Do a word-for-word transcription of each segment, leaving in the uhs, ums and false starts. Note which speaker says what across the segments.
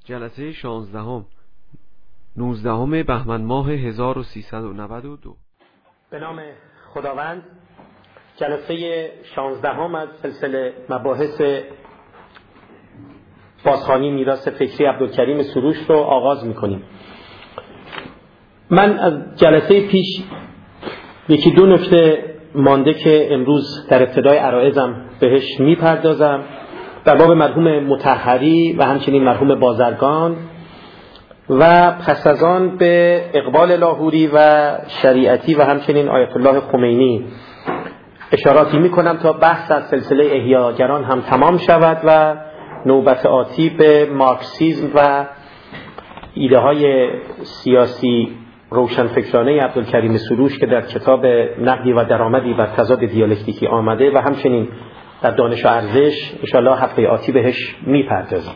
Speaker 1: جلسه شانزدهم نوزدهم بهمن ماه هزار و سیصد و نود و دو.
Speaker 2: به نام خداوند. جلسه شانزدهم از سلسله مباحث بازخوانی میراث فکری عبدالکریم سروش رو آغاز میکنیم. من از جلسه پیش یکی دو نکته مانده که امروز در ابتدای عرایضم بهش میپردازم، در باب مرحوم مطهری و همچنین مرحوم بازرگان، و پس از آن به اقبال لاهوری و شریعتی و همچنین آیت الله خمینی اشاراتی میکنم تا بحث از سلسله احیاگران هم تمام شود و نوبت آتی به مارکسیسم و ایده های سیاسی روشنفکرانه عبدالکریم سروش که در کتاب نقدی و درآمدی و تضاد دیالکتیکی آمده و همچنین در دانش و ارزش انشاءالله هفته آتی بهش میپردازیم.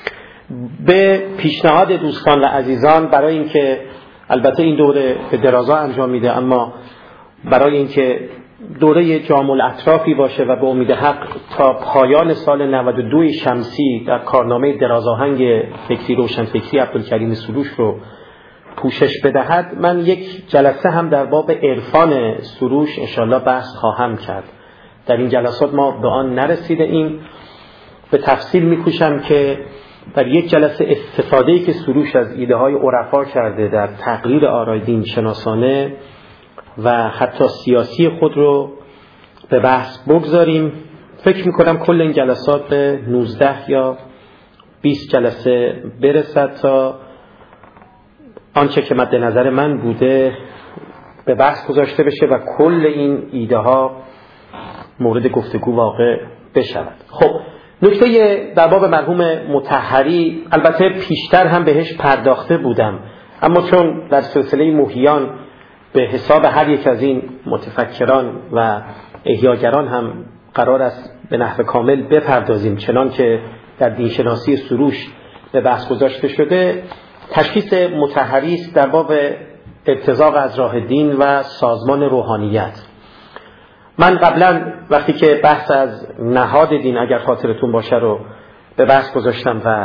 Speaker 2: به پیشنهاد دوستان و عزیزان، برای اینکه البته این دوره به درازا انجام میده، اما برای اینکه دوره جامع الاطرافی باشه و به امید حق تا پایان سال نود و دو شمسی در کارنامه درازاهنگ فکری روشنفکری عبدالکریم سروش رو پوشش بدهد، من یک جلسه هم در باب عرفان سروش انشاءالله بحث خواهم کرد. در این جلسات ما به آن نرسیده ایم. به تفصیل میکوشم که در یک جلسه استفاده‌ای که سروش از ایده های عرفا کرده در تقریر آرای دین شناسانه و حتی سیاسی خود رو به بحث بگذاریم. فکر میکنم کل این جلسات به نوزده یا بیست جلسه برسد تا آنچه که مد نظر من بوده به بحث گذاشته بشه و کل این ایده ها مورد گفتگو واقع بشود. خب، نکته در باب مرحوم مطهری البته پیشتر هم بهش پرداخته بودم، اما چون در سلسله محیان به حساب هر یک از این متفکران و احیاگران هم قرار است به نحو کامل بپردازیم، چنان که در دینشناسی سروش به بحث گذاشته شده، تشخیص مطهری است در باب ارتزاق از راه دین و سازمان روحانیت. من قبلا وقتی که بحث از نهاد دین اگر خاطرتون باشه رو به بحث گذاشتم و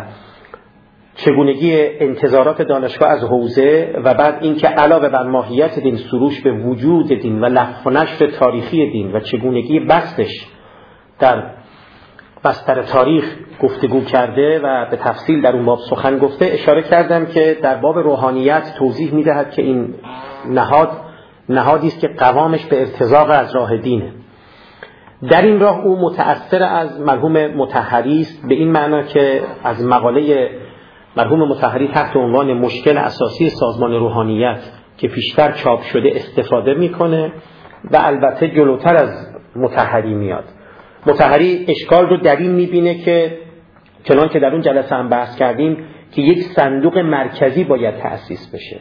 Speaker 2: چگونگی انتظارات دانشگاه از حوزه و بعد اینکه علاوه بر ماهیت دین، سروش به وجود دین و لف و نشر تاریخی دین و چگونگی بستش در بستر تاریخ گفتگو کرده و به تفصیل در اون باب سخن گفته، اشاره کردم که در باب روحانیت توضیح میدهد که این نهاد نهادی است که قوامش به ارتزاق از راه دینه. در این راه او متأثر از مرحوم مطهری است، به این معنا که از مقاله مرحوم مطهری تحت عنوان مشکل اساسی سازمان روحانیت که پیشتر چاپ شده استفاده میکنه و البته جلوتر از مطهری میاد. مطهری اشکال رو در این میبینه که چنان که در اون جلسه هم بحث کردیم که یک صندوق مرکزی باید تأسیس بشه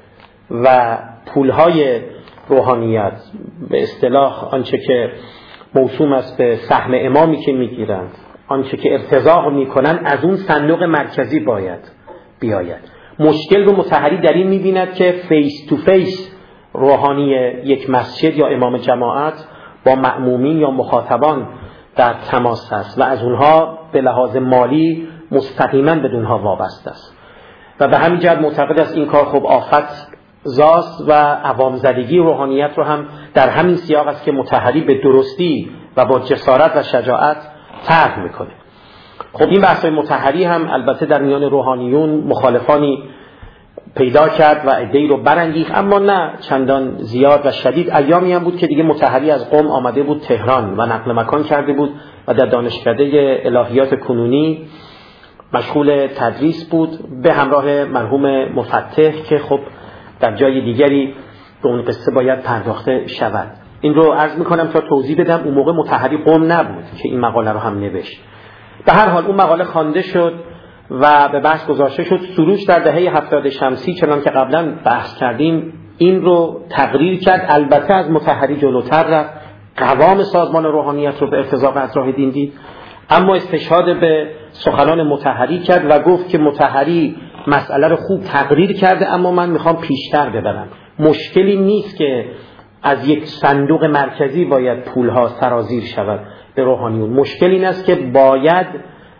Speaker 2: و پولهای روحانیت به اصطلاح آنچه که موسوم است به سهم امامی که میگیرند، آنچه که ارتزاق میکنن از اون صندوق مرکزی باید بیاید. مشکل رو مطهری در این میبیند که فیس تو فیس روحانی یک مسجد یا امام جماعت با مأمومین یا مخاطبان در تماس است و از اونها به لحاظ مالی مستقیما به اونها وابسته است و به همین جهت معتقد است این کار خب آفت زاست و عوام زدگی روحانیت رو هم در همین سیاق است که مطهری به درستی و با جسارت و شجاعت طرح میکنه. خب این بحث مطهری هم البته در میان روحانیون مخالفانی پیدا کرد و عده‌ای رو برانگیخت، اما نه چندان زیاد و شدید. ایامی هم بود که دیگه مطهری از قم آمده بود تهران و نقل مکان کرده بود و در دانشکده الهیات کنونی مشغول تدریس بود به همراه مرحوم مفتح که خب در جای دیگری به اون قصه باید پرداخته شود. این رو عرض میکنم تا توضیح بدم اون موقع مطهری قم نبود که این مقاله رو هم نوشت. به هر حال اون مقاله خوانده شد و به بحث گذاشته شد. سروش در دهه هفتاد شمسی چنان که قبلا بحث کردیم این رو تقریر کرد، البته از مطهری جلوتر رفت، قوام سازمان روحانیت رو به ارتزاق از راه دین دید، اما استشهاد به سخنان مطهری کرد و گفت که مطهری مسئله رو خوب تقریر کرده، اما من میخوام پیشتر ببرم. مشکلی نیست که از یک صندوق مرکزی باید پولها سرازیر شود به روحانیون. مشکل این است که باید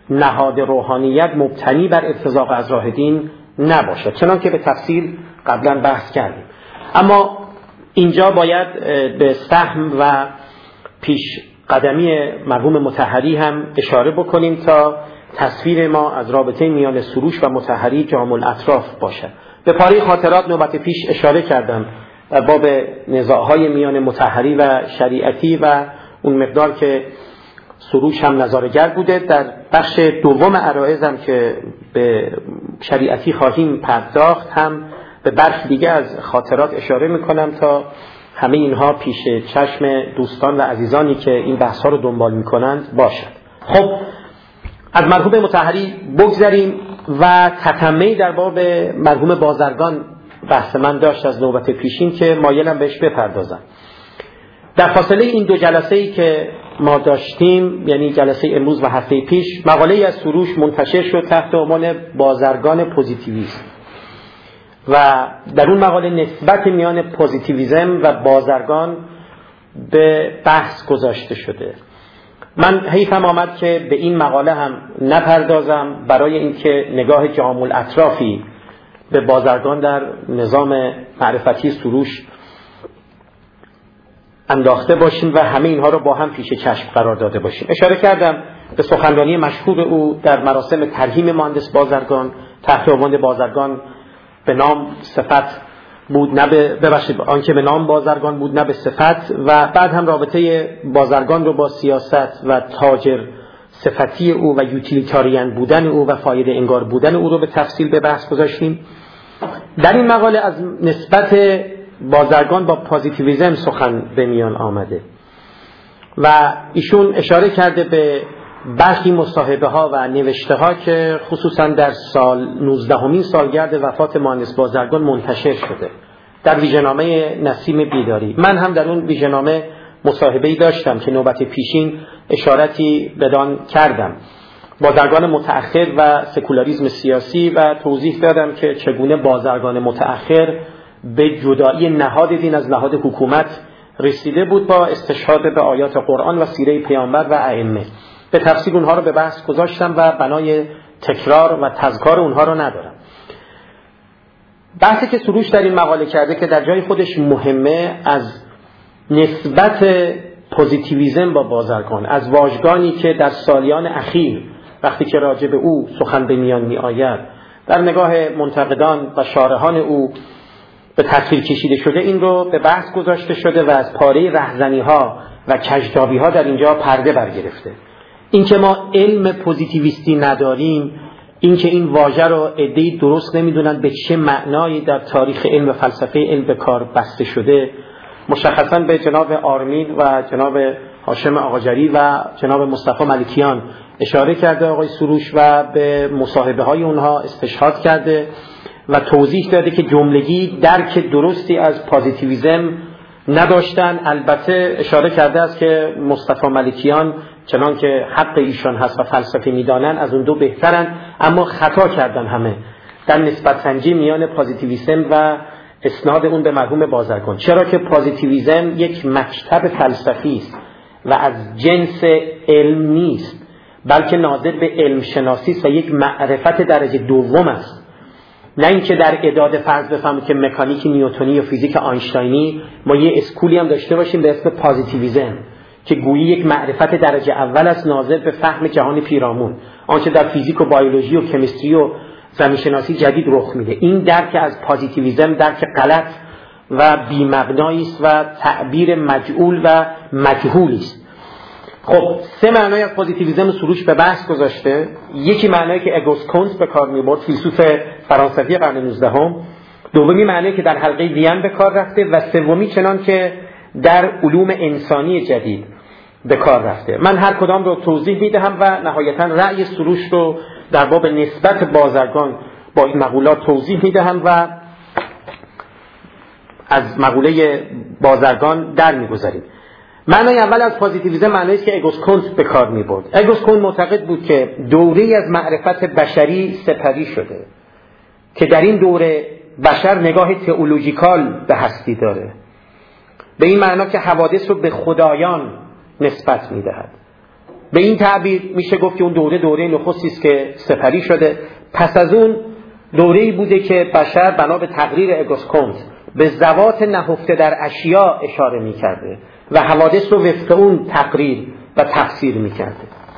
Speaker 2: نهاد روحانیت مبتنی بر ارتزاق از راه دین نباشد، چنان که به تفصیل قبلا بحث کردیم. اما اینجا باید به سهم و پیش قدمی مرحوم مطهری هم اشاره بکنیم تا تصویر ما از رابطه میان سروش و مطهری جامع الاطراف باشد. به پاره خاطرات نوبت پیش اشاره کردم در باب نزاعهای میان مطهری و شریعتی و اون مقدار که سروش هم نظارگر بوده. در بخش دوم عرایض هم که به شریعتی خواهیم پرداخت هم به برخی دیگه از خاطرات اشاره میکنم تا همه اینها پیش چشم دوستان و عزیزانی که این بحث ها رو دنبال میکنند باشد. خب از مرحوم مطهری بگذریم و تتمه‌ای در باب مرحوم بازرگان بحث من داشت از نوبت پیشین که مایلم بهش بپردازم. در فاصله این دو جلسه ای که ما داشتیم، یعنی جلسه امروز و هفته پیش، مقاله از سروش منتشر شد تحت عنوان بازرگان پوزیتیویسم و در اون مقاله نسبت میان پوزیتیویسم و بازرگان به بحث گذاشته شده. من حیفم آمد که به این مقاله هم نپردازم برای اینکه نگاه جامع الاطرافی به بازرگان در نظام معرفتی سروش انداخته باشیم و همه اینها رو با هم پیش چشم قرار داده باشیم. اشاره کردم به سخنرانی مشهور او در مراسم ترحیم مهندس بازرگان تحت عنوان بازرگان به نام صفت بود، نه به ببخشید آنکه به نام بازرگان بود نه به صفت، و بعد هم رابطه بازرگان رو با سیاست و تاجر صفتی او و یوتیلیتاریان بودن او و فایده انگار بودن او رو به تفصیل به بحث گذاشتیم. در این مقاله از نسبت بازرگان با پوزیتیویسم سخن به میان آمده و ایشون اشاره کرده به برخی مصاحبه ها و نوشته ها که خصوصا در سال نوزدهمین سالگرد وفات مهندس بازرگان منتشر شده در ویژه‌نامه نسیم بیداری. من هم در اون ویژه‌نامه مصاحبه‌ای داشتم که نوبت پیشین اشارتی بدان کردم، بازرگان متأخر و سکولاریسم سیاسی، و توضیح دادم که چگونه بازرگان متأخر به جدایی نهاد دین از نهاد حکومت رسیده بود با استشهاد به آیات قرآن و سیره پیامبر و ائمه. به تفصیل اونها رو به بحث گذاشتم و بنای تکرار و تذکار اونها رو ندارم. بحثی که سروش در این مقاله کرده که در جای خودش مهمه، از نسبت پوزیتیویسم با بازرگان، از واژگانی که در سالیان اخیر وقتی که راجع به او سخن به میان می آید در نگاه منتقدان و شارحان او به تصویر کشیده شده، این رو به بحث گذاشته شده و از پاره رهزنی ها و کجدابی ها در اینجا پرده برگرفته. این که ما علم پوزیتیویستی نداریم، این که این واژه رو عده‌ای درست نمیدونن به چه معنایی در تاریخ علم و فلسفه علم به کار بسته شده، مشخصا به جناب آرمین و جناب هاشم آقاجری و جناب مصطفی ملکیان اشاره کرده آقای سروش و به مصاحبه های اونها استشهاد کرده و توضیح داده که جملگی درک درستی از پوزیتیویسم نداشتن. البته اشاره کرده است که مصطفی ملکیان چنان که حق ایشان هست و فلسفه میدانن از اون دو بهترن، اما خطا کردن همه در نسبت سنجی میان پوزیتیویسم و اسناد اون به مرحوم بازرگان، چرا که پوزیتیویسم یک مکتب فلسفی است و از جنس علم نیست، بلکه ناظر به علم شناسی است و یک معرفت درجه دوم است. نه اینکه در اعداد فرض بفهمیم که مکانیک نیوتنی یا فیزیک آینشتاینی ما یه اسکولی هم داشته باشیم به اسم پوزیتیویسم که گویی یک معرفت درجه اول است ناظر به فهم جهان پیرامون، آنچه در فیزیک و بیولوژی و کمیستری و زمینشناسی جدید رخ میده. این درک از پوزیتیویسم درک غلط و بی‌مبنایی است و تعبیر مجعول و مجهولی است. خب سه معنای از پوزیتیویسم سروش به بحث گذاشته. یکی معنایی که اگوست کونت به کار می‌برد، فیلسوف فرانسوی قرن نوزدهم. دومی معنایی که در حلقه وین به کار رفته و سومی چنان که در علوم انسانی جدید به کار رفته. من هر کدام رو توضیح میدهم و نهایتاً رأی سروش رو در باب نسبت بازرگان با این مقولات توضیح میدهم و از مقوله بازرگان در میگذاریم. معنای اول از پوزیتیویسم معنایی است که اگوست کونت به کار میبرد. اگوست کونت معتقد بود که دوره‌ای از معرفت بشری سپری شده که در این دوره بشر نگاه تئولوژیکال به هستی داره، به این معنا که حوادث رو به خدایان نسبت میدهد به این تعبیر میشه گفت که اون دوره دوره نخستی است که سپری شده. پس از اون دوره‌ای بوده که بشر بنا به تقریر اگوست کنت به ذوات نهفته در اشیا اشاره میکرده و حوادث رو وفق اون تقریر و تفسیر میکرده.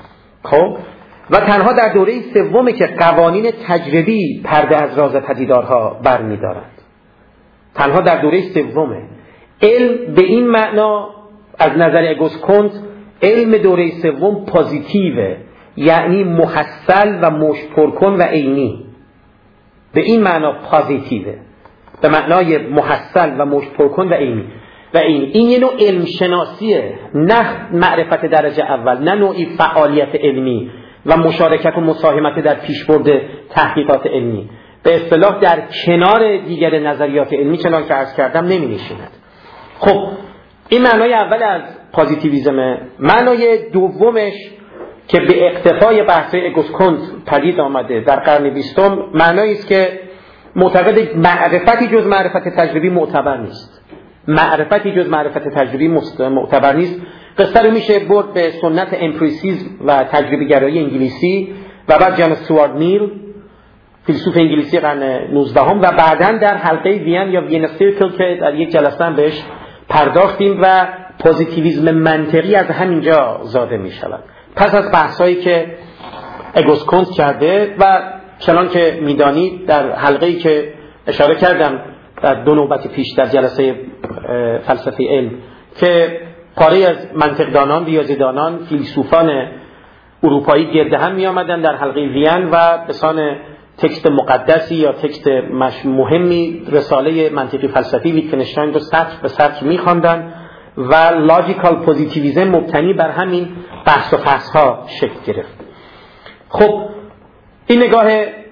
Speaker 2: خب و تنها در دوره سومه که قوانین تجربی پرده از راز پدیدارها برمی‌دارند. تنها در دوره سومه. علم به این معنا از نظر اگوست کنت علم دوره سوم پوزیتیوه، یعنی محصل و مشپرکن و عینی. به این معنا پوزیتیوه، به معنای محصل و مشپرکن و عینی. و این این یه نوع علم شناسیه، نه معرفت درجه اول، نه نوعی فعالیت علمی و مشارکت و مساهمت در پیشبرد تحقیقات علمی. به اصطلاح در کنار دیگر نظریات علمی چنان که عرض کردم نمی نشیند. خب این معنای اول از پوزیتیویسم. معنای دومش که به اقتفای بحث اگوست کنت پدید آمده در قرن بیستم معنایی است که معتقد معرفتی جز معرفت تجربی معتبر نیست. معرفتی جز معرفت تجربی معتبر نیست. قصه رو میشه برد به سنت امپریسیزم و تجربه گرایی انگلیسی و بعد جان استوارت میل فیلسوف انگلیسی قرن نوزدهم و بعداً در حلقه وین یا وین سیرکل که در یک جلسه هم بهش پرداختیم و پوزیتیویسم منطقی از همینجا زاده می شود. پس از بحثایی که اگوست کنت کرده و چنان که میدانید در حلقه‌ای که اشاره کردم در دو نوبت پیش در جلسه فلسفه علم که پاره از منطقدانان، ریاضیدانان، فیلسوفان اروپایی گرد هم می آمدن در حلقه وین و بسان تکست مقدسی یا تکست مهمی رساله منطقی فلسفی ویتکنشتاین رو سطر به سطر می خواندن و لاجیکال پوزیتیویسم مبتنی بر همین بحث و فحص ها شکل گرفت. خب این نگاه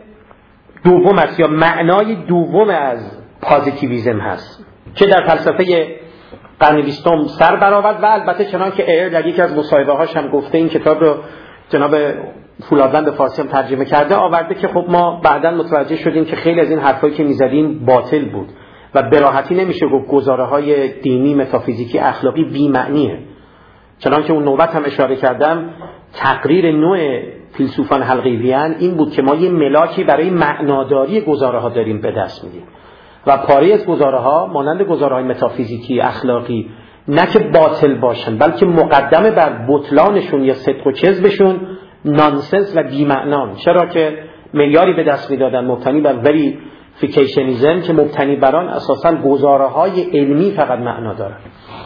Speaker 2: دوم است یا معنای دوم از پوزیتیویسم هست که در فلسفه قرن بیستم سر برآورد و البته چنان که ایر در یکی از مصاحبه هاش هم گفته این کتاب رو جناب فولادلند به فارسی هم ترجمه کرده آورده که خب ما بعداً متوجه شدیم که خیلی از این حرفایی که می‌زدیم باطل بود و به راحتی نمیشه گفت گزاره‌های دینی، متافیزیکی، اخلاقی بی‌معنیه. چنان که اون نوبت هم اشاره کردم تقریر نوع فیلسوفان حلقه وین این بود که ما یه ملاکی برای معناداری گزاره‌ها داریم به دست میدیم و پاره از گزاره‌ها مانند گزاره‌های متافیزیکی، اخلاقی نه که باطل باشن بلکه مقدمه بر بطلانشون یا صدق و کذبشون نانسنس و بی‌معنان. چرا که معیاری به دست میدادن مبتنی بر وریفیکیشنیزم که مبتنی بر آن اساساً گزاره‌های علمی فقط معنا دارن.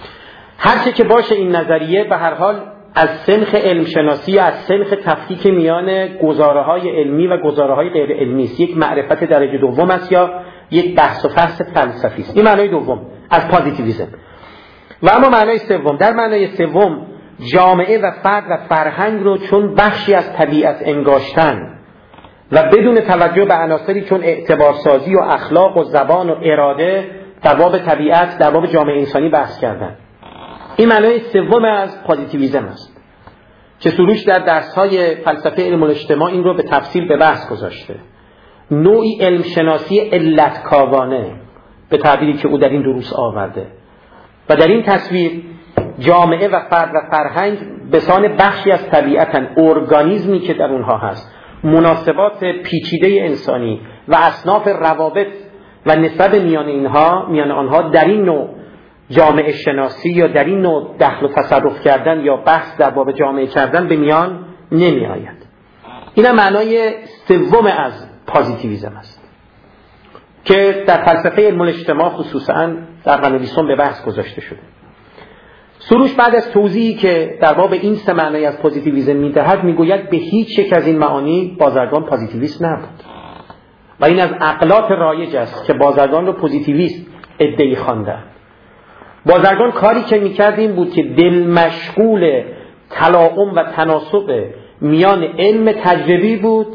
Speaker 2: هر چه که باشه این نظریه به هر حال از سنخ علم شناسی، از سنخ تفکیک میان گزاره‌های علمی و گزاره‌های غیر علمی است. یک معرفت درجه دوم است یا یک بحث و فحص فلسفی است. این معنای دوم از پوزیتیویسم. و اما معنای سوم، در معنای سوم جامعه و فرد و فرهنگ رو چون بخشی از طبیعت انگاشتن و بدون توجه به عناصری چون اعتبارسازی و اخلاق و زبان و اراده در باب طبیعت، در باب جامعه انسانی بحث کردن. این معنای سوم از پوزیتیویسم است که سروش در درس‌های فلسفه علم الاجتماع این رو به تفصیل به بحث گذاشته. نوعی علم شناسی علتکاوانه به تعبیری که او در این دروس آورده و در این تصویر جامعه و فرد و فرهنگ بسان بخشی از طبیعتن، ارگانیزمی که در اونها هست، مناسبات پیچیده انسانی و اصناف روابط و نسب میان اینها میان آنها در این نوع جامعه شناسی یا در این نوع دخل و تصرف کردن یا بحث در باب جامعه کردن به میان نمی آید. این معنای سوم از پوزیتیویسم است که در فلسفه علم الاجتماع خصوصا در قرن بیستم به بحث گذاشته شده. سروش بعد از توضیحی که در باب این سه معنی از پوزیتیویسم می‌دهد میگوید به هیچ یک از این معانی بازرگان پوزیتیویست نبود و این از عقلات رایج است که بازرگان رو پوزیتیویست ادعی خواندند. بازرگان کاری که می‌کرد این بود که دل مشغول تلاعم و تناسب میان علم تجربی بود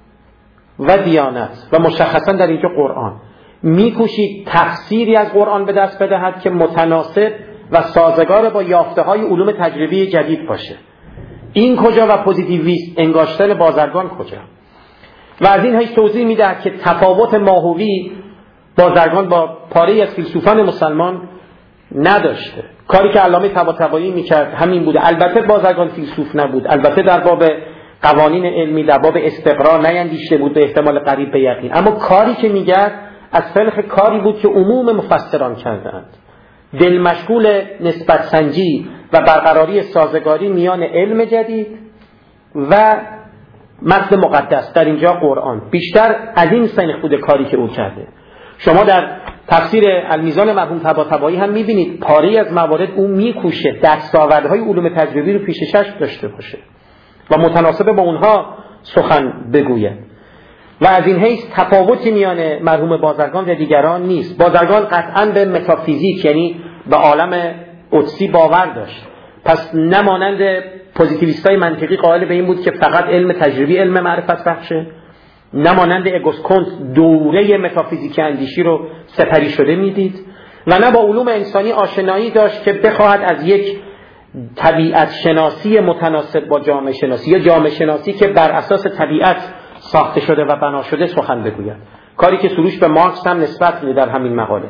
Speaker 2: و دیانت و مشخصا در اینجا قرآن. می‌کوشید تفسیری از قرآن به دست بدهد که متناسب و سازگار با یافته‌های علوم تجربی جدید باشه. این کجا و پوزیتیویست انگاشتن بازرگان کجا؟ و از این حیث توضیح می‌دهد که تفاوت ماهوی بازرگان با پاره از فیلسوفان مسلمان نداشته. کاری که علامه طباطبایی میکرد همین بوده. البته بازرگان فیلسوف نبود، البته در باب قوانین علمی در باب استقرار نیندیشته بود به احتمال قریب به یقین، اما کاری که میگرد از فلک کاری بود که عموم مفسران کردند. دل مشغول نسبت سنجی و برقراری سازگاری میان علم جدید و متن مقدس، در اینجا قرآن. بیشتر از این سنخ بوده کاری که او کرده. شما در تفسیر المیزان مرحوم طباطبایی هم میبینید پاری از موارد او میکوشه دستاوردهای علوم تجربی رو پیش چشم داشته باشه و متناسب با اونها سخن بگوید و از این حیث تفاوتی میان مرحوم بازرگان و دیگران نیست. بازرگان قطعاً به متافیزیک یعنی به عالم قدسی باور داشت، پس نمانند پوزیتیویستای منطقی قائل به این بود که فقط علم تجربی علم معرفت بخشه، نمانند اگوست کنت دوره متافیزیک اندیشی رو سپری شده میدید و نه با علوم انسانی آشنایی داشت که بخواهد از یک طبیعت شناسی متناسب با جامعه شناسی یا جامعه شناسی که بر اساس طبیعت ساخته شده و بنا شده سخن بگوید، کاری که سروش به مارکس هم نسبت میده در همین مقاله.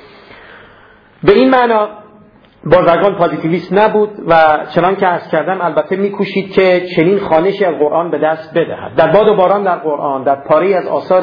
Speaker 2: به این معنا بازرگان پوزیتیویست نبود و چنان که عرض کردم البته میکوشید که چنین خوانشی از قرآن به دست بدهد. در باد و باران در قرآن، در پاره از آثار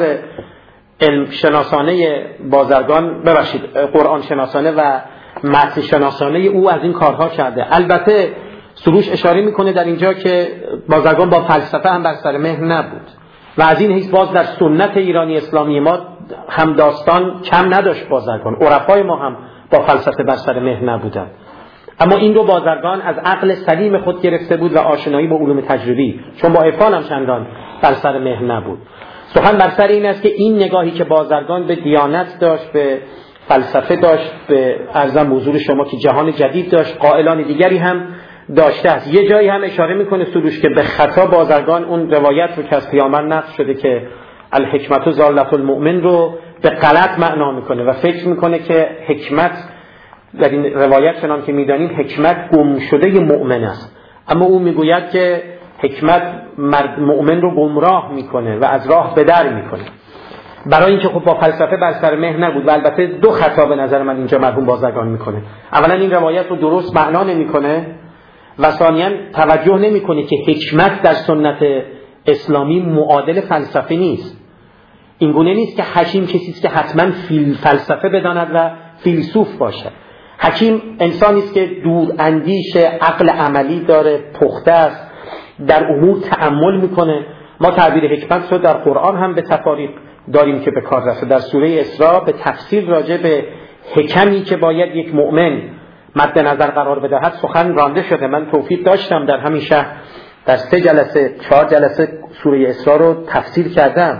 Speaker 2: علم شناسانه بازرگان ببخشید قرآن شناسانه و متن شناسانه او از این کارها کرده. البته سروش اشاره میکنه در اینجا که بازرگان با فلسفه هم بر سر مهر نبود و از این حیث باز در سنت ایرانی اسلامی ما هم داستان کم نداشت بازرگان. عرفای ما هم با فلسفه بر سر مهر نبودند، اما این دو بازرگان از عقل سلیم خود گرفته بود و آشنایی با علوم تجربی، چون با عرفان هم چندان بر سر مهر نبود. سخن بر سر این است که این نگاهی که بازرگان به دیانت داشت، به فلسفه داشت، به ارزم حضور شما که جهان جدید داشت، قائلان دیگری هم داشته است. یه جایی هم اشاره میکنه سروش که به خطا بازرگان اون روایت رو که از پیامبر نقل شده که الحکمت ضالة المؤمن رو به غلط معنا میکنه و فکر میکنه که حکمت در این روایت چنان که میدانیم حکمت گم شده مؤمن است، اما او میگوید که حکمت مؤمن رو گمراه میکنه و از راه به در میکنه، برای اینکه خب با فلسفه بر سر مهر نبود. و البته دو خطا به نظر من اینجا مرحوم بازرگان میکنه. اولا این روایت رو درست معنا نمیکنه و ثانیاً توجه نمیکنه که حکمت در سنت اسلامی معادل فلسفه نیست. این گونه نیست که حکیم کسی است که حتما فیل فلسفه بداند و فیلسوف باشد. حکیم انسانی است که دور اندیش، عقل عملی داره، پخته است، در امور تأمل میکنه. ما تعبیر حکمت رو در قرآن هم به تفاریق داریم که به کار رفته. در سوره اسراء به تفصیل راجع به حکمی که باید یک مؤمن مد نظر قرار بدهد سخن رانده شده. من توفیق داشتم در همین شهر در سه جلسه چهار جلسه سوره اسراء رو تفسیر کردم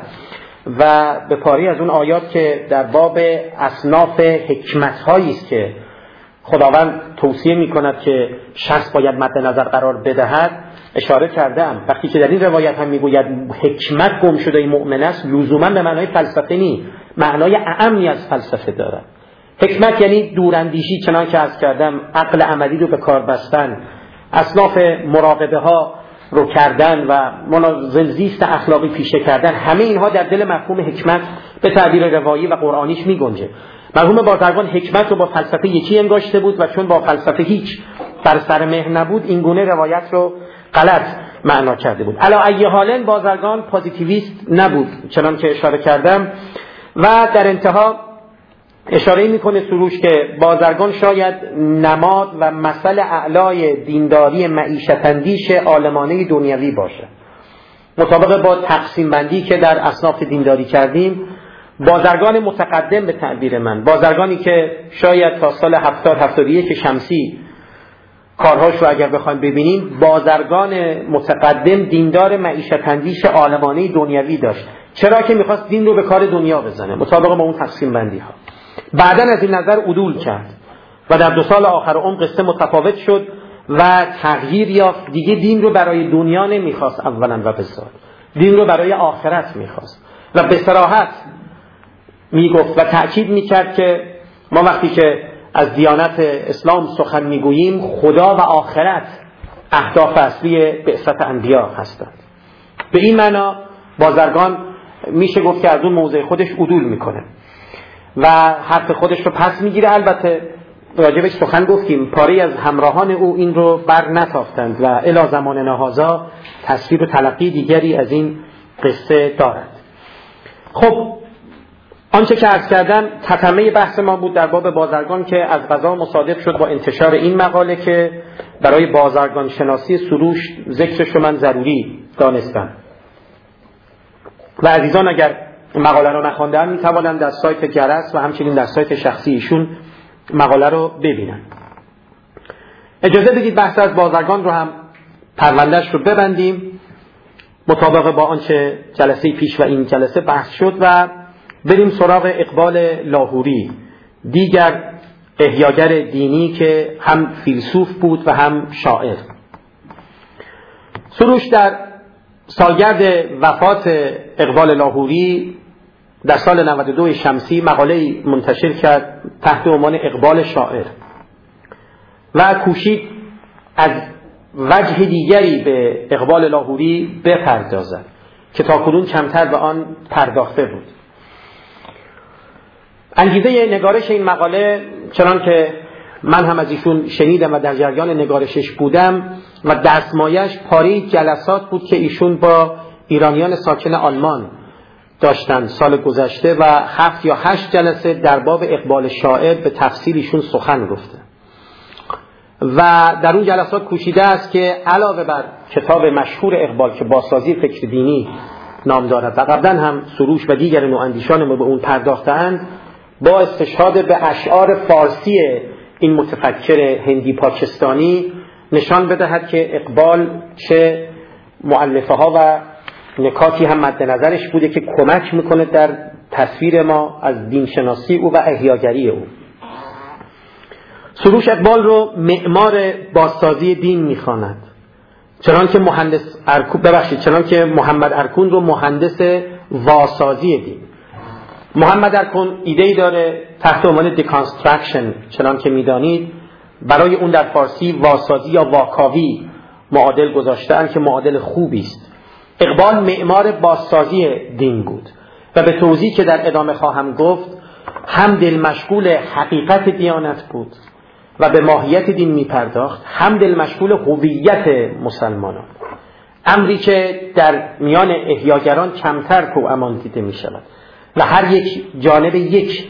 Speaker 2: و به پاری از اون آیات که در باب اصناف حکمت هایی است که خداوند توصیه می کند که شخص باید مد نظر قرار بدهد اشاره کردم. وقتی که در این روایت هم میگوید حکمت گم شده مؤمن است، لزوما به معنای فلسفه نیست، معنای اعمی از فلسفه دارد. حکمت یعنی دوراندیشی، چنان که عرض کردم عقل عملی رو به کار بستن، اصناف مراقبه ها رو کردن و منازلزیست اخلاقی پیشه کردن، همه اینها در دل مفهوم حکمت به تعبیر روایی و قرآنیش می گنجه. مرحوم بازرگان حکمت رو با فلسفه یکی انگاشته بود و چون با فلسفه هیچ بر سر مهر نبود این گونه روایت رو غلط معنا کرده بود. علی ای حال بازرگان پوزیتیویست نبود چنان که اشاره کردم و در انتها اشاره میکنه سروش که بازرگان شاید نماد و مثل اعلای دینداری معیشت اندیش عالمانه دنیوی باشه. مطابق با تقسیم بندی که در اصناف دینداری کردیم، بازرگان متقدم به تعبیر من، بازرگانی که شاید تا سال هفتاد هفتاد و یک شمسی کارهاش رو اگر بخوایم ببینیم، بازرگان متقدم دیندار معیشت اندیش عالمانه دنیوی داشت. چرا که میخواست دین رو به کار دنیا بزنه مطابق با اون تقسیم بندی ها. بعداً از این نظر عدول کرد و در دو سال آخر عمر قصه متفاوت شد و تغییر یافت. دیگه دین رو برای دنیا نمیخواست اولا و بسیار، دین رو برای آخرت میخواست و به صراحت میگفت و تأکید میکرد که ما وقتی که از دیانت اسلام سخن میگوییم، خدا و آخرت اهداف اصلی بعثت انبیا هستند. به این معنا بازرگان میشه گفت که از اون موضع خودش عدول میکنه و حرف خودش رو پس میگیره. البته راجبش سخن گفتیم، پاری از همراهان او این رو بر نتافتند و الی زمان نهازا تصویر و تلقی دیگری از این قصه دارد. خب آنچه که عرض کردم تتمه بحث ما بود در باب بازرگان که از قضا مصادف شد با انتشار این مقاله که برای بازرگان شناسی سروش ذکرش رو من ضروری دانستم و عزیزان اگر مقاله رو نخواندن میتوانند در سایت جرس و همچنین در سایت شخصی ایشون مقاله رو ببینن. اجازه بدید بحث از بازرگان رو هم پروندهش رو ببندیم مطابق با آنچه جلسه پیش و این جلسه بحث شد و بریم سراغ اقبال لاهوری، دیگر احیاگر دینی که هم فیلسوف بود و هم شاعر. سروش در سالگرد وفات اقبال لاهوری در سال نود و دو شمسی مقاله منتشر کرد تحت عنوان اقبال شاعر و کوشید از وجه دیگری به اقبال لاهوری بپردازد که تاکنون کمتر به آن پرداخته بود. انگیزه نگارش این مقاله چنان که من هم از ایشون شنیدم و در جریان نگارشش بودم و دستمایش پاره جلسات بود که ایشون با ایرانیان ساکن آلمان داشتن سال گذشته و هفت یا هشت جلسه در باب اقبال شاعر به تفصیل ایشون سخن گفته و در اون جلسات کوشیده است که علاوه بر کتاب مشهور اقبال که بازسازی فکر دینی نام دارد و قبلا هم سروش و دیگر نواندیشان ما به اون پرداختند، با استشهاد به اشعار فارسی این متفکر هندی پاکستانی نشان بدهد که اقبال چه مؤلفه ها و نکاتی هم مد نظرش بوده که کمک میکنه در تصویر ما از دین شناسی او و احیاگری او. سروش اقبال رو معمار بازسازی دین میخواند، چنان که مهندس ارکون ببخشید چنان که محمد ارکون رو مهندس واسازی دین. محمد ارکون ایده‌ای داره تحت عنوان دیکانسترکشن، چنان که میدانید برای اون در فارسی واسازی یا واکاوی معادل گذاشته‌اند که معادل خوبی است. اقبال معمار بازسازی دین بود و به توضیح که در ادامه خواهم گفت هم دل مشغول حقیقت دیانت بود و به ماهیت دین می پرداخت، هم دل مشغول هویت مسلمانان، امری که در میان احیاگران کمتر توامان دیده می شود و هر یک جانب یک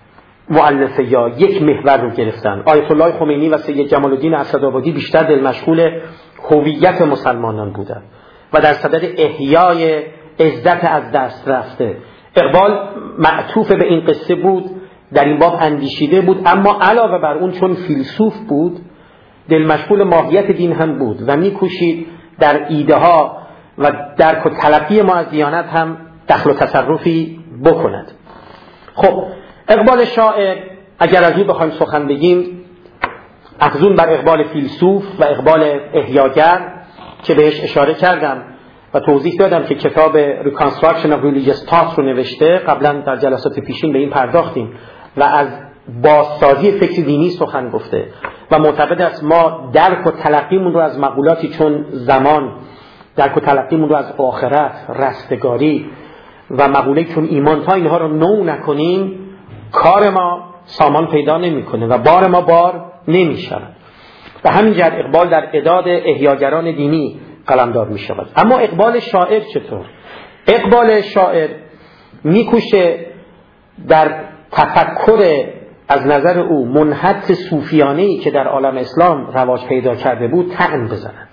Speaker 2: مؤلفه یا یک محور رو گرفتن. آیت الله خمینی و سید جمال الدین اسدآبادی بیشتر دل مشغول هویت مسلمانان بودند و در صدد احیای عزت از دست رفته. اقبال معطوف به این قصه بود، در این باب اندیشیده بود، اما علاوه بر اون چون فیلسوف بود دل مشغول ماهیت دین هم بود و میکوشید در ایده ها و درک و تلقی ما از دیانت هم دخل و تصرفی بکند. خب اقبال شاعر اگر از او بخوایم سخن بگیم، افزون بر اقبال فیلسوف و اقبال احیاگر که بهش اشاره کردم و توضیح دادم که کتاب Reconstruction of Religious Thought رو نوشته، قبلا در جلسات پیشین به این پرداختیم و از بازسازی فکر دینی سخن گفته و معتقد است ما درک و تلقیمون رو از مقولاتی چون زمان، درک و تلقیمون رو از آخرت، رستگاری و مقوله چون ایمان، تا اینها رو نو نکنیم کار ما سامان پیدا نمیکنه و بار ما بار نمیشود. و همین جهت اقبال در اعداد احیاگران دینی قلمداد می شود. اما اقبال شاعر چطور؟ اقبال شاعر میکوشه در تفکر از نظر او منحط صوفیانه‌ای که در عالم اسلام رواج پیدا کرده بود طعن بزند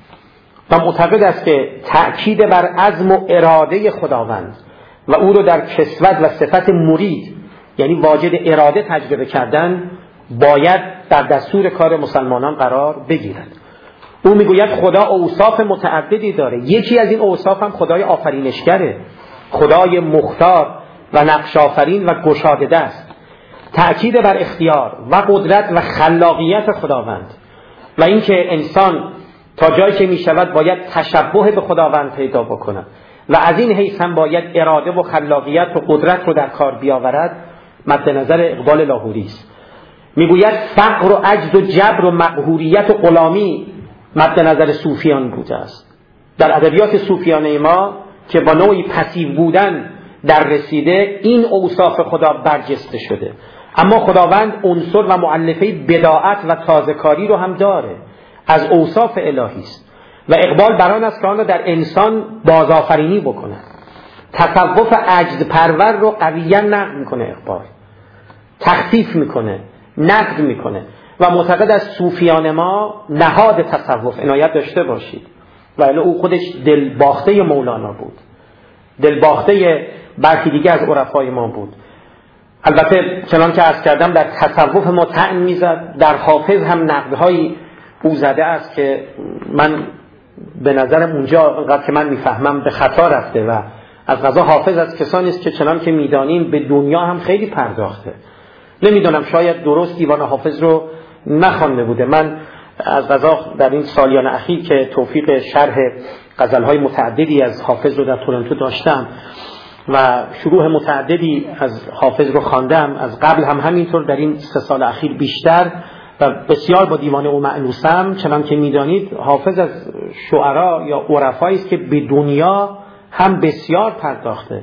Speaker 2: و معتقد است که تأکید بر عزم و اراده خداوند و او رو در کسوت و صفت مرید، یعنی واجد اراده تجربه کردن، باید در دستور کار مسلمانان قرار بگیرد. او میگوید خدا اوصاف متعددی داره، یکی از این اوصاف هم خدای آفرینشگره، خدای مختار و نقش آفرین و گشاده دست. تأکید بر اختیار و قدرت و خلاقیت خداوند و اینکه انسان تا جایی که میشود باید تشبه به خداوند پیدا بکند و از این حیث هم باید اراده و خلاقیت و قدرت رو در کار بیاورد، مد نظر اقبال لاهوری است. میگوید فقر و عجز و جبر و مقهوریت و غلامی مد نظر صوفیان بوده است. در ادبیات صوفیانه ما که با نوعی پسیو بودن در رسیده، این اوصاف خدا برجسته شده. اما خداوند عنصر و مؤلفه بداعت و تازه‌کاری رو هم داره، از اوصاف الهی است و اقبال بر آن است که آن را در انسان بازآفرینی بکنه. تصوف عجز پرور رو قویاً نقد میکنه، اقبال تخفیف میکنه، نقد میکنه و معتقد از صوفیان ما نهاد تصوف عنایت داشته باشید، ولی او خودش دلباخته مولانا بود، دلباخته برخی دیگه از عرفای ما بود. البته چنان که عرض کردم در تصوف ما طعن میزد، در حافظ هم نقدهایی او زده است که من به نظرم اونجا انقدر که من میفهمم به خطا رفته و از قضا حافظ از کسانی است که چنان که میدانیم به دنیا هم خیلی پرداخته. نمیدونم شاید درست دیوان حافظ رو نخوانده بوده. من از قضا در این سالیان اخیر که توفیق شرح غزلهای متعددی از حافظ رو در تورنتو داشتم و شروح متعددی از حافظ رو خواندم، از قبل هم همینطور در این سه سال اخیر بیشتر و بسیار با دیوان او مأنوسم. چنان که میدانید حافظ از شعرا یا عرفایی است که به دنیا هم بسیار پرداخته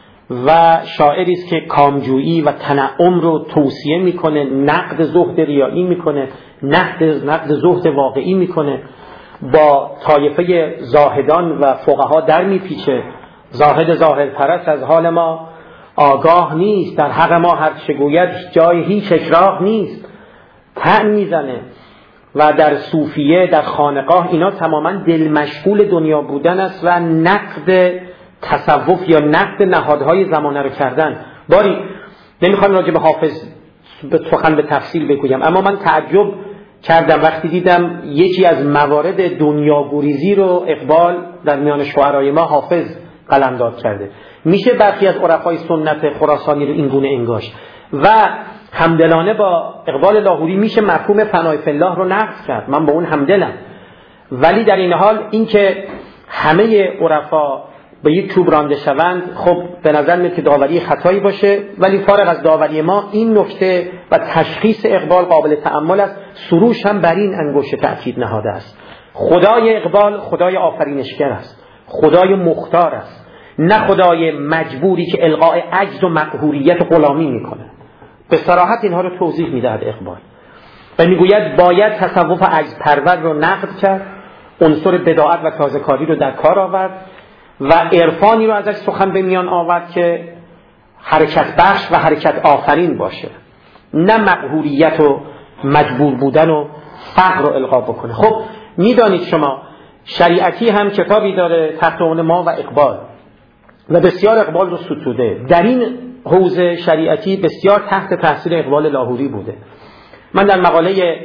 Speaker 2: و شاعری است که کامجویی و تنعم رو توصیه میکنه، نقد زهد ریایی میکنه، نقد نقد زهد واقعی میکنه، با طایفه زاهدان و فقها در میپیچه. زاهد ظاهر پرست از حال ما آگاه نیست، در حق ما هر چه گوید جای هیچ اکراه نیست. طعن میزنه و در صوفیه در خانقاه اینا تماما دل مشغول دنیا بودن است و نقد تصوف یا نقد نهادهای زمانه رو کردن. باری نمیخوام راجع به حافظ به سخن به تفصیل بگویم، اما من تعجب کردم وقتی دیدم یکی از موارد دنیاگریزی رو اقبال در میان شعرای ما حافظ قلمداد کرده. میشه برخی از عرفای سنت خراسانی رو این گونه انگاشت و همدلانه با اقبال لاهوری میشه مفهوم فنای فی الله رو نقد کرد. من با اون همدلم، ولی در این حال اینکه همه عرفا به یک چوب رانده شوند، خب به نظر میاد که داوری خطایی باشه، ولی فارغ از داوری ما این نکته و تشخیص اقبال قابل تأمل است. سروش هم بر این انگشت تأکید نهاده است. خدای اقبال خدای آفرینشگر است، خدای مختار است، نه خدای مجبوری که القاء عجز و مقهوریت و غلامی میکنه. به صراحت اینها رو توضیح میدهد اقبال و میگوید باید تصوف عجز پرور رو نقد کرد، عنصر بداعت و تازه‌کاری رو در کار آورد و عرفانی رو ازش سخن به میان آورد که حرکت بخش و حرکت آفرین باشه، نه مقهوریت و مجبور بودن و فقر رو القا بکنه. خب میدانید شما شریعتی هم کتابی داره تحت عنوان ما و اقبال و بسیار اقبال رو ستوده. در این حوزه شریعتی بسیار تحت تاثیر اقبال لاهوری بوده. من در مقاله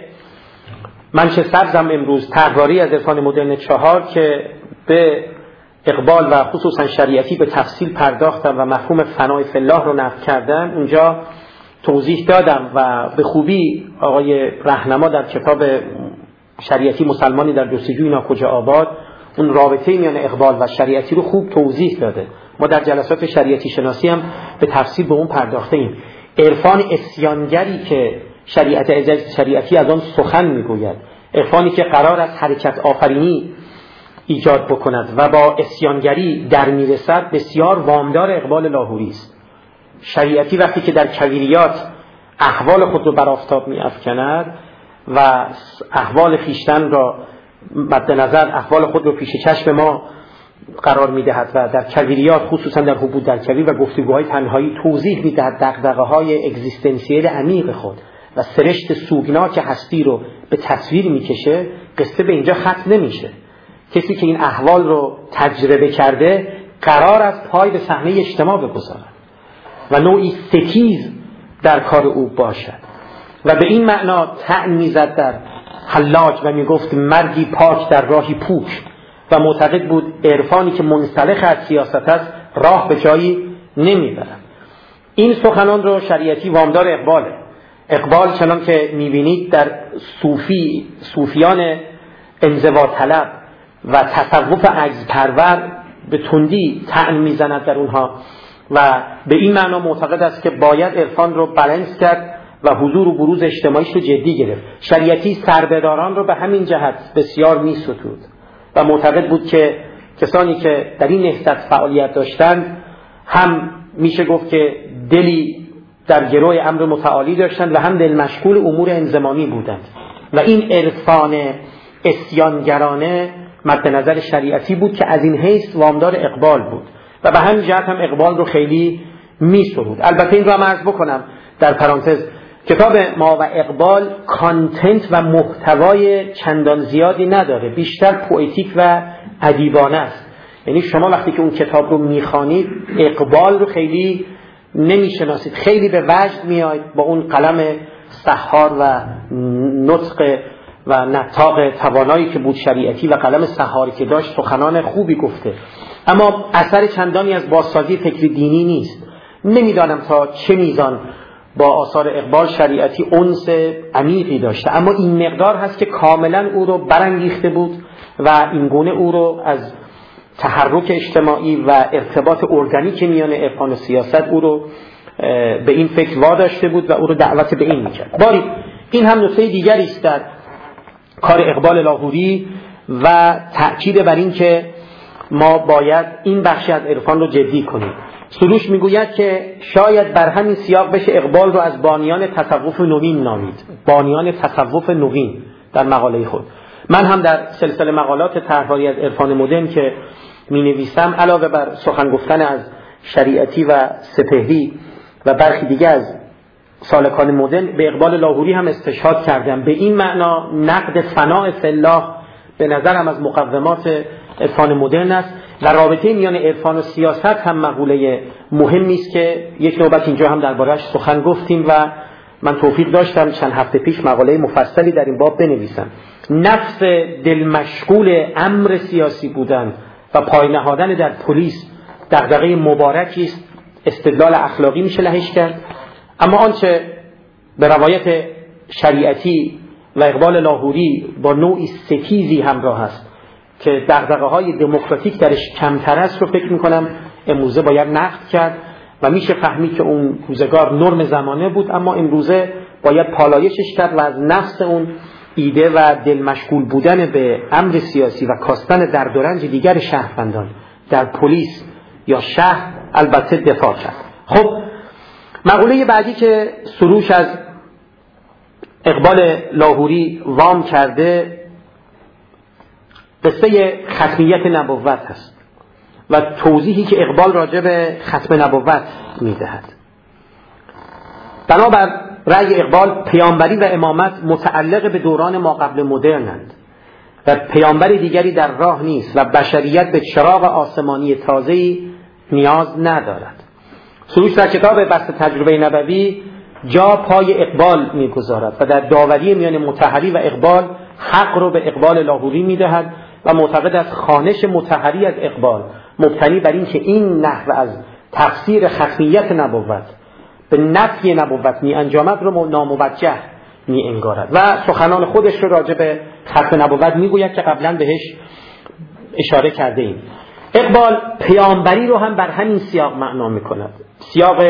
Speaker 2: منش سبزم امروز طرحواری از عرفان مدرن چهار که به اقبال و خصوصا شریعتی به تفصیل پرداختم و مفهوم فنای فی الله رو نقد کردم، اونجا توضیح دادم و به خوبی آقای رهنما در کتاب شریعتی مسلمانی در جستجوی ناکجا آباد اون رابطه میان اقبال و شریعتی رو خوب توضیح داده. ما در جلسات شریعتی شناسی هم به تفصیل به اون پرداخته ایم. عرفان اسیانگری که شریعت شریعتی از آن سخن میگوید، عرفانی که قرار است حرکت آفرینی ایجاد بکند و با اسیانگری در میرسد، بسیار وامدار اقبال لاهوری است. شریعتی وقتی که در کویریات احوال خود رو بر آفتاب می‌افکند و احوال خیشتن را مد نظر احوال خود رو پیش چشم ما قرار می‌دهد و در کویریات خصوصا در حبوط در کویر و گفتگوهای تنهایی توضیح می‌دهد دغدغه‌های اگزیستانسیل عمیق خود و سرشت سوگناک هستی رو به تصویر می‌کشه. قصه به اینجا ختم نمیشه. کسی که این احوال رو تجربه کرده قرار است پای به صحنه اجتماع بگذارد و نوعی ستیز در کار او باشد و به این معنا طعن میزد در حلاج و میگفت مردی پاک در راهی پوک و معتقد بود عرفانی که منسلخ از سیاست است راه به جایی نمیبرد. این سخنان رو شریعتی وامدار اقباله. اقبال چنان که میبینید در صوفی صوفیان انزوا طلب و تصوف عجز پرور به تندی طعن میزند در اونها و به این معنا معتقد است که باید عرفان رو بالانس کرد و حضور و بروز اجتماعیش رو جدی گرفت. شریعتی سربداران رو به همین جهت بسیار میستود و معتقد بود که کسانی که در این نهضت فعالیت داشتند هم میشه گفت که دلی در گروه امر متعالی داشتند و هم دل مشغول امور انضمامی بودند و این عرفان عصیانگرانه مد نظر شریعتی بود که از این حیث وامدار اقبال بود و به همین جهت هم اقبال رو خیلی می سرود. البته این رو هم عرض بکنم در پرانتز، کتاب ما و اقبال کانتنت و محتوای چندان زیادی نداره، بیشتر پوئتیک و ادیبانه است. یعنی شما وقتی که اون کتاب رو میخوانید اقبال رو خیلی نمیشناسید، خیلی به وجد میاید با اون قلم سحار و نطق و نطاق توانایی که بود شریعتی و قلم سحاری که داشت سخنان خوبی گفته، اما اثر چندانی از بازسازی فکر دینی نیست. نمیدانم تا چه میزان با آثار اقبال شریعتی انس عمیقی داشته، اما این مقدار هست که کاملا او رو برانگیخته بود و این گونه او رو از تحرک اجتماعی و ارتباط ارگانیک میان عرفان و سیاست او رو به این فکر واداشته بود و او رو دعوت به این میکرد. باری این هم نکته دیگری است در کار اقبال لاهوری و تأکید بر این که ما باید این بخشی از عرفان رو جدی کنیم. سروش میگوید که شاید بر همین سیاق بشه اقبال رو از بانیان تصوف نوین نامید، بانیان تصوف نوین در مقاله خود. من هم در سلسله مقالات طرحواری از عرفان مدرن که می نویسم علاوه بر سخن گفتن از شریعتی و سپهری و برخی دیگه از سالکان مدرن به اقبال لاهوری هم استشهاد کردم. به این معنا نقد فناء فی الله به نظرم از مقومات عرفان مدرن است و رابطه میان عرفان و سیاست هم مقوله مهمی است که یک نوبت اینجا هم درباره‌اش سخن گفتیم و من توفیق داشتم چند هفته پیش مقاله مفصلی در این باب بنویسم. نفس دل مشغول امر سیاسی بودن و پای نهادن در پلیس دغدغه مبارکی است، استدلال اخلاقی میشه لهش کرد، اما آنچه به روایت شریعتی و اقبال لاهوری با نوعی ستیزی همراه است که دغدغه های دموکراتیک درش کمتر است رو فکر میکنم امروزه باید نقد کرد و میشه فهمید که اون روزگار نرم زمانه بود، اما امروزه باید پالایشش کرد و از نفس اون ایده و دل مشغول بودن به امر سیاسی و کاستن درد و رنج دیگر شهروندان در پلیس یا شهر البته دفاع کرد. خب مقوله بعدی که سروش از اقبال لاهوری وام کرده قصه ختمیت نبوت است و توضیحی که اقبال راجع به ختم نبوت میدهد. بنابر رأی اقبال پیامبری و امامت متعلق به دوران ما قبل مدرنند و پیامبر دیگری در راه نیست و بشریت به چراغ آسمانی تازه‌ای نیاز ندارد. سروش در کتاب بسط تجربه نبوی جا پای اقبال میگذارد و در داوری میان مطهری و اقبال حق رو به اقبال لاهوری میدهد و معتقد است خوانش مطهری از اقبال مبتنی بر این که این نحو از تفسیر ختمیت نبوت به نفی نبوت می انجامد رو ناموجه می انگارد و سخنان خودش رو راجع به ختم نبوت می گوید که قبلا بهش اشاره کرده ایم. اقبال پیامبری رو هم بر همین سیاق معنا می کند، سیاق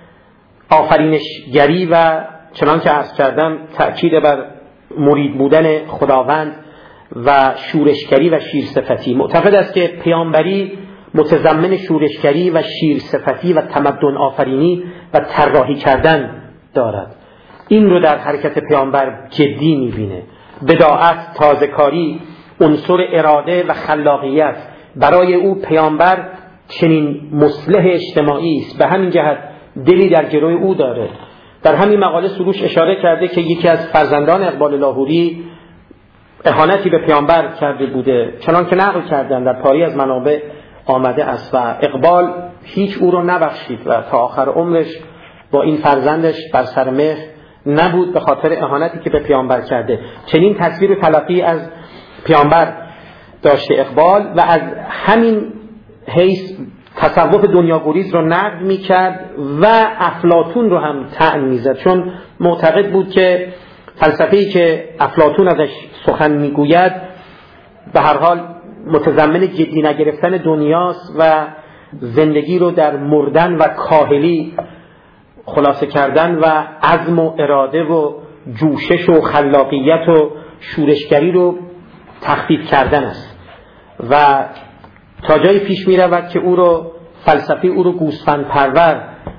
Speaker 2: آفرینشگری و چنان که عرض کردم تأکید بر مرید بودن خداوند و شورشگری و شیرصفتی. معتقد است که پیامبری متضمن شورشگری و شیرصفتی و تمدن آفرینی و طراحی کردن دارد. این رو در حرکت پیامبر جدی می‌بینه. بداعت، تازه‌کاری، عنصر اراده و خلاقیت برای او پیامبر چنین مصلح اجتماعی است. به همین جهت دلی در گروه او داره. در همین مقاله سروش اشاره کرده که یکی از فرزندان اقبال لاهوری اهانتی به پیامبر کرده بوده، چنان که نقل کردن در پاری از منابع آمده است و اقبال هیچ او رو نبخشید و تا آخر عمرش با این فرزندش بر سر مهر نبود به خاطر اهانتی که به پیامبر کرده. چنین تصویر و تلقی از پیامبر داشته اقبال و از همین حیث تصوف دنیاگریز رو نقد میکرد و افلاطون رو هم طعن میزد، چون معتقد بود که فلسفه‌ای که افلاطون ازش سخن میگوید به هر حال متضمن جدی نگرفتن دنیاست و زندگی رو در مردن و کاهلی خلاصه کردن و عزم و اراده و جوشش و خلاقیت و شورشگری رو تخفیف کردن است و تا جایی پیش می رود که او رو فلسفه او رو گوسفند پرور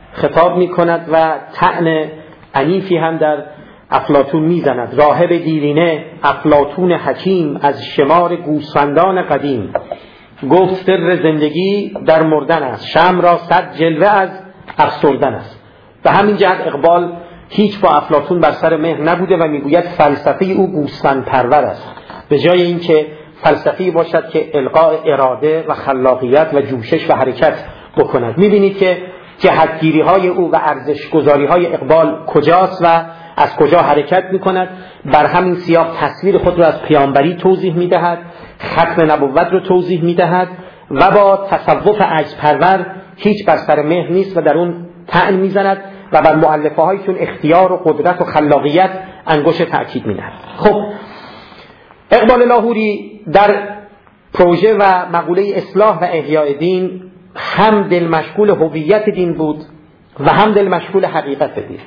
Speaker 2: خطاب می کند و طعن عنیفی هم در افلاطون می زند. راهب دیرینه افلاطون حکیم از شمار گوسفندان قدیم، گفت سر زندگی در مردن است، شمع را صد جلوه از افسردن است. به همین جهت اقبال هیچ با افلاطون بر سر مهر نبوده و میگوید فلسفه او گوسفند پرور است، به جای اینکه فلسفی باشد که القاء اراده و خلاقیت و جوشش و حرکت بکند. میبینید که جهتگیری های او و ارزش گذاری های اقبال کجاست و از کجا حرکت میکند. بر همین سیاق تصویر خود را از پیامبری توضیح میدهد، ختم نبوت رو توضیح میدهد و با تصوف عجز پرور هیچ بر سر مهر نیست و در اون طعن میزند و بر مؤلفه هایی چون اختیار و قدرت و خلاقیت انگشت تأکید می‌نهد. خب اقبال لاهوری در پروژه و مقوله اصلاح و احیاء دین هم دل مشغول هویت دین بود و هم دل مشغول حقیقت دین.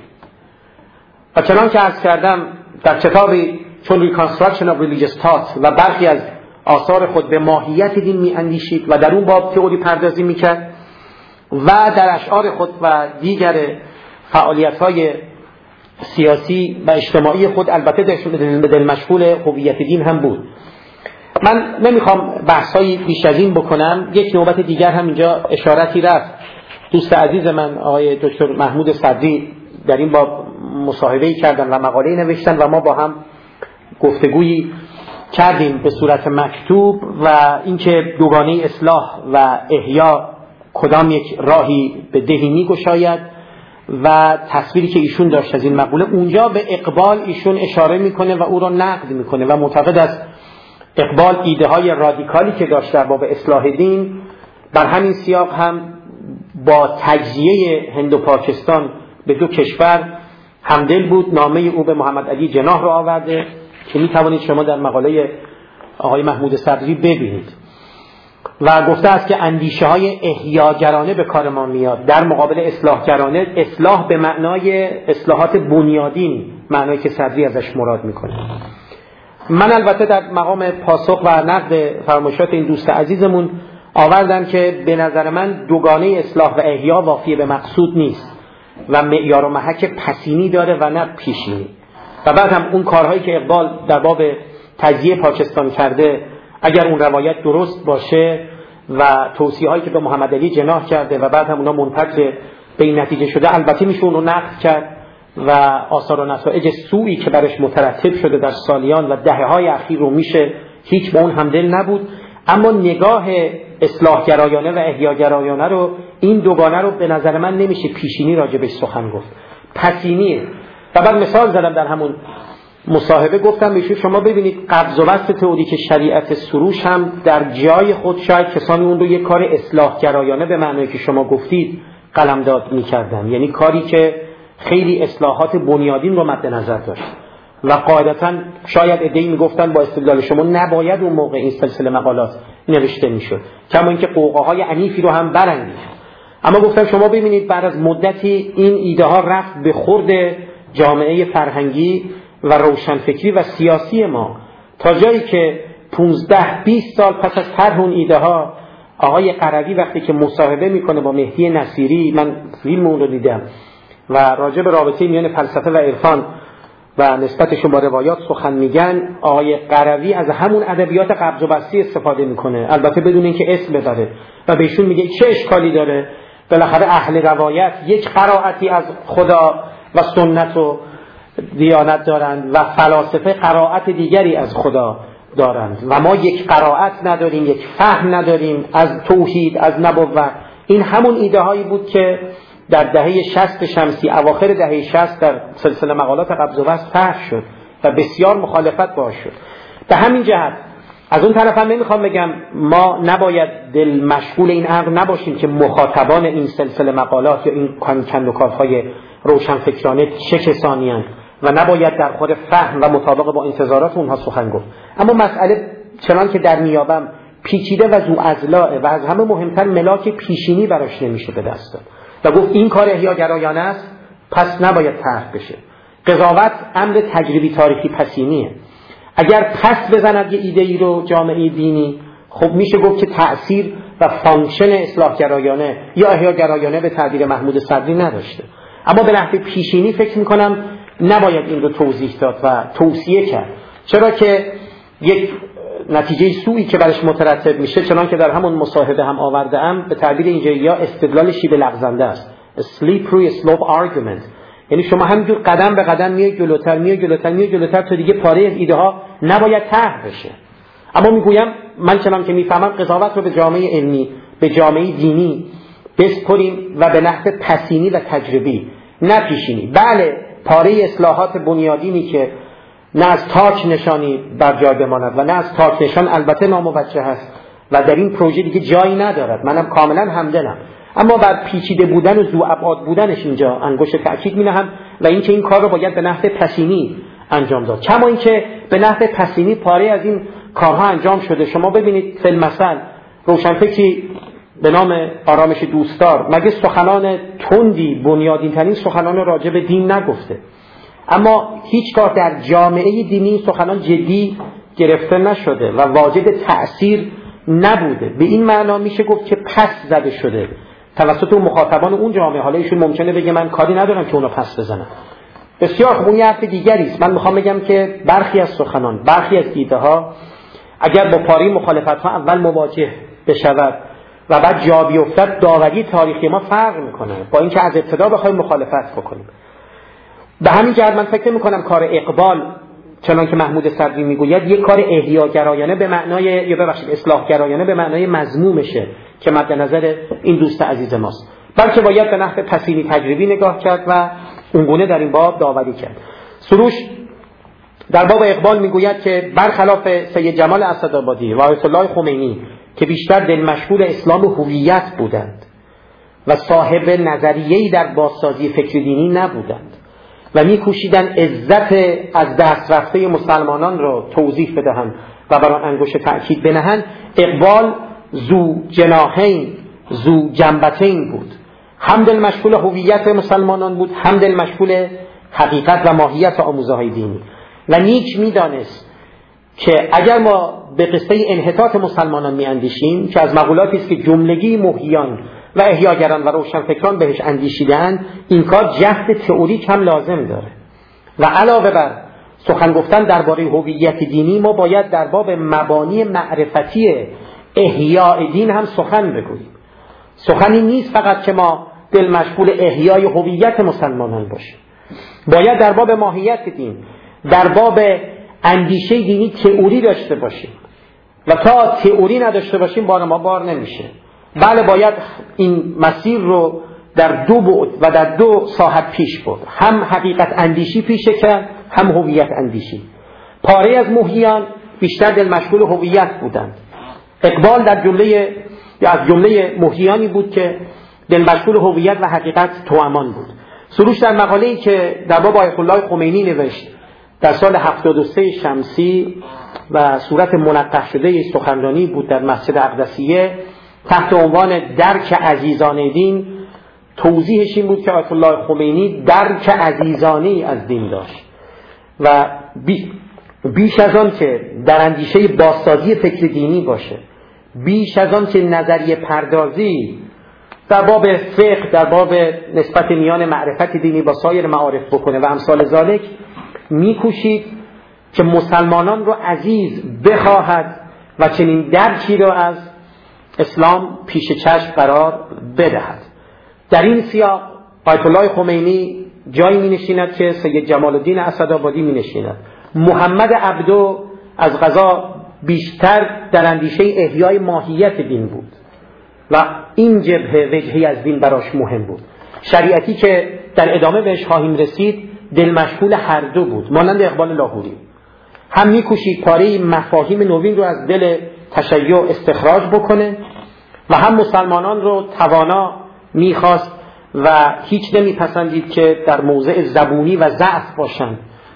Speaker 2: و چنان که عرض کردم در کتابی چون Reconstruction of Religious Thought و برخی از آثار خود به ماهیت دین می اندیشید و در اون باب تئوری پردازی می کرد و در اشعار خود و دیگر فعالیت‌های سیاسی و اجتماعی خود البته به دل مشغول هویت دین هم بود. من نمیخوام بحثایی بیش از این بکنم، یک نوبت دیگر هم اینجا اشارتی رفت. دوست عزیز من آقای دکتر محمود صدری در این باب مصاحبه‌ای کردن و مقاله‌ای نوشتن و ما با هم گفتگویی کردیم به صورت مکتوب و اینکه دوگانه اصلاح و احیا کدام یک راهی به دهی می‌گشاید و تصویری که ایشون داشت از این مقوله، اونجا به اقبال ایشون اشاره میکنه و او را نقد میکنه و معتقد است اقبال ایده های رادیکالی که داشت در باب اصلاح دین بر همین سیاق هم با تجزیه هند و پاکستان به دو کشور همدل بود. نامه او به محمد علی جناح را آورده که میتوانید شما در مقاله آقای محمود صدری ببینید و گفته است که اندیشه های احیاگرانه به کار ما میاد در مقابل اصلاحگرانه. اصلاح به معنای اصلاحات بنیادین، معنایی که صدری ازش مراد میکنه. من البته در مقام پاسخ و نقد فرمایشات این دوست عزیزمون آوردم که به نظر من دوگانه اصلاح و احیا وافی به مقصود نیست و معیار و محک پسینی داره و نه پیشینی. و بعد هم اون کارهایی که اقبال در باب تجزیه پاکستان کرده اگر اون روایت درست باشه و توصیه‌هایی که به محمد علی جناح کرده و بعد هم اونا منتج به این نتیجه شده، البته میشه اون رو نقد کرد و آثار و نتایج سوئی که برش مترتب شده در سالیان و دهه‌های اخیر رو میشه هیچ با اون همدل نبود. اما نگاه اصلاحگرایانه و احیاگرایانه رو، این دوگانه رو به نظر من نمیشه پیشینی راجبش سخن گفت، پسینیه. و بعد مثال زدم در همون مصاحبه، گفتم بهشون شما ببینید قبض و بسط تئوری که شریعت سروش هم در جای خود شاید کسانی اون رو یک کار اصلاحگرایانه به معنی که شما گفتید قلمداد می‌کردن، یعنی کاری که خیلی اصلاحات بنیادین رو مد نظر داشت و قاعدتاً شاید عده‌ای میگفتن با استدلال شما نباید اون موقع این سلسله مقالات نوشته میشد، کما اینکه قوقاهای عنیفی رو هم برانگیخت. اما گفتم شما ببینید بعد از مدتی این ایده ها رفت به خورد جامعه فرهنگی و روشنفکری و سیاسی ما تا جایی که پانزده بیست سال پس از طرح اون ایده ها آقای قروی وقتی که مصاحبه میکنه با مهدی نصیری، من فیلم اون رو دیدم و راجع به رابطه میان فلسفه و عرفان و نسبتشون با روایات سخن میگن، آقای قروی از همون ادبیات قبض و بسطی استفاده میکنه، البته بدون اینکه اسم ببره، و بهشون میگه چه اشکالی داره، بالاخره اهل روایت یک قرائتی از خدا و سنت و دیانت دارند و فلاسفه قرائت دیگری از خدا دارند و ما یک قرائت نداریم، یک فهم نداریم از توحید، از نبوت. این همون ایده هایی بود که در دهه شصت شمسی، اواخر دهه شصت در سلسله مقالات قبض و بسط طرح شد و بسیار مخالفت باش شد. به همین جهت از اون طرف هم نمیخوام بگم ما نباید دل مشغول این امر نباشیم که مخاطبان این سلسله مقالات یا این کندوکارهای روشنفکرانه چه کسانی هستند و نباید در خور فهم و مطابق با انتظارات اونها سخن گفت. اما مسئله چنان که در نیابم پیچیده و ذو اضلاع و از همه مهمتر ملاک پیشینی براش نمیشه به دست داد و گفت این کار احیاگرایانه است پس نباید طرح بشه. قضاوت امر تجربی تاریخی پسینیه. اگر پس بزند یه ایده ای رو جامعه دینی، خب میشه گفت که تأثیر و فانکشن اصلاحگرایانه یا احیاگرایانه به تعبیر محمود صدری نداشته. اما به نحو پیشینی فکر میکنم نباید این رو توضیح داد و توصیه کرد، چرا که یک نتیجه سوئی که برش مترتب میشه، چنان که در همون مصاحبه هم آورده ام، به تعبیر اینجایی‌ها استدلال شیب لغزنده است. slippery slope argument، یعنی شما همینجور قدم به قدم میای جلوتر میای جلوتر میای جلوتر تا دیگه پاره از ایده ها نباید طرح بشه. اما میگویم من چنان که میفهمم قضاوت رو به جامعه علمی، به جامعه دینی بسپریم و به نحو پسینی و تجربی، نه پیشینی. بله پاره اصلاحات بنیادینی که نه از تاک نشانی بر جای بماند و نه از تاک نشان البته ناموجه است و در این پروژه دیگه جایی ندارد، منم کاملا همدلم، اما بر پیچیده بودن و ذو ابعاد بودنش اینجا انگشت تأکید می‌نهم و اینکه این کار رو باید به نحو پسینی انجام داد. کما اینکه به نحو پسینی پاره از این کارها انجام شده. شما ببینید فی المثل روشنفکری به نام آرامش دوستدار مگه سخنان تندی بنیادین ترین سخنان راجع به دین نگفته؟ اما هیچگاه در جامعه دینی سخنان جدی گرفته نشده و واجد تأثیر نبوده. به این معنا میشه گفت که پس زده شده توسط اون مخاطبان اون جامعه. حالا ایشون ممکنه بگه من کاری ندارم که اونو پس بزنم. بسیار خوب، اون یه حرف دیگری است. من میخوام بگم که برخی از سخنان، برخی از ایده ها اگر با پاره مخالفت ها اول مواجه بشود و بعد جا بیفتد، داوری تاریخی ما فرق میکنه با اینکه از ابتدا بخوایم مخالفت بکنیم. به همین جهت من فکر میکنم کار اقبال چنان که محمود صدری میگوید یک کار احیاگرایانه به معنای یا ببخشید اصلاحگرایانه به معنای مذمومشه که مد نظر این دوست عزیز ماست، بلکه باید به نحو پسینی تجربی نگاه کرد و اونگونه در این باب داوری کرد. سروش در باب اقبال میگوید که برخلاف سید جمال اسدآبادی و آیت الله خمینی که بیشتر دل مشغول اسلام هویت بودند و صاحب نظریه‌ای در بازسازی فکر دینی نبودند و می‌کوشیدند عزت از دست رفته مسلمانان را توضیح بدهند و بر آن انگشت تأکید بنهند، اقبال ذو جناحین ذو جنبتین بود. هم دل مشغول هویت مسلمانان بود، هم دل مشغول حقیقت و ماهیت آموزه‌های دینی و نیک می‌دانست که اگر ما به قصه انحطاط مسلمانان می‌اندیشیم که از مقولاتی است که جملگی محییان و احیاگران و روشنفکران بهش اندیشیدند، این کار جهد تئوریک هم لازم داره و علاوه بر سخن گفتن درباره هویت دینی ما باید در باب مبانی معرفتی احیاء دین هم سخن بگوییم. سخنی نیست فقط که ما دل مشغول احیای هویت مسلمانان باشیم، باید در باب ماهیت دین، در باب اندیشه دینی تئوری داشته باشیم و تا تئوری نداشته باشیم بار ما بار نمیشه. بله باید این مسیر رو در دو بعد و در دو ساحت پیش برد، هم حقیقت اندیشی پیشه کرد، هم هویت اندیشی. پاره از محییان بیشتر دل مشغول هویت بودند. اقبال در جمله یا از جمله محییانی بود که دل مشغول هویت و حقیقت توامان بود. سروش در مقاله‌ای که در باب آیت الله خمینی نوشت در سال هفتاد و سه شمسی و صورت منقح شده سخنرانی بود در مسجد اقدسیه تحت عنوان درک عزیزان دین، توضیحش این بود که آیت الله خمینی درک عزیزانه‌ای از دین داشت و بی بیش از آن که در اندیشه بازسازی فکر دینی باشه، بیش از آن که نظریه پردازی در باب فقه، در باب نسبت میان معرفت دینی با سایر معارف بکنه و امثال ذالک، میکوشید که مسلمانان رو عزیز بخواهد و چنین درکی رو از اسلام پیش چشم قرار بدهد. در این سیاق آیت الله خمینی جایی می نشیند که سید جمال الدین اسدآبادی می نشیند. محمد عبدو از قضا بیشتر در اندیشه احیای ماهیت دین بود و این جبهه وجهی از دین براش مهم بود. شریعتی که در ادامه بهش خواهیم رسید دل مشغول هر دو بود، مانند اقبال لاهوری. هم میکوشید پاره مفاهیم نوین رو از دل تشیع استخراج بکنه و هم مسلمانان رو توانا میخواست و هیچ نمیپسندید که در موضع زبونی و ضعف باشند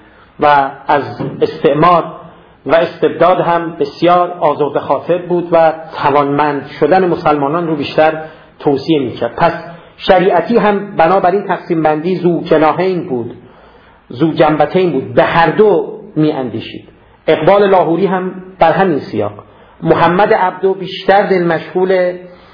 Speaker 2: و از استعمار و استبداد هم بسیار آزرده خاطر بود و توانمند شدن مسلمانان رو بیشتر توصیه میکرد. پس شریعتی هم بنابراین تقسیم بندی ذو جناحین بود، ذو جنبتین بود، به هر دو می اندیشید. اقبال لاهوری هم بر همین سیاق. محمد عبدو بیشتر دل مشغول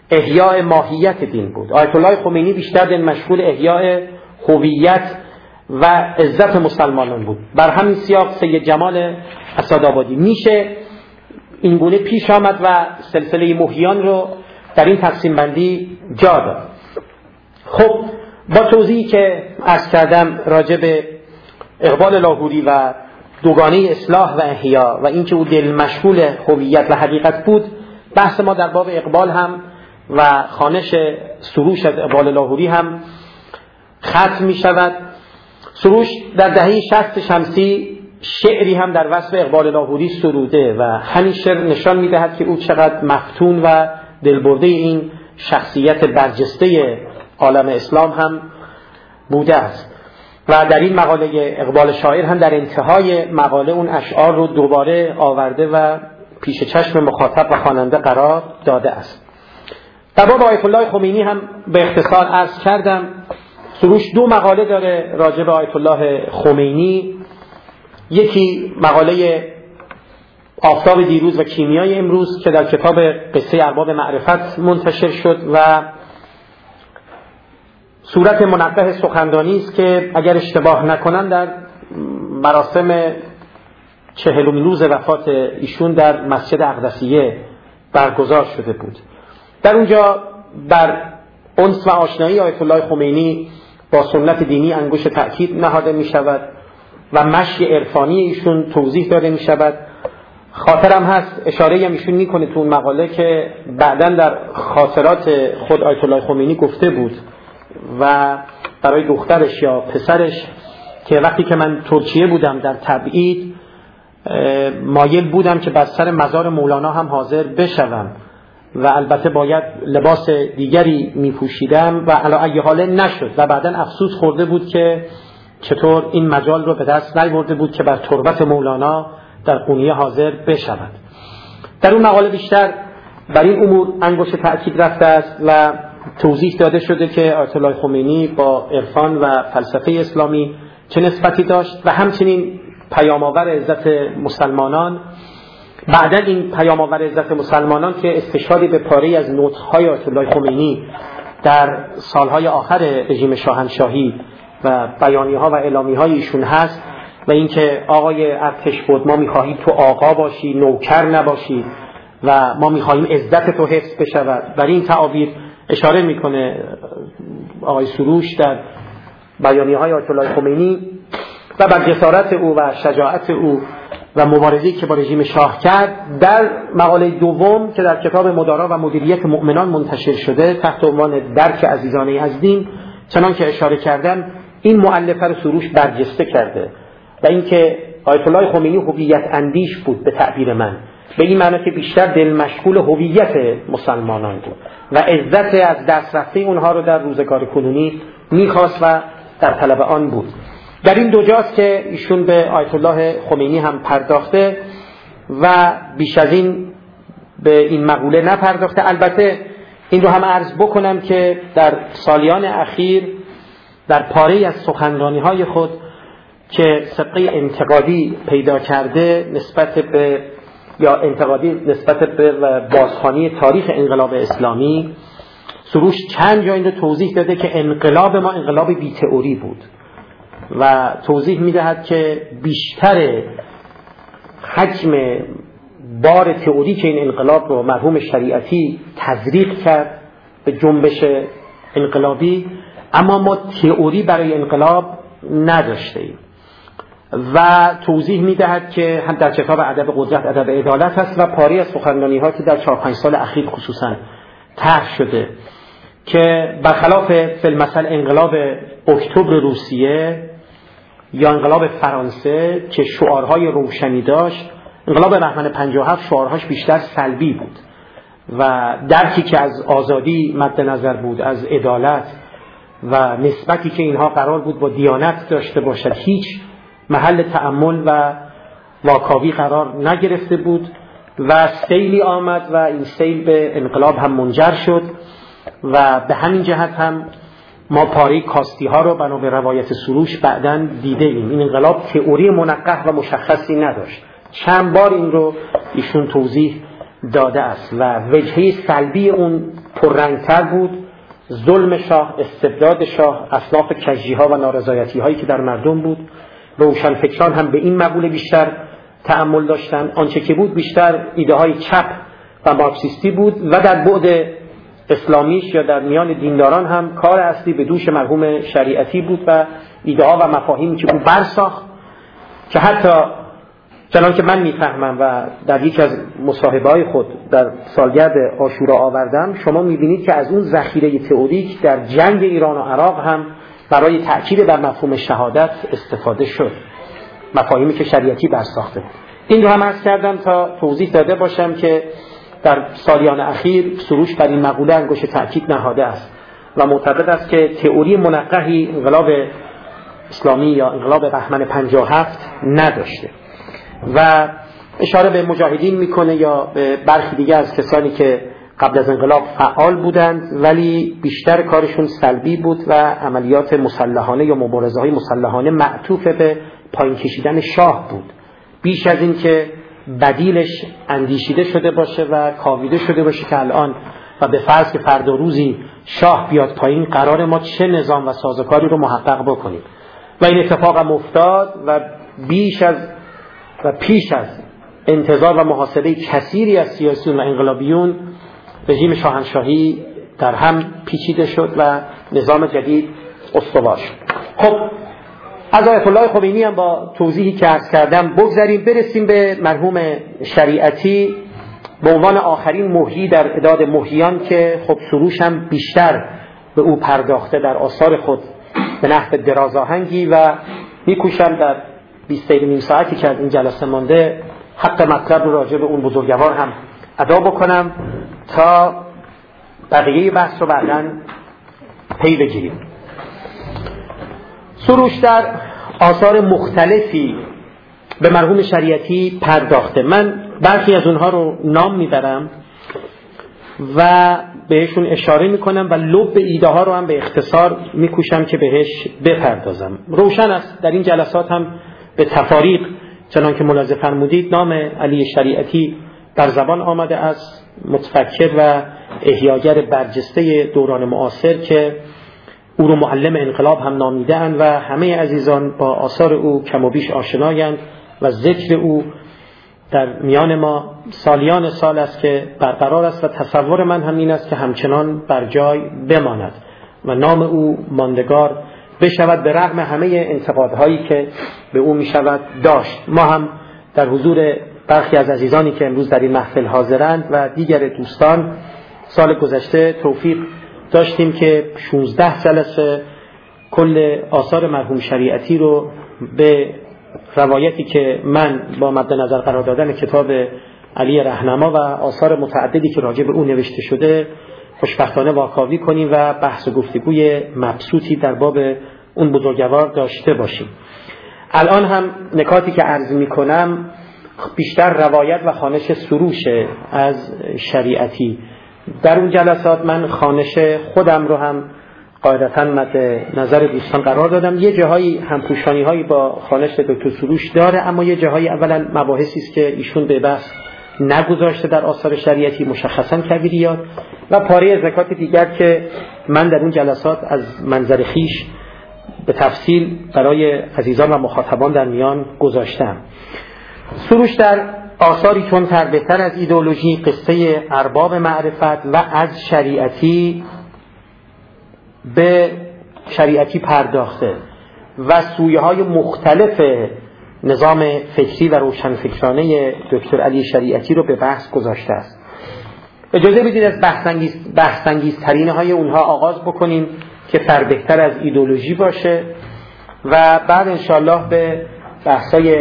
Speaker 2: احیاء ماهیت دین بود. آیت الله خمینی بیشتر دین مشغول احیاء هویت و عزت مسلمانان بود. بر همین سیاق سید جمال اسدآبادی میشه این گونه پیش آمد و سلسله محییان رو در این تقسیم بندی جا داد. خب با توضیحی که عرض کردم راجع به اقبال لاهوری و دوگانه اصلاح و احیا و اینکه او دل مشغول هویت و حقیقت بود، بحث ما در باب اقبال هم و خوانش سروش از اقبال لاهوری هم ختم می شود. سروش در دهه شصت شمسی شعری هم در وصف اقبال لاهوری سروده و همین شعر نشان می دهد که او چقدر مفتون و دلبرده این شخصیت برجسته عالم اسلام هم بوده است. و در این مقاله اقبال شاعر هم در انتهای مقاله اون اشعار رو دوباره آورده و پیش چشم مخاطب و خواننده قرار داده است. در باب آیت الله خمینی هم به اختصار عرض کردم. سروش دو مقاله داره راجع به آیت الله خمینی. یکی مقاله آفتاب دیروز و کیمیای امروز که در کتاب قصه ارباب معرفت منتشر شد و صورت منقح سخنرانی است که اگر اشتباه نکنم در مراسم چهلمین روز وفات ایشون در مسجد اقدسیه برگزار شده بود. در اونجا بر انس و آشنایی آیت الله خمینی با سنت دینی انگشت تأکید نهاده می شود و مشی عرفانی ایشون توضیح داده می شود. خاطرم هست اشاره هم ایشون می کنه تو اون مقاله که بعداً در خاطرات خود آیت الله خمینی گفته بود و برای دخترش یا پسرش که وقتی که من ترکیه بودم در تبعید مایل بودم که بر سر مزار مولانا هم حاضر بشوم و البته باید لباس دیگری می پوشیدم و علی ای حال نشد و بعداً افسوس خورده بود که چطور این مجال رو به دست نیاورده بود که بر تربت مولانا در قونیه حاضر بشود. در اون مقاله بیشتر بر این امور انگشت تأکید رفته است و توضیح داده شده که آیت الله خمینی با عرفان و فلسفه اسلامی چه نسبتی داشت و همچنین پیام‌آور عزت مسلمانان. بعداً این پیام‌آور عزت مسلمانان که استشهادی به پاره‌ای از نطق‌های آیت الله خمینی در سالهای آخر رژیم شاهنشاهی و بیانیه‌ها و اعلامیه‌های ایشون هست و اینکه آقای ارتش بود ما می‌خواهیم تو آقا باشی نوکر نباشی و ما می‌خواهیم عزت تو حفظ بشود. بر این تعابیر اشاره میکنه آقای سروش در بیانیه‌های آیت الله خمینی و بر جسارت او و شجاعت او و مبارزه‌ای که با رژیم شاه کرد. در مقاله دوم که در کتاب مدارا و مدیریت مؤمنان منتشر شده تحت عنوان درک عزیزانه از دین، چنان که اشاره کردم این مؤلفه رو سروش برجسته کرده و اینکه آیت الله خمینی هویت اندیش بود به تعبیر من، به این معنی که بیشتر دل مشغول هویت مسلمانان بود و عزت از دست رفته اونها رو در روزگار کنونی میخواست و در طلب آن بود. در این دو جاست که ایشون به آیت الله خمینی هم پرداخته و بیش از این به این مقوله نپرداخته. البته این رو هم عرض بکنم که در سالیان اخیر در پاره‌ای از سخنرانی‌های خود که سبقه انتقادی پیدا کرده نسبت به یا انتقادی نسبت به بازخوانی تاریخ انقلاب اسلامی، سروش چند جا این رو توضیح داده که انقلاب ما انقلاب بی تئوری بود و توضیح میدهد که بیشتر حجم بار تئوری که این انقلاب رو مرحوم شریعتی تزریق کرد به جنبش انقلابی، اما ما تئوری برای انقلاب نداشتیم. و توضیح میدهد که هم در کتاب ادب قدرت ادب عدالت هست و پاری از سخنرانی ها که در چهار پنج سال اخیر خصوصا طرح شده که برخلاف فیلمثل انقلاب اکتبر روسیه یا انقلاب فرانسه که شعارهای روشنی داشت، انقلاب بهمن پنجاه و هفت شعارهاش بیشتر سلبی بود و درکی که از آزادی مد نظر بود، از عدالت و نسبتی که اینها قرار بود با دیانت داشته باشد هیچ محل تأمل و واکاوی قرار نگرفته بود و سیلی آمد و این سیل به انقلاب هم منجر شد و به همین جهت هم ما پاره کاستی ها رو بنا به روایت سروش بعداً دیده ایم. این انقلاب تئوری منقح و مشخصی نداشت. چند بار این رو ایشون توضیح داده است و وجهه سلبی اون پررنگتر بود. ظلم شاه، استبداد شاه، اصناف کجی‌ها و نارضایتی هایی که در مردم بود. روشنفکران هم به این مقوله بیشتر تأمل داشتن. آنچه که بود بیشتر ایده های چپ و مارکسیستی بود و در بعد اسلامیش یا در میان دینداران هم کار اصلی به دوش مرحوم شریعتی بود و ایده ها و مفاهیمی که او برساخت که حتی چنان که من میفهمم و در یک از مصاحبه های خود در سالگرد عاشورا آوردم، شما میبینید که از اون ذخیره تئوریک در جنگ ایران و عراق هم برای تأکید بر مفهوم شهادت استفاده شد، مفاهیمی که شریعتی برساخته. این رو هم عرض کردم تا توضیح داده باشم که در سالیان اخیر سروش بر این مقوله انگشت تأکید نهاده است و معتقد است که تئوری منقحی انقلاب اسلامی یا انقلاب بهمن پنجاه و هفت نداشته و اشاره به مجاهدین میکنه یا به برخی دیگه از کسانی که قبل از انقلاب فعال بودند ولی بیشتر کارشون سلبی بود و عملیات مسلحانه یا مبارزه های مسلحانه معطوف به پایین کشیدن شاه بود، بیش از این که بدیلش اندیشیده شده باشه و کاویده شده باشه که الان و به فرض که فردا روزی شاه بیاد پایین قرار ما چه نظام و سازوکاری رو محقق بکنیم. و این اتفاق هم افتاد و بیش از و پیش از انتظار و محاسبه کثیری از سیاسیون و انقلابیون رژیم شاهنشاهی در هم پیچیده شد و نظام جدید استوار شد. خب از آیت الله خمینی هم با توضیحی که عرض کردم بگذاریم، برسیم به مرحوم شریعتی به عنوان آخرین محیی در اعداد محییان که خب سروش هم بیشتر به او پرداخته در آثار خود به نحو درازآهنگی و میکوشم در بیست دقیقه نیم ساعتی که از این جلسه مانده حق مطلب رو راجع به اون بزرگوار هم ادا بکنم تا بقیه بحث رو بعداً پی بگیریم. سروش در آثار مختلفی به مرحوم شریعتی پرداخته. من برخی از اونها رو نام میبرم و بهشون اشاره میکنم و لب ایده ها رو هم به اختصار میکوشم که بهش بپردازم. روشن است در این جلسات هم به تفاریق چنان که ملاحظه فرمودید نام علی شریعتی در زبان آمده است، متفکر و احیاگر برجسته دوران معاصر که او رو معلم انقلاب هم نامیده‌اند و همه عزیزان با آثار او کم و بیش آشنایند و ذکر او در میان ما سالیان سال است که برقرار است و تصور من هم این است که همچنان بر جای بماند و نام او ماندگار بشود به رغم همه انتقادهایی که به او می شود داشت. ما هم در حضور برخی از عزیزانی که امروز در این محفل حاضرند و دیگر دوستان سال گذشته توفیق داشتیم که شانزده جلسه کل آثار مرحوم شریعتی رو به روایتی که من با مد نظر قرار دادن کتاب علی رهنما و آثار متعددی که راجع به او نوشته شده خوشبختانه واکاوی کنیم و بحث و گفتگوی مبسوطی در باب اون بزرگوار داشته باشیم. الان هم نکاتی که عرض می کنم بیشتر روایت و خوانش سروشه از شریعتی. در اون جلسات من خوانش خودم رو هم قاعدتاً مد نظر دوستان قرار دادم. یه جاهایی همپوشانی هایی با خوانش دکتر سروش داره، اما یه جاهایی اولا مباحثی است که ایشون به بحث نگذاشته در آثار شریعتی، مشخصاً کویریات، و پاره از نکات دیگر که من در اون جلسات از منظر خیش به تفصیل برای عزیزان و مخاطبان در میان گذاشتم. سروش در آثاری چون تر بهتر از ایدئولوژی، قصه ارباب معرفت و از شریعتی به شریعتی پرداخته و سویه های مختلف نظام فکری و روشنفکرانه دکتر علی شریعتی رو به بحث گذاشته است. اجازه بدید از بحث‌انگیز بحث‌انگیزترین های اونها آغاز بکنیم که فربهتر از ایدئولوژی باشه و بعد انشاءالله به بحث‌های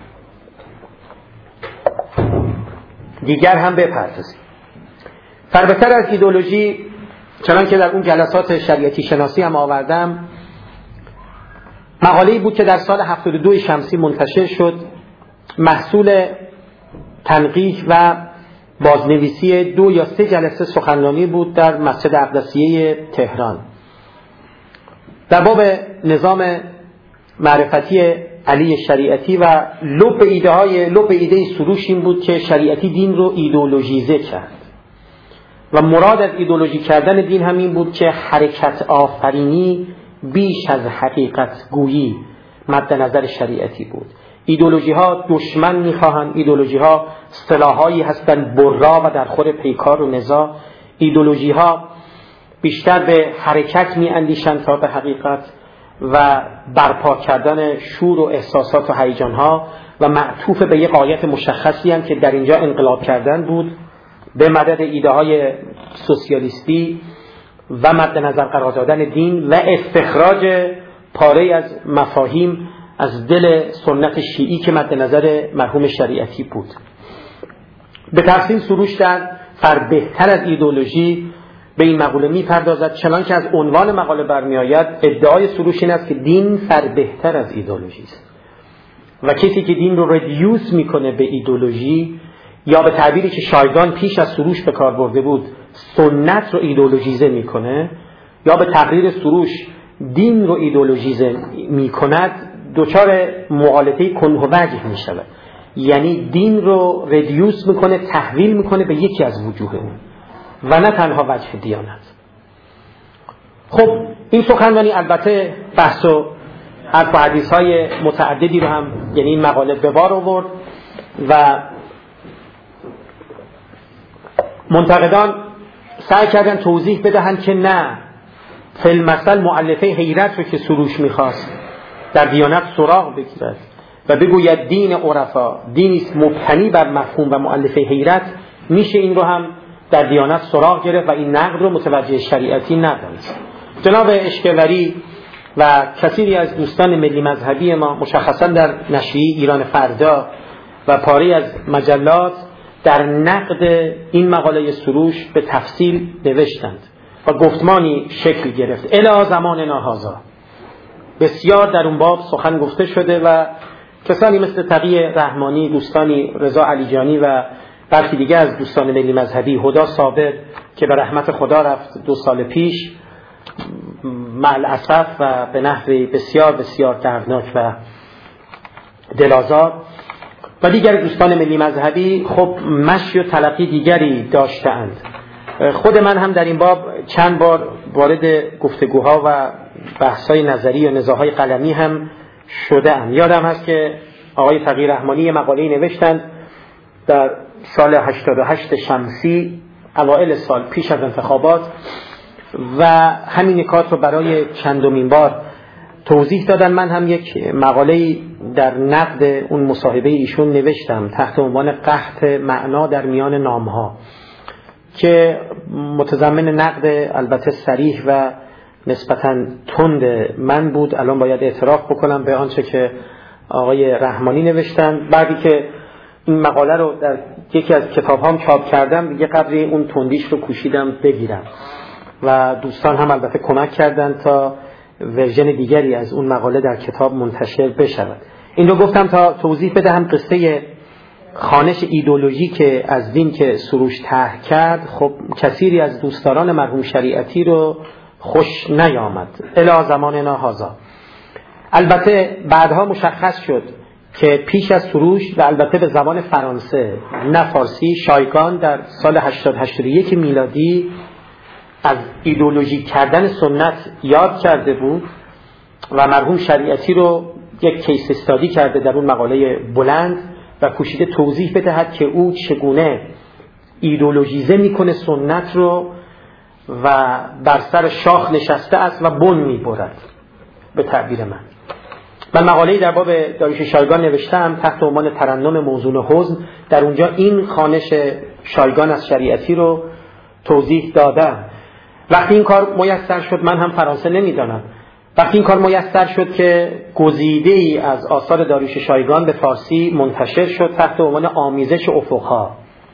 Speaker 2: دیگر هم بپردازیم. فربهتر از ایدئولوژی چنان که در اون جلسات شریعتی شناسی هم آوردم، مقاله‌ای بود که در سال هفتاد و دو شمسی منتشر شد، محصول تنقیح و بازنویسی دو یا سه جلسه سخنرانی بود در مسجد اقدسیه تهران در باب نظام معرفتی علی شریعتی و لب ایده های لب ایده سروش این بود که شریعتی دین رو ایدئولوژیزه کرد و مراد از ایدئولوژی کردن دین همین بود که حرکت آفرینی بیش از حقیقت گویی مد نظر شریعتی بود. ایدئولوژی ها دشمن میخواهند، ایدئولوژی ها اصطلاحایی هستند برا و در خور پیکار و نزاع. ایدئولوژی ها بیشتر به حرکت میاندیشند تا به حقیقت و برپا کردن شور و احساسات و هیجان ها و معطوف به یک غایت مشخصی هم که در اینجا انقلاب کردن بود به مدد ایده های سوسیالیستی و مد نظر قرار دادن دین و استخراج پاره از مفاهیم از دل سنت شیعی که مد نظر مرحوم شریعتی بود. به تفصیل سروش در فربهتر از ایدئولوژی به این مقوله میپردازد، چنان که از عنوان مقاله برمی آید ادعای سروش این است که دین فربهتر از ایدئولوژی است و کسی که دین رو ردیوس میکنه به ایدئولوژی یا به تعبیری که شایگان پیش از سروش به کار برده بود سنت رو ایدئولوژیزه میکنه یا به تقریر سروش دین رو ایدئولوژیزه میکند دچار مغالطه کنه و وجه میشود. یعنی دین رو ردیوس میکنه، تحویل میکنه به یکی از وجوه اون و نه تنها وجه دیانت. خب این سخنرانی البته بحث و حرف و حدیث های متعددی رو هم یعنی این مقاله به بار آورد و منتقدان سعی کردن توضیح بدهند که نه، فی المثل مؤلفه حیرت رو که سروش میخواست در دیانت سراغ بگیرد و بگوید دین عرفا دینی است مبتنی بر مفهوم و مؤلفه حیرت، میشه این رو هم در دیانت سراغ گرفت و این نقد رو متوجه شریعتی ندانست. جناب اشکوری و کثیری از دوستان ملی مذهبی ما مشخصا در نشریه ایران فردا و پاره از مجلات در نقد این مقاله سروش به تفصیل نوشتند و گفتمانی شکل گرفت. الی زماننا هذا بسیار در اون باب سخن گفته شده و کسانی مثل تقی رحمانی، دوستانی رضا علیجانی و برخی دیگه از دوستان ملی مذهبی، هدا صابر که به رحمت خدا رفت دو سال پیش مع الاسف و به نحوی بسیار بسیار دردناک و دلازار، و دیگر دوستان ملی مذهبی خب مشی و تلقی دیگری داشتند. خود من هم در این باب چند بار وارد گفتگوها و بحث‌های نظری و نزاع‌های قلمی هم شده‌ام. یادم هست که آقای تقی رحمانی مقاله‌ای نوشتند در سال هشتاد و هشت شمسی اوائل سال پیش از انتخابات و همین نکات رو برای چندمین بار توضیح دادن. من هم یک مقاله‌ای در نقد اون مصاحبه ایشون نوشتم تحت عنوان قحط معنا در میان نام‌ها که متضمن نقد البته صریح و نسبتاً تند من بود. الان باید اعتراف بکنم به آنچه که آقای رحمانی نوشتن. بعدی که این مقاله رو در یکی از کتاب‌هام چاپ کردم دیگه قدری اون تندیش رو کوشیدم بگیرم و دوستان هم البته کمک کردن تا ورژن دیگری از اون مقاله در کتاب منتشر بشود. این رو گفتم تا توضیح بدهم قصه خوانش ایدئولوژی که از دین که سروش طرح کرد خب کثیری از دوستداران مرحوم شریعتی رو خوش نیامد. الی زماننا هذا. البته بعدها مشخص شد که پیش از سروش و البته به زبان فرانسه نه فارسی شایگان در سال هشتاد هشتاد و یک میلادی از ایدئولوژی کردن سنت یاد کرده بود و مرحوم شریعتی رو یک کیس استادی کرده در اون مقاله بلند و کوشیده توضیح بدهد که او چگونه ایدئولوژیزه میکنه سنت رو و بر سر شاخ نشسته است و بن میبرد به تعبیر من. من مقاله‌ای در باب داریوش شایگان نوشتم تحت عنوان ترنم موزون حزن. در اونجا این خوانش شایگان از شریعتی رو توضیح دادم. وقتی این کار میسر شد، من هم فرانسه نمیدانم، وقتی این کار میسر شد که گزیده‌ای از آثار داریوش شایگان به فارسی منتشر شد تحت عنوان آمیزش افقها،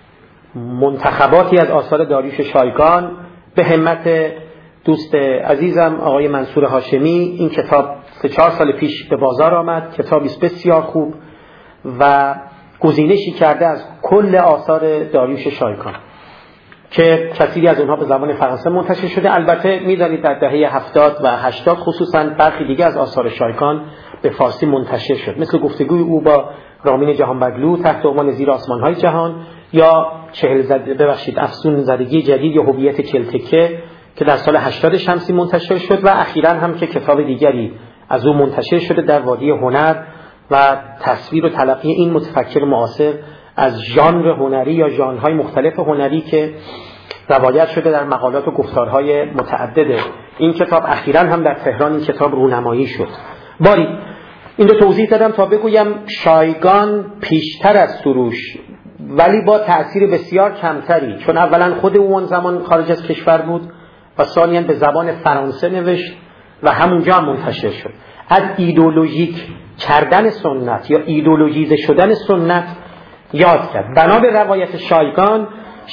Speaker 2: منتخباتی از آثار داریوش شایگان به همت دوست عزیزم آقای منصور هاشمی، این کتاب سه چهار سال پیش به بازار آمد. کتابی بسیار خوب و گزینشی کرده از کل آثار داریوش شایگان که کثیری از اونها به زبان فرانسه منتشر شده. البته می‌دانید در دهه هفتاد و هشتاد خصوصاً برخی دیگه از آثار شایگان به فارسی منتشر شد، مثل گفتگوی او با رامین جهانبگلو تحت عنوان زیر آسمان‌های جهان، یا چهل زده ببخشید افسون زدگی جدید یا هویت کلتکه که در سال هشتاد شمسی منتشر شد، و اخیراً هم که کتاب دیگری از او منتشر شده در وادی هنر و تصویر و تلقی این متفکر معاصر از ژانر هنری یا ژانرهای مختلف هنری که روایت شده در مقالات و گفتارهای متعدد. این کتاب اخیراً هم در تهران این کتاب رونمایی شد. باری این رو توضیح دادم تا بگویم شایگان پیشتر از سروش ولی با تأثیر بسیار کمتری، چون اولا خود اون زمان خارج از کشور بود و ثانیاً به زبان فرانسه نوشت و همونجا هم منتشر شد، از ایدئولوژیک کردن سنت یا ایدئولوژیزه شدن سنت یاد کرد. بنا به روایت شایگان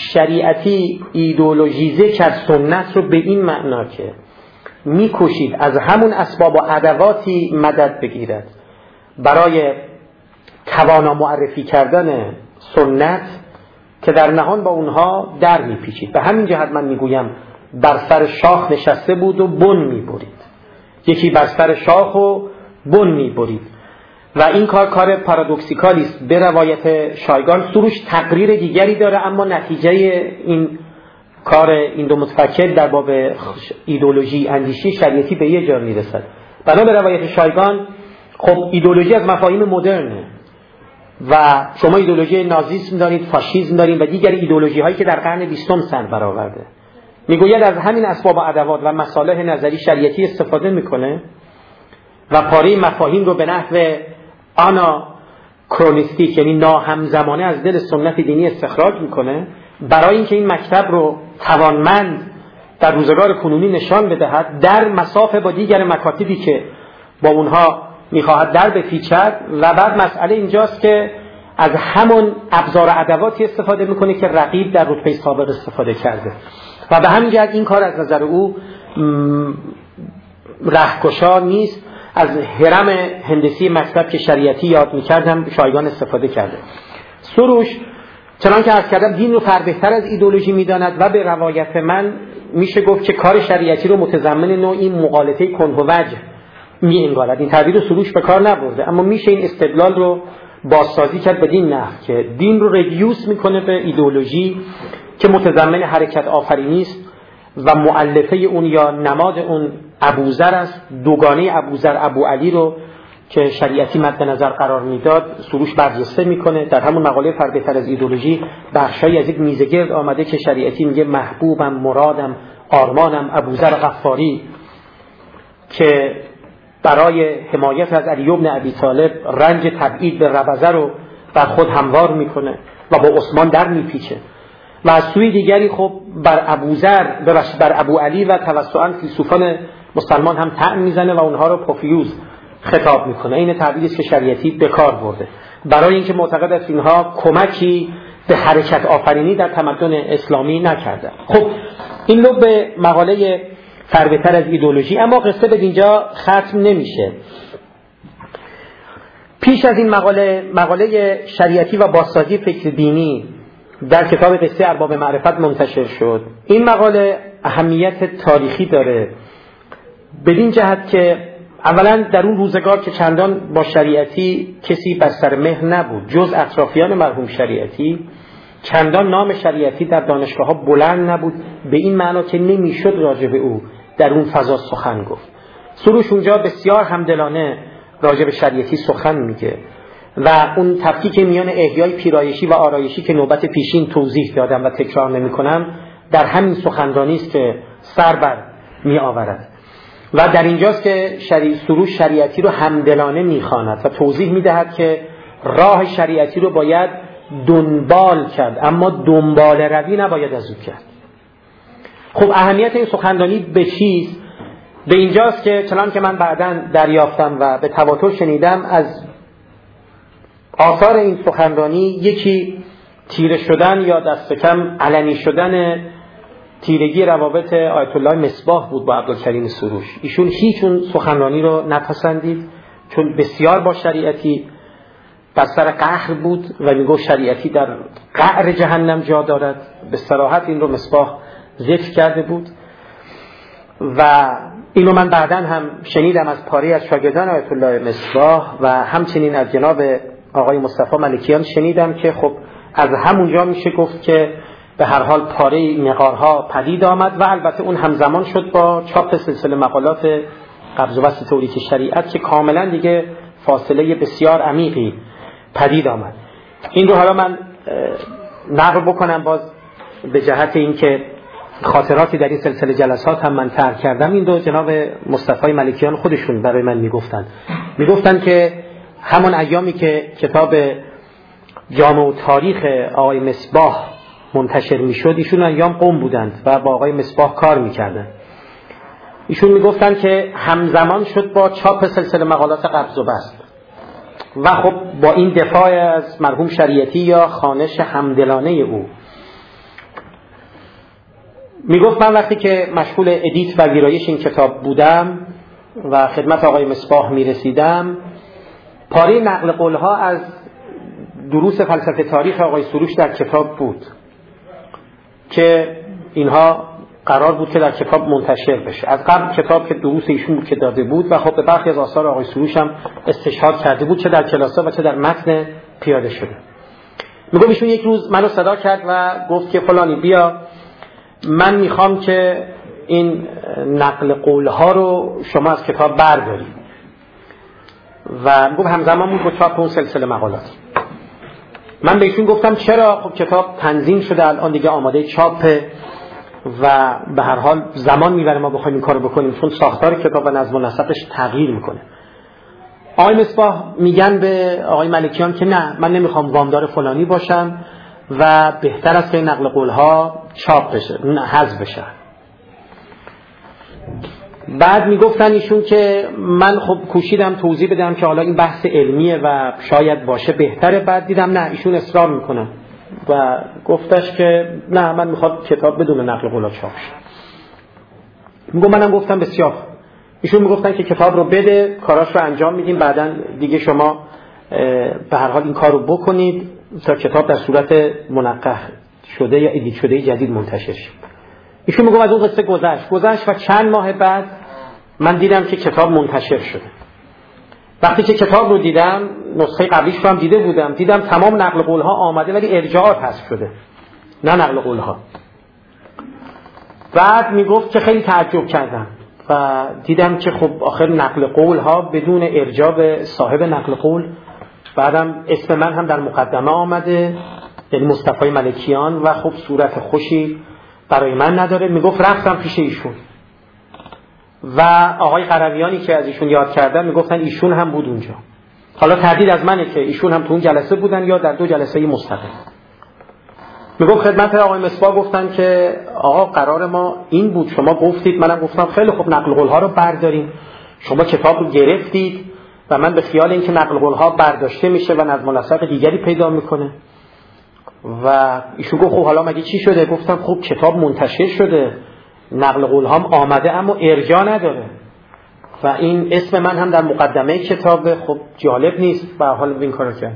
Speaker 2: شریعتی ایدئولوژیزه کرد سنت رو به این معنا که میکوشید از همون اسباب و ادواتی مدد بگیرد برای توانا معرفی کردن سنت که در نهان با اونها در میپیچید. به همین جهت من میگویم بر سر شاخ نشسته بود و بن میبرید، یکی بر سر شاخ و بن میبرید و این کار کار پارادوکسیکالی است. به روایت شایگان سروش تقریر دیگری داره، اما نتیجه این کار این دو متفکر در باب ایدئولوژی اندیشی شریعتی به یه جا میرسد. بنا به روایت شایگان خب ایدئولوژی از مفاهیم مدرنه و شما ایدئولوژی نازیسم دارید، فاشیسم دارید و دیگر ایدئولوژی هایی که در قرن بیستم سر برآورده. میگوید از همین اسباب و ادوات و مصالح نظری شریعتی استفاده میکنه و پاره مفاهیم رو به نحو آنا کرونیستیک یعنی ناهمزمانه از دل سنت دینی استخراج میکنه برای اینکه این مکتب رو توانمند در روزگار کنونی نشان بدهد در مسافه با دیگر مکاتبی که با اونها میخواهد در بپیچد. و بعد مسئله اینجاست که از همون ابزار و ادواتی استفاده میکنه که رقیب در رتبه سابق استفاده کرده و به همین جهت این کار از نظر او رهکشا نیست. از هرم هندسی مکتب که شریعتی یاد میکردم شایگان استفاده کرده. سروش چنان که عرض کردم دین رو فربهتر از ایدئولوژی میداند و به روایت من میشه گفت که کار شریعتی رو متضمن نوعی مغالطه کنه و وجه می انگارد. این تعبیر رو سروش به کار نبرده، اما میشه این استدلال رو بازسازی کرد بدین نحو که دین رو ردیوس میکنه به ایدئولوژی که متضمن حرکت آفرینی است و مؤلفه اون یا نماد اون ابوذر است. دوگانه ابوذر ابو علی رو که شریعتی مد نظر قرار میداد سروش برجسته میکنه. در همون مقاله فربهتر از ایدئولوژی بخشایی از یک میزه گرد آمده که شریعتی میگه محبوبم، مرادم، آرمانم ابوذر غفاری که برای حمایت از علی بن ابی طالب رنج تبعید به ربضه رو بر خود هموار میکنه و با عثمان در میپیچه و از سوی دیگری خب بر ابوذر بر ابو علی و توسعاً فیلسوفان مسلمان هم طعن میزنه و اونها رو پوفیوز خطاب میکنه. این تعبیری است که شریعتی به کار برده برای اینکه معتقد است اینها کمکی به حرکت آفرینی در تمدن اسلامی نکرده. خب این رو به مقاله فربهتر از ایدئولوژی. اما قصه به اینجا ختم نمیشه. پیش از این مقاله مقاله شریعتی و بازسازی فکر دینی در کتاب قصه ارباب معرفت منتشر شد. این مقاله اهمیت تاریخی داره بدین جهت که اولا در اون روزگار که چندان با شریعتی کسی بر سر مهر نبود جز اطرافیان مرحوم شریعتی، چندان نام شریعتی در دانشگاه ها بلند نبود به این معنا که نمیشد راجع به او در اون فضا سخن گفت. سروش اونجا بسیار همدلانه راجع به شریعتی سخن میگه و اون تفکیک میان احیای پیرایشی و آرایشی که نوبت پیشین توضیح دادم و تکرار نمی کنم در همین سخنرانی است که سر بر می آورد و در اینجاست که شریع سروش شریعتی رو همدلانه میخواند و توضیح میدهد که راه شریعتی رو باید دنبال کرد اما دنبال روی نباید از او کرد. خب اهمیت این سخنرانی به چیست؟ به اینجاست که چنان که من بعداً دریافتم و به تواتر شنیدم از آثار این سخنرانی یکی تیره شدن یا دست کم علنی شدن تیرگی روابط آیت الله مصباح بود با عبدالکریم سروش. ایشون هیچ اون سخنرانی رو نپسندید چون بسیار با شریعتی بر سر قهر بود و میگفت شریعتی در قعر جهنم جا دارد. به صراحت این رو مصباح ذکر کرده بود و اینو من بعداً هم شنیدم از پاری از شاگردان آیت الله مصباح و همچنین از جناب آقای مصطفی ملکیان شنیدم که خب از همونجا میشه گفت که به هر حال پاره مقارها پدید آمد و البته اون همزمان شد با چاپ سلسله مقالات قبض و بسط تولیک شریعت که کاملا دیگه فاصله بسیار عمیقی پدید آمد. این رو حالا من نقل بکنم باز به جهت این که خاطراتی در این سلسله جلسات هم من ترک کردم. این دو جناب مصطفی ملکیان خودشون برای من میگفتن میگفتن که همون ایامی که کتاب جامع و تاریخ آقای مصباح منتشر میشد ایشون ایام قم بودند و با آقای مصباح کار میکردن. ایشون میگفتن که همزمان شد با چاپ سلسله مقالات قبض و بسط و خب با این دفاع از مرحوم شریعتی یا خوانش همدلانه او. میگفت من وقتی که مشغول ادیت و ویرایش این کتاب بودم و خدمت آقای مصباح میرسیدم پاره نقل قولها از دروس فلسفه تاریخ آقای سروش در کتاب بود که اینها قرار بود که در کتاب منتشر بشه. از قبل کتاب که دروس ایشون بود که داده بود و خب به برخی از آثار آقای سروش هم استشهاد کرده بود چه در کلاسا و چه در متن پیاده شده. میگم ایشون یک روز منو صدا کرد و گفت که فلانی بیا من میخوام که این نقل قولها رو شما از کتاب برداری و میگم همزمان بود با چاپ اون سلسله مقالات. من به ایشون گفتم چرا؟ خب کتاب تنظیم شده الان دیگه آماده چاپه و به هر حال زمان میبره ما بخوایم این کارو بکنیم چون ساختار کتاب و نظم و نسقش تغییر میکنه. آقای مصباح میگن به آقای ملکیان که نه من نمیخوام وامدار فلانی باشم و بهتر است که نقل قولها چاپ بشه حذف بشه. بعد میگفتن ایشون که من خب کوشیدم توضیح بدم که حالا این بحث علمیه و شاید باشه بهتره. بعد دیدم نه ایشون اصرار میکنه و گفتش که نه من میخواد کتاب بدون نقل قولها چاپ شه. میگم منم گفتم بسیار. ایشون میگفتن که کتاب رو بده کاراش رو انجام میدیم بعداً دیگه شما به هر حال این کار رو بکنید تا کتاب در صورت منقح شده یا ادیت شده جدید منتشر شه. ایشون میگم از اون قصه گذشت گذشت و چند ماه بعد من دیدم که کتاب منتشر شده. وقتی که کتاب رو دیدم نسخه قبلیش رو هم دیده بودم دیدم تمام نقل قولها آمده ولی ارجاعات حذف شده نه نقل قولها. بعد میگفت که خیلی تعجب کردم و دیدم که خب آخر نقل قولها بدون ارجاع به صاحب نقل قول. بعدم اسم من هم در مقدمه آمده یعنی مصطفی ملکیان و خب صورت خوشی برای من نداره. میگفت رفتم پیش ایشون و آقای قرویانی که از ایشون یاد کردن میگفتن ایشون هم بود اونجا. حالا تردید از منه که ایشون هم تو اون جلسه بودن یا در دو جلسه مستقل. میگفت خدمت آقای مصباح گفتن که آقا قرار ما این بود شما گفتید منم گفتم خیلی خوب نقل قولها رو برداریم. شما کتاب رو گرفتید و من به خیال این که نقل قولها برداشته میشه و نظم و نسق دیگری پیدا میکنه و ایشون گفت خب حالا مگه چی شده؟ گفتم خب کتاب منتشر شده نقل قولها هم آمده اما ارجاع نداره و این اسم من هم در مقدمه کتاب. خب جالب نیست به حال این کارو کرد.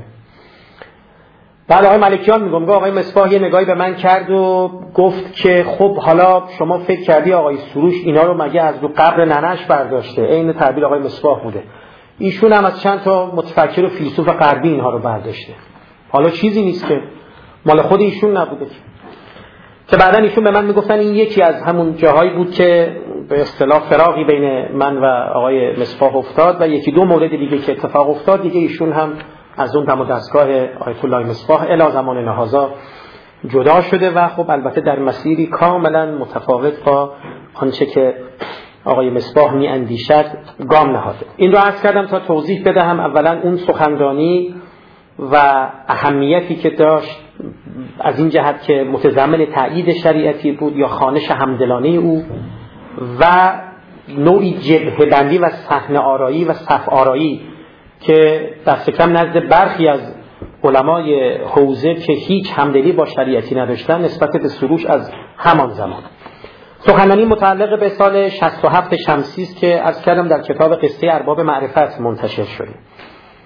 Speaker 2: بعد آقای ملکیان میگم آقای مصباح یه نگاهی به من کرد و گفت که خب حالا شما فکر کردی آقای سروش اینا رو مگه از رو قبر ننش برداشته؟ عین تعبیر آقای مصباح بوده. ایشون هم از چند تا متفکر و فیلسوف غربی اینها رو برداشته. حالا چیزی نیست که مال خود ایشون نبوده که بعدن ایشون به من میگفتن این یکی از همون جاهایی بود که به اصطلاح فراقی بین من و آقای مصباح افتاد و یکی دو مورد دیگه که اتفاق افتاد دیگه ایشون هم از اون دم و دستگاه آیت الله مصباح الی زمان نهازا جدا شده و خب البته در مسیری کاملا متفاوت با آنچه که آقای مصباح می اندیشد گام نهاده. این رو عرض کردم تا توضیح بدهم اولا اون سخنرانی و اهمیتی که داشت از این جهت که متضمن تأیید شریعتی بود یا خوانش همدلانه او و نوعی جبهه بندی و صحنه آرایی و صف آرایی که دست کم نزد برخی از علمای حوزه که هیچ همدلی با شریعتی نداشتن نسبت به سروش از همان زمان. سخنرانی متعلق به سال شصت و هفت شمسی است که از کردم در کتاب قصه ارباب معرفت منتشر شده.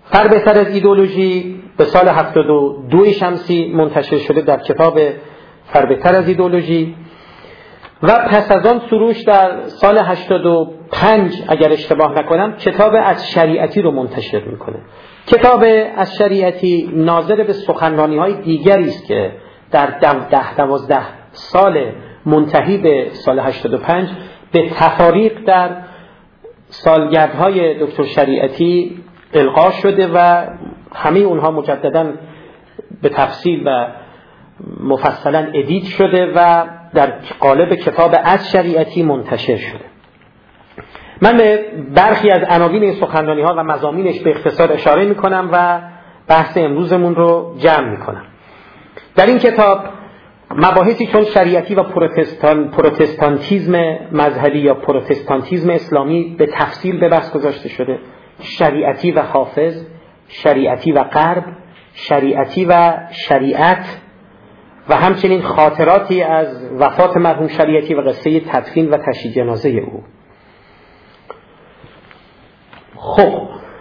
Speaker 2: فر بهتر از ایدئولوژی به سال هفتاد و دو شمسی منتشر شده در کتاب فر بهتر از ایدئولوژی، و پس از آن سروش در سال هشتاد و پنج اگر اشتباه نکنم کتاب از شریعتی رو منتشر میکنه. کتاب از شریعتی ناظر به سخنرانی‌های دیگری است که در ده دوازده سال منتهی به سال هشتاد و پنج به تفاریق در سالگردهای دکتر شریعتی القا شده و همه اونها مجددا به تفصیل و مفصلا ادیت شده و در قالب کتاب از شریعتی منتشر شده. من به برخی از عناوین این سخنرانی‌ها و مضامینش به اختصار اشاره می‌کنم و بحث امروزمون رو جمع می‌کنم. در این کتاب مباحثی چون شریعتی و پروتستان پروتستانتیزم مذهبی یا پروتستانتیزم اسلامی به تفصیل به بحث گذاشته شده. شریعتی و حافظ، شریعتی و غرب، شریعتی و شریعت و همچنین خاطراتی از وفات مرحوم شریعتی و قصه تدفین و تشییع جنازه او. خب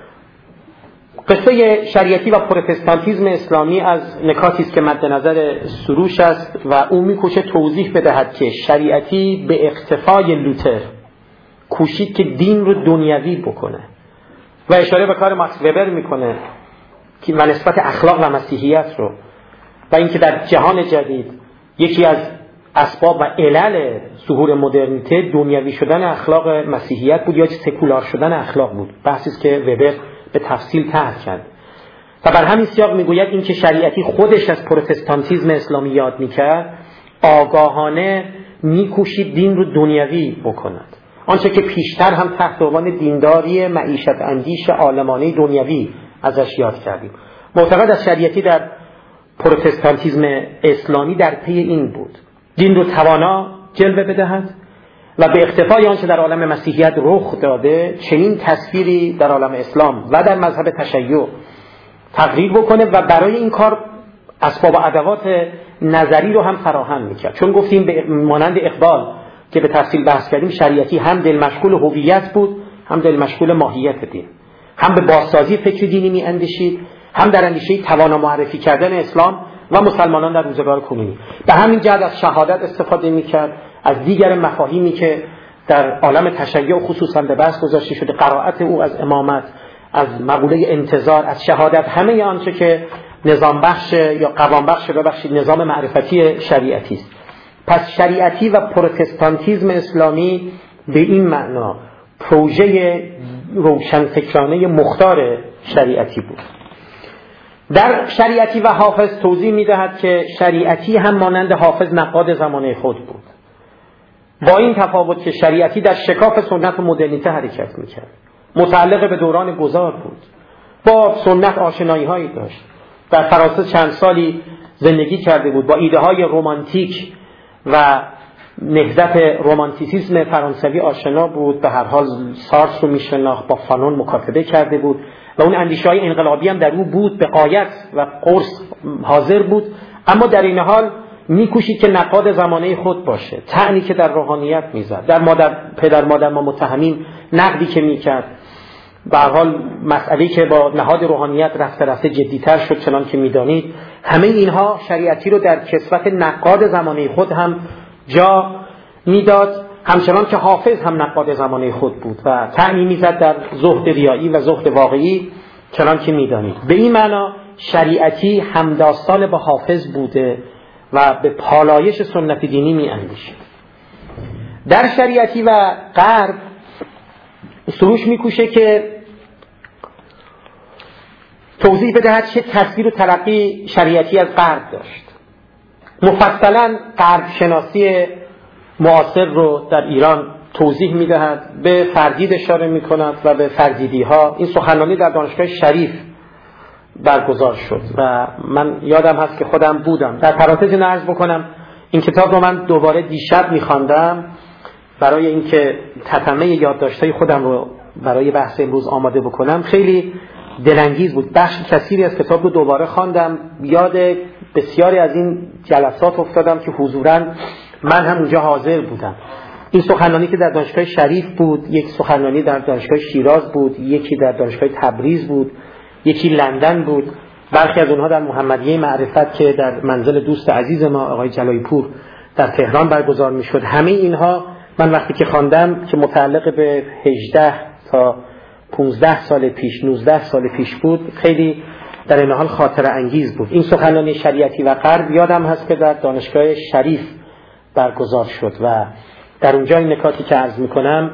Speaker 2: قصه شریعتی و پروتستانتیزم اسلامی از نکاتی است که مد نظر سروش است و او می‌کوشه توضیح بدهد که شریعتی به اقتفای لوتر کوشید که دین رو دنیوی بکنه و اشاره به کار ماکس وبر میکنه که و نسبت اخلاق و مسیحیت رو و اینکه در جهان جدید یکی از اسباب و علل ظهور مدرنیته دنیوی شدن اخلاق مسیحیت بود یا سکولار شدن اخلاق بود. بحثی است که وبر به تفصیل طرح کرد و بر همین سیاق میگوید این که شریعتی خودش از پروتستانتیزم اسلامی یاد میکرد آگاهانه میکوشید دین رو دنیوی بکند، آنچه که پیشتر هم تحت عنوان دینداری معیشت اندیش عالمانه دنیوی ازش یاد کردیم. معتقد از شریعتی در پروتستانتیزم اسلامی در پی این بود دین رو توانا جلوه بدهد و به اقتفای آنچه در عالم مسیحیت رخ داده چنین تصویری در عالم اسلام و در مذهب تشیع تقریر بکنه و برای این کار اسباب و ادوات نظری رو هم فراهم میکرد. چون گفتیم به مانند اقبال که به تفصیل بحث کردیم شریعتی هم دل مشغول هویت بود هم دل مشغول ماهیت دین، هم به بازسازی فکر دینی می اندیشید هم در اندیشه توانا معرفی کردن اسلام و مسلمانان در روزگار کنونی. به همین جهت از شهادت استفاده میکرد، از دیگر مفاهیمی که در عالم تشیع خصوصا به بحث گذاشته شده، قرائت او از امامت، از مقوله انتظار، از شهادت، همه آنچه که نظام بخش یا قوام بخش ببخشید نظام معرفتی شریعتی است. پس شریعتی و پروتستانتیزم اسلامی به این معنا پروژه روشنفکرانه مختار شریعتی بود. در شریعتی و حافظ توضیح می‌دهد که شریعتی هم مانند حافظ نقاد زمانه خود بود، با این تفاوت که شریعتی در شکاف سنت و مدرنیته حرکت می‌کرد، متعلق به دوران گذار بود، با سنت آشنایی‌هایی داشت، در فرانسه چند سالی زندگی کرده بود، با ایده‌های رمانتیک و نهضت رمانتیسیسم فرانسوی آشنا بود، به هر حال سارس رو میشناخت، با فانون مکاتبه کرده بود و اون اندیشه‌های انقلابی هم در او بود، به غایت و قرص حاضر بود، اما در این حال میکوشید که نقاد زمانه خود باشه. طعنی که در روحانیت میزد، در مادر پدر مادر ما متهمین نقدی که میکرد، به هر حال مسئله‌ای که با نهاد روحانیت رفته رفته جدی‌تر شد چنان که میدانید، همه اینها شریعتی رو در کسوت نقاد زمانه خود هم جا میداد، همچنان که حافظ هم نقاد زمانه خود بود و طعنی میزد در زهد ریایی و زهد واقعی چنان که میدانید. به این معنا شریعتی همداستان با حافظ بوده و به پالایش سنت دینی می اندیشید. در شریعتی و غرب سروش میکوشه که توضیح بدهد چه تصویر و تلقی شریعتی از غرب داشت. مفصلا غرب شناسی معاصر رو در ایران توضیح میدهد، به فردید اشاره میکند و به فردیدی ها. این سخنرانی در دانشگاه شریف برگزار شد و من یادم هست که خودم بودم. در پرانتز عرض بکنم این کتاب رو من دوباره دیشب میخواندم برای اینکه تتمه یادداشت‌های خودم رو برای بحث امروز آماده بکنم. خیلی دلانگیز بود. بخش کثیری از کتاب رو دوباره خواندم، یاد بسیاری از این جلسات افتادم که حضوراً من هم اونجا حاضر بودم. این سخنرانی که در دانشگاه شریف بود، یک سخنرانی در دانشگاه شیراز بود، یکی در دانشگاه تبریز بود، یکی لندن بود، برخی از اونها در محمدیه معرفت که در منزل دوست عزیز ما آقای جلایی پور در تهران برگزار میشد. همه اینها من وقتی که خواندم که متعلق به هجده تا پانزده سال پیش، نوزده سال پیش بود، خیلی در این حال خاطره انگیز بود. این سخنرانی شریعتی و غرب یادم هست که در دانشگاه شریف برگزار شد و در اونجا این نکاتی که عرض میکنم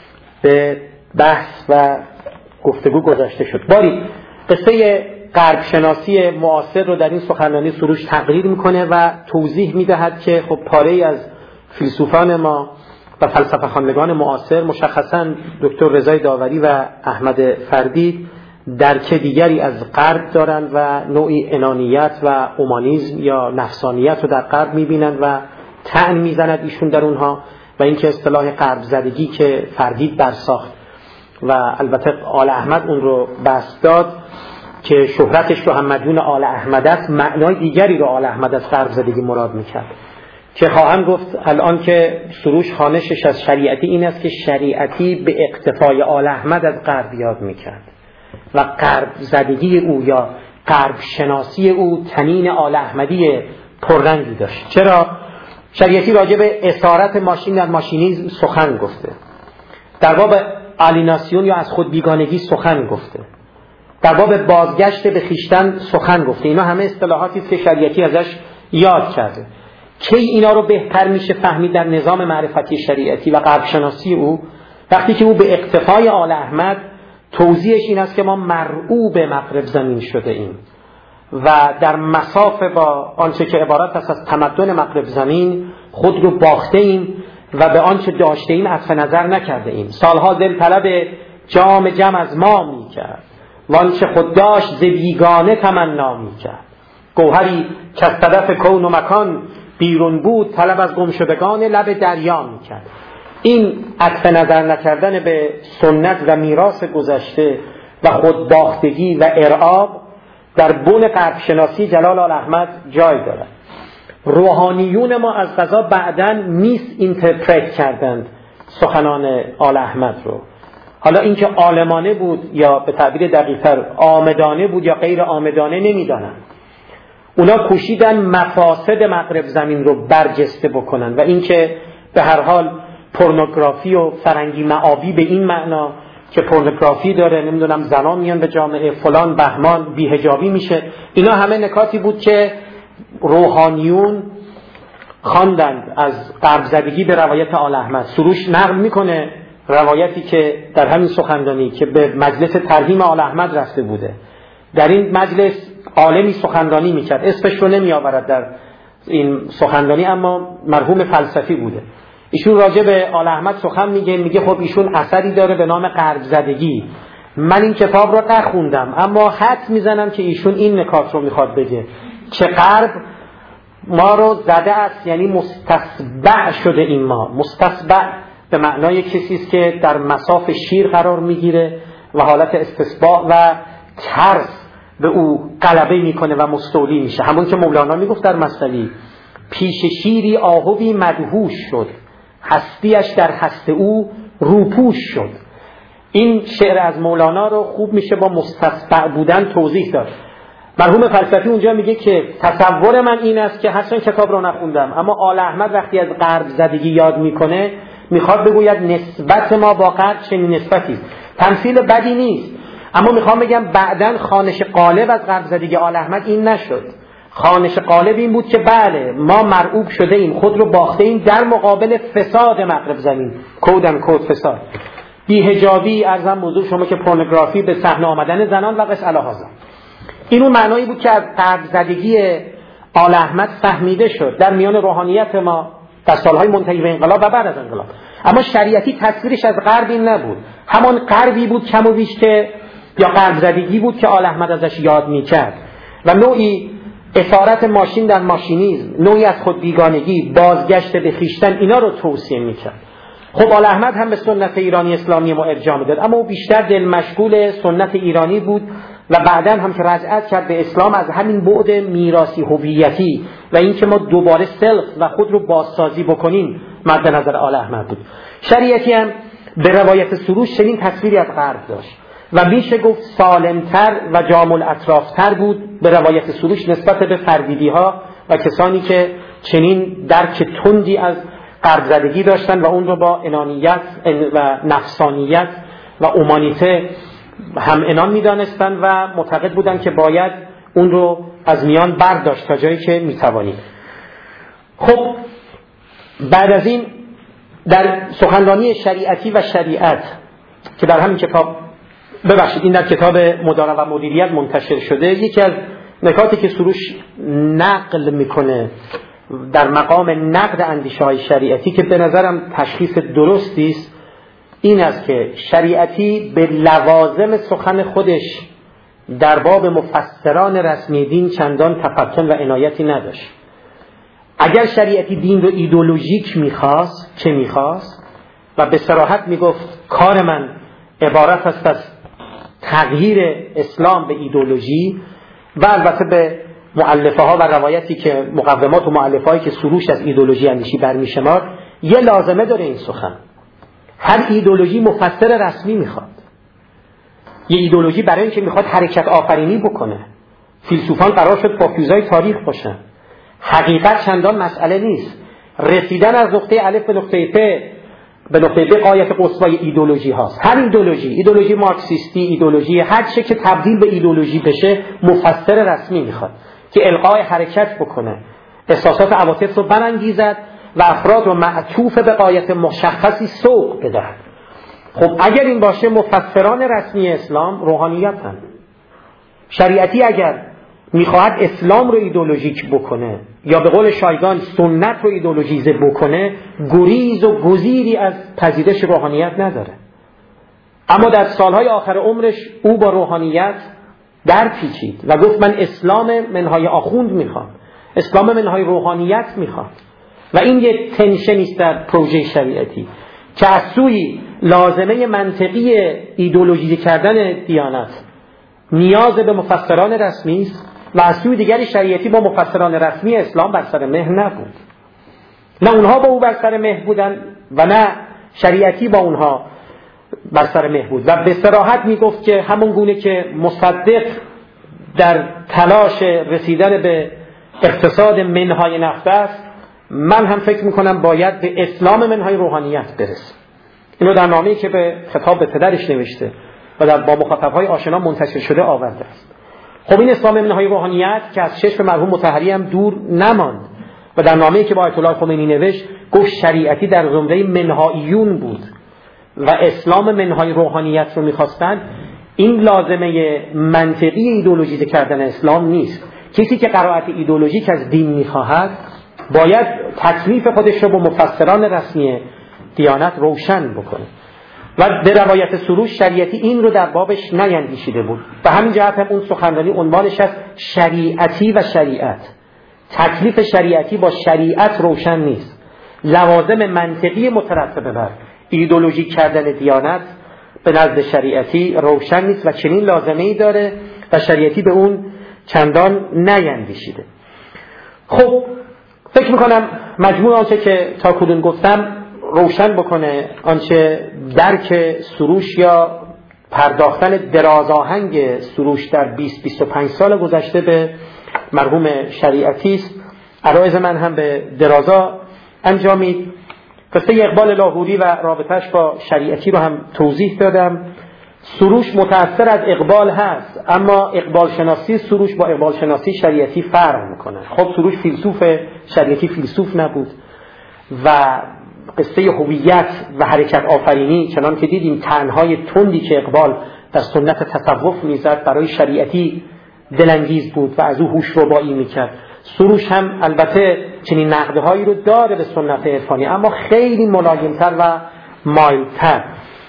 Speaker 2: به بحث و گفتگو گذاشته شد. باری قصه غرب شناسی معاصر رو در این سخنرانی سروش تقریر میکنه و توضیح میدهد که خب پاره از فیلسوفان ما و فلسفه خواندگان معاصر، مشخصاً دکتر رضای داوری و احمد فردی، درک دیگری از غرب دارند و نوعی انانیت و اومانیسم یا نفسانیت رو در غرب میبینند و طعن میزند ایشون در اونها، و اینکه اصطلاح غرب زدگی که فردی برساخت و البته آل احمد اون رو بسط داد که شهرتش رو هم مدیون آل احمد است، معنای دیگری رو آل احمد از غرب زدگی مراد میکرد. که خواهم گفت الان که سروش خوانشش از شریعتی این است که شریعتی به اقتفای آل احمد از غرب یاد میکرد و غرب زدگی او یا غرب شناسی او تنین آل احمدی پررنگی داشت. چرا؟ شریعتی راجع به اسارت ماشین در ماشینیسم سخن گفته، در باب آلیناسیون یا از خود بیگانگی سخن گفته، در باب بازگشت به خویشتن سخن گفته. اینا همه اصطلاحاتی است که شریعتی ازش یاد کرده. کی اینا رو بهتر میشه فهمید در نظام معرفتی شریعتی و غرب شناسی او؟ وقتی که او به اقتفای آل احمد توضیحش این است که ما مرعوب مغرب زمین شده ایم و در مسافه با آنچه که عبارت است از تمدن مغرب زمین خود رو باخته ایم و به آنچه داشته ایم عطف نظر نکرده ایم. سالها دل طلب جام جم از ما می کرد و آنچه خود داشت ز بیگانه تمنا می کرد. گوهری که از صدف کون و مکان بیرون بود طلب از گمشدگان لب دریا می کرد. این عطف نظر نکردن به سنت و میراث گذشته و خود باختگی و ارعاب در بن غرب شناسی جلال آل احمد جای دارد. روحانیون ما از قضا بعداً میس اینترپرت کردند سخنان آل احمد رو. حالا اینکه عالمانه بود یا به تعبیر دقیق‌تر آمدانه بود یا غیر آمدانه نمیدانم. اونا کوشیدن مفاسد مغرب زمین رو برجسته بکنن و اینکه به هر حال پورنوگرافی و فرنگی معابی به این معنا که پورنوگرافی داره، نمیدونم زنان میان به جامعه فلان بهمان بی‌حجابی میشه، اینا همه نکاتی بود که روحانیون خواندند از غرب زدگی به روایت آل احمد. سروش نقل میکنه روایتی که در همین سخنرانی که به مجلس ترحیم آل احمد رفته بوده، در این مجلس عالمی سخنرانی میکرد، اسمش رو نمی آورد در این سخنرانی اما مرحوم فلسفی بوده. ایشون راجع به آل احمد سخن میگه، میگه خب ایشون اثری داره به نام غرب زدگی، من این کتاب رو نخوندم اما حد میزنم که ایشون این نکات رو میخواد بگه که غرب ما رو زده است، یعنی مستسبع شده این ما. مستسبع به معنای کسی است که در مصاف شیر قرار میگیره و حالت استسباع و ترس به او غلبه میکنه و مستولی میشه. همون که مولانا میگفت در مثنوی پیش شیری آهوی مدهوش شد، هستیش در هست او روپوش شد. این شعر از مولانا رو خوب میشه با مستصبع بودن توضیح داد. مرحوم فلسفی اونجا میگه که تصور من این است که هرچند کتاب رو نخوندم اما آل احمد وقتی از غرب زدگی یاد میکنه میخواد بگوید نسبت ما با غرب چنین نسبتی است. تمثیل بدی نیست، اما میخوام بگم بعداً خوانش غالب از غرب زدگی آل احمد این نشد. خوانش غالب این بود که بله ما مرعوب شده ایم، خود رو باخته ایم در مقابل فساد مغرب زمین، کودن کود فساد، بی‌حجابی، ارزم موضوع شما که پورنوگرافی، به صحنه آمدن زنان و قص الهازا. این اون معنایی بود که از غرب زدگی آل احمد فهمیده شد در میان روحانیت ما در سالهای منتهی به انقلاب و بعد از انقلاب. اما شریعتی تصویرش از غرب این نبود، همان غربی بود کم و بیش که یا غرب زدگی بود که آل احمد ازش یاد میکرد و نوعی اسارت ماشین در ماشینیسم، نوعی از خود بیگانگی، بازگشت به خویشتن، اینا رو توصیه میکرد. خب آل احمد هم به سنت ایرانی اسلامی ما ارجاع میداد اما او بیشتر دل مشغول سنت ایرانی بود و بعداً هم که رجعت کرد به اسلام از همین بعد میراثی هویتی و اینکه ما دوباره سلف و خود رو بازسازی بکنیم مد نظر آل احمد بود. شریعتی هم به روایت سروش چنین تصویری از غرب داشت و میشه گفت سالمتر و جامع الاطرافتر بود به روایت سروش نسبت به فردیدی ها و کسانی که چنین درک تندی از غرب زدگی داشتن و اون رو با انانیت و نفسانیت و اومانیته هم انان میدانستن و معتقد بودن که باید اون رو از میان برداشت تا جایی که میتوانیم. خب بعد از این در سخنرانی شریعتی و شریعت که در همین کتاب ببخشید این در کتاب مدارا و مدیریت منتشر شده، یکی از نکاتی که سروش نقل میکنه در مقام نقد اندیشه های شریعتی که به نظرم تشخیص درستی است این است که شریعتی به لوازم سخن خودش در باب مفسران رسمی دین چندان تفطن و عنایتی نداشت. اگر شریعتی دین رو ایدئولوژیک میخواست چه میخواست و به صراحت میگفت کار من عبارت است از تغییر اسلام به ایدئولوژی و البته به مؤلفه ها و روایتی که مقومات و مؤلفه هایی که سروش از ایدئولوژی اندیشی برمیشمار، یه لازمه داره این سخن. هر ایدئولوژی مفسر رسمی میخواد. یه ایدئولوژی برای اینکه میخواد حرکت آفرینی بکنه. فیلسوفان قرار شد پاکیزای تاریخ باشن. حقیقت چندان مسئله نیست. رسیدن از نقطه الف به نقطه پ به نقطه پ غایت قصوای ایدئولوژی هاست. هر ایدئولوژی، ایدئولوژی مارکسیستی، ایدئولوژی هر چه که تبدیل به ایدئولوژی بشه مفسر رسمی میخواد که القای حرکت بکنه، احساسات عواطف رو برانگیزد و افراد رو معطوف به غایت مشخصی سوق بدهد. خب اگر این باشه مفسران رسمی اسلام روحانیتن. شریعتی اگر میخواهد اسلام رو ایدئولوژیک بکنه یا به قول شایگان سنت رو ایدئولوژیزه بکنه، گریز و گزیری از پذیرش روحانیت نداره. اما در سالهای آخر عمرش او با روحانیت در پیچید و گفت من اسلام منهای آخوند میخوام، اسلام منهای روحانیت میخوام. و این یک تنشنی است در پروژه شریعتی که از سوی لازمه منطقی ایدئولوژیزه کردن دیانت نیاز به مفسران رسمی است و از سوی دیگری شریعتی با مفسران رسمی اسلام بر سر مهر نبود. نه اونها با او بر سر مهر بودن و نه شریعتی با اونها بر سر مهر بود و به صراحت میگفت که همون گونه که مصدق در تلاش رسیدن به اقتصاد منهای نفت است، من هم فکر میکنم باید به اسلام منهای روحانیت برسه. اینو در نامه‌ای که به خطاب به پدرش نوشته و در با مخاطبهای آشنا منتشر شده آورده است. خب این اسلام منهای روحانیت که از چشم مرحوم مطهری هم دور نماند و در نامه‌ای که با آیت الله خمینی نوشت گفت شریعتی در زمره منهاییون بود و اسلام منهای روحانیت رو می‌خواستند. این لازمه منطقی ایدئولوژیزه کردن اسلام نیست. کسی که قرائت ایدئولوژیک از دین می‌خواهد باید تکلیف خودش رو با مفسران رسمی دیانت روشن بکنه و به روایت سروش شریعتی این رو در بابش نیندیشیده بود. به همین جهت هم اون سخنرانی عنوانش از شریعتی و شریعت. تکلیف شریعتی با شریعت روشن نیست. لوازم منطقی مترتب بر ایدئولوژی کردن دیانت به نزد شریعتی روشن نیست و چنین لازمه‌ای داره و شریعتی به اون چندان نیندیشیده. خب فکر میکنم مجموع آنچه که تا کنون گفتم روشن بکنه آنچه درک سروش یا پرداختن درازآهنگ سروش در بیست بیست و پنج سال گذشته به مرحوم شریعتی است. عرایض من هم به درازا انجامید. قصه اقبال لاهوری و رابطش با شریعتی رو هم توضیح دادم. سروش متأثر از اقبال هست، اما اقبال شناسی سروش با اقبال شناسی شریعتی فرق میکنه. خب سروش فیلسوف، شریعتی فیلسوف نبود و قصه هویت و حرکت آفرینی چنان که دیدیم تنهای تندی که اقبال در سنت تصوف میزد برای شریعتی دلانگیز بود و از او هوشربایی میکرد. سروش هم البته چنین نقدهایی رو داره به سنت عرفانی، اما خیلی ملایمتر و مایلتر.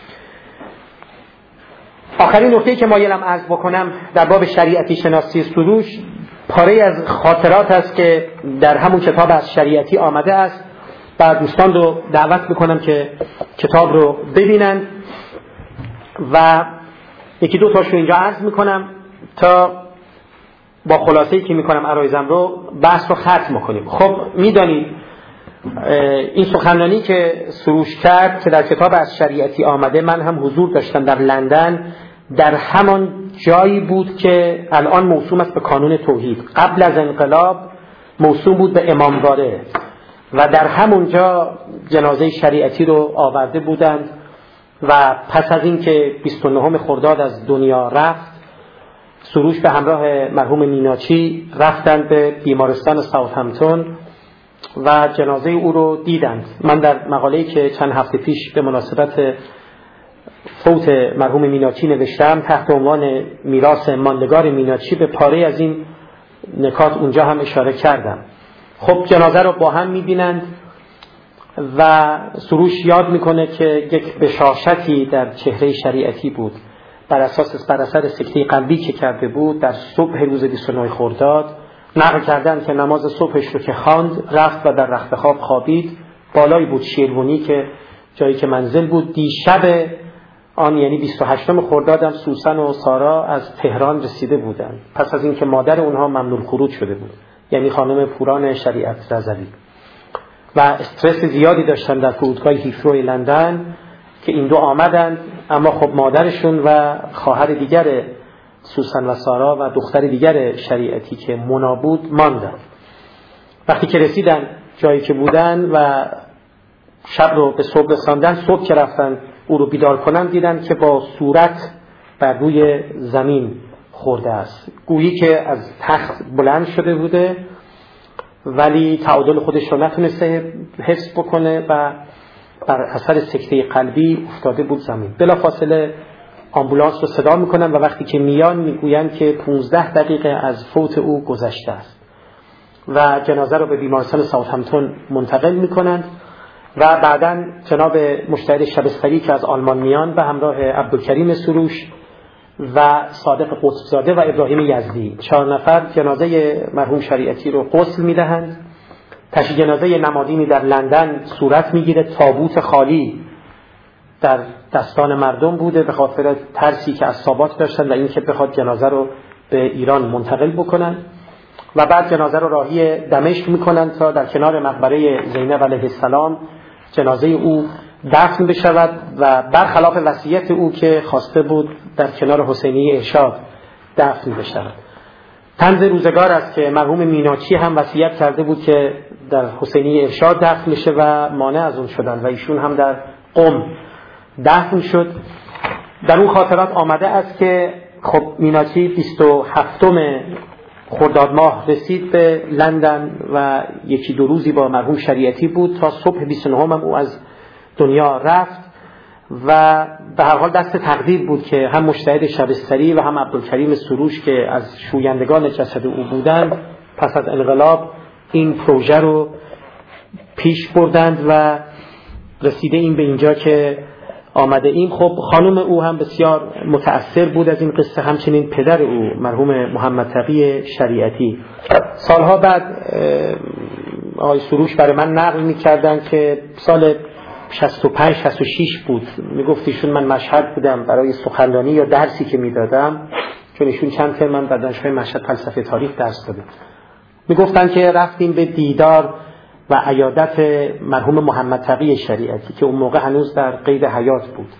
Speaker 2: آخرین نکته‌ای که مایلم عرض بکنم در باب شریعتی شناسی سروش پاره از خاطرات است که در همون کتاب از شریعتی آمده است و دوستان رو دعوت میکنم که کتاب رو ببینن و یکی دو تاش رو اینجا عرض میکنم تا با خلاصه‌ای که میکنم عرایزم رو بحث رو ختم کنیم. خب میدانید این سخنرانی که سروش کرد که در کتاب از شریعتی آمده من هم حضور داشتم در لندن در همان جایی بود که الان موسوم است به کانون توحید. قبل از انقلاب موسوم بود به امامباره و در همونجا جنازه شریعتی رو آورده بودند و پس از این که بیست و نهم خرداد از دنیا رفت، سروش به همراه مرحوم میناچی رفتند به بیمارستان ساوثهمپتون و جنازه او رو دیدند. من در مقاله‌ای که چند هفته پیش به مناسبت فوت مرحوم میناچی نوشتم تحت عنوان میراث ماندگار میناچی به پاره از این نکات اونجا هم اشاره کردم. خب جنازه رو با هم می‌بینند و سروش یاد میکنه که یک بشاشتی در چهره شریعتی بود بر اساس بر اثر سکته قلبی که کرده بود در صبح روز بیست و نه خرداد. نقل کردن که نماز صبحش رو که خواند رفت و در رخت خواب خوابید. بالایی بود شیروانی که جایی که منزل بود. دیشب آن یعنی بیست و هشتم خرداد هم سوسن و سارا از تهران رسیده بودند پس از اینکه مادر اونها ممنوع خروج شده بود، یعنی خانم پوران شریعت رضوی، و استرس زیادی داشتن در فرودگاه هیثرو لندن که این دو آمدند، اما خب مادرشون و خواهر دیگر سوسن و سارا و دختر دیگر شریعتی که مونا بود ماندن. وقتی که رسیدن جایی که بودن و شب رو به صبح رساندن، صبح که رفتن او رو بیدار کنن دیدن که با صورت بر روی زمین خورده است، گویی که از تخت بلند شده بوده ولی تعادل خودش رو نتونسته حفظ بکنه و بر اثر سکته قلبی افتاده بود زمین. بلافاصله آمبولانس رو صدا میکنن و وقتی که میان میگوین که پانزده دقیقه از فوت او گذشته است و جنازه رو به بیمارستان ساوثهمپتون منتقل میکنند و بعداً جناب مشتهد شبستری که از آلمان میان به همراه عبدالکریم سروش و صادق قطبزاده و ابراهیم یزدی، چهار نفر جنازه مرحوم شریعتی رو غسل میدهند. تشییع جنازه نمادینی در لندن صورت میگیره، تابوت خالی در دستان مردم بوده به خاطر ترسی که عصابات داشتن و اینکه بخواد جنازه رو به ایران منتقل بکنن و بعد جنازه رو راهی دمشق میکنن تا در کنار مقبره زینب علیه السلام جنازه او دفن بشود و برخلاف وصیت او که خواسته بود در کنار حسینیه ارشاد دفن بشود. طنز روزگار است که مرحوم میناچی هم وصیت کرده بود که در حسینیه ارشاد دفن بشه و مانع از اون شدن و ایشون هم در قم دفن شد. در اون خاطرات آمده است که خب میناچی بیست و هفتم خرداد ماه رسید به لندن و یکی دو روزی با مرحوم شریعتی بود تا صبح بیست و نهم هم او از دنیا رفت و به هر حال دست تقدیر بود که هم مجتهد شبستری و هم عبدالکریم سروش که از شویندگان جسد او بودند پس از انقلاب این پروژه رو پیش بردند و رسیده این به اینجا که آمده ایم. خب خانم او هم بسیار متأثر بود از این قصه، همچنین پدر او مرحوم محمد تقی شریعتی. سالها بعد آقای سروش برای من نقل می‌کردن که سال شصت و پنج شصت و شش بود، میگفت ایشون من مشهد بودم برای سخنرانی یا درسی که میدادم، چون ایشون چند ترم من در دانشگاه مشهد فلسفه تاریخ درس داده، میگفتن که رفتیم به دیدار و عیادت مرحوم محمد تقی شریعتی که اون موقع هنوز در قید حیات بود.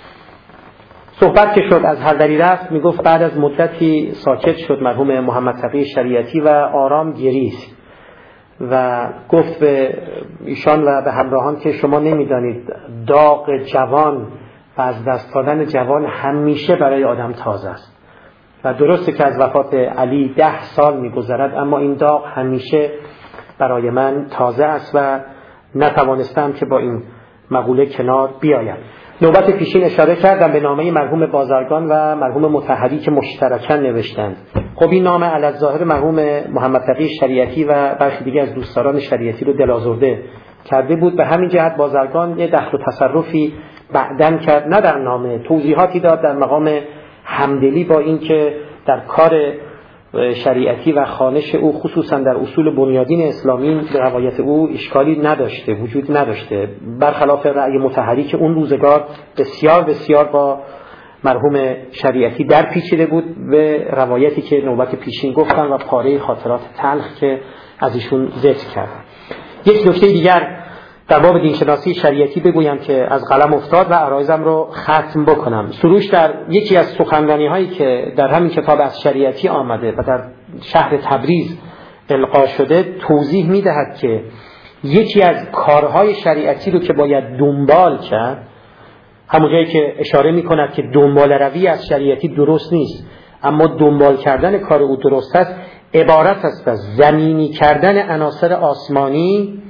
Speaker 2: صحبت که شد از هر دری رفت، میگفت بعد از مدتی ساکت شد مرحوم محمد تقی شریعتی و آرام گریست و گفت به ایشان و به همراهان که شما نمیدانید داغ جوان و از دست دادن جوان همیشه برای آدم تازه است و درسته که از وفات علی ده سال میگذرد اما این داغ همیشه برای من تازه است و نتوانستم که با این مقوله کنار بیایم. نوبت پیشین اشاره کردم به نامه مرحوم بازرگان و مرحوم مطهری که مشترکاً نوشتند. خب این نامه علی الظاهر مرحوم محمد تقی شریعتی و برخی دیگه از دوستداران شریعتی رو دلازرده کرده بود. به همین جهت بازرگان یه دخل و تصرفی بعداً کرد، نه در نامه، توضیحاتی داد در مقام همدلی با این که در کار شریعتی و خوانش او خصوصا در اصول بنیادین اسلامی به روایت او اشکالی نداشته، وجود نداشته، برخلاف رأی مطهری که اون روزگار بسیار بسیار با مرحوم شریعتی در پیچیده بود به روایتی که نوبت پیشین گفتن و پاره خاطرات تلخ که از ایشون ذکر کردن. یک نکته دیگر در باب دینشناسی شریعتی بگویم که از قلم افتاد و عرایزم رو ختم بکنم. سروش در یکی از سخنرانی هایی که در همین کتاب از شریعتی آمده و در شهر تبریز القا شده توضیح میدهد که یکی از کارهای شریعتی رو که باید دنبال کرد، همون جایی که اشاره میکند که دنبال روی از شریعتی درست نیست، اما دنبال کردن کار او درست است، عبارت است از زمینی کردن عناصر آسمانی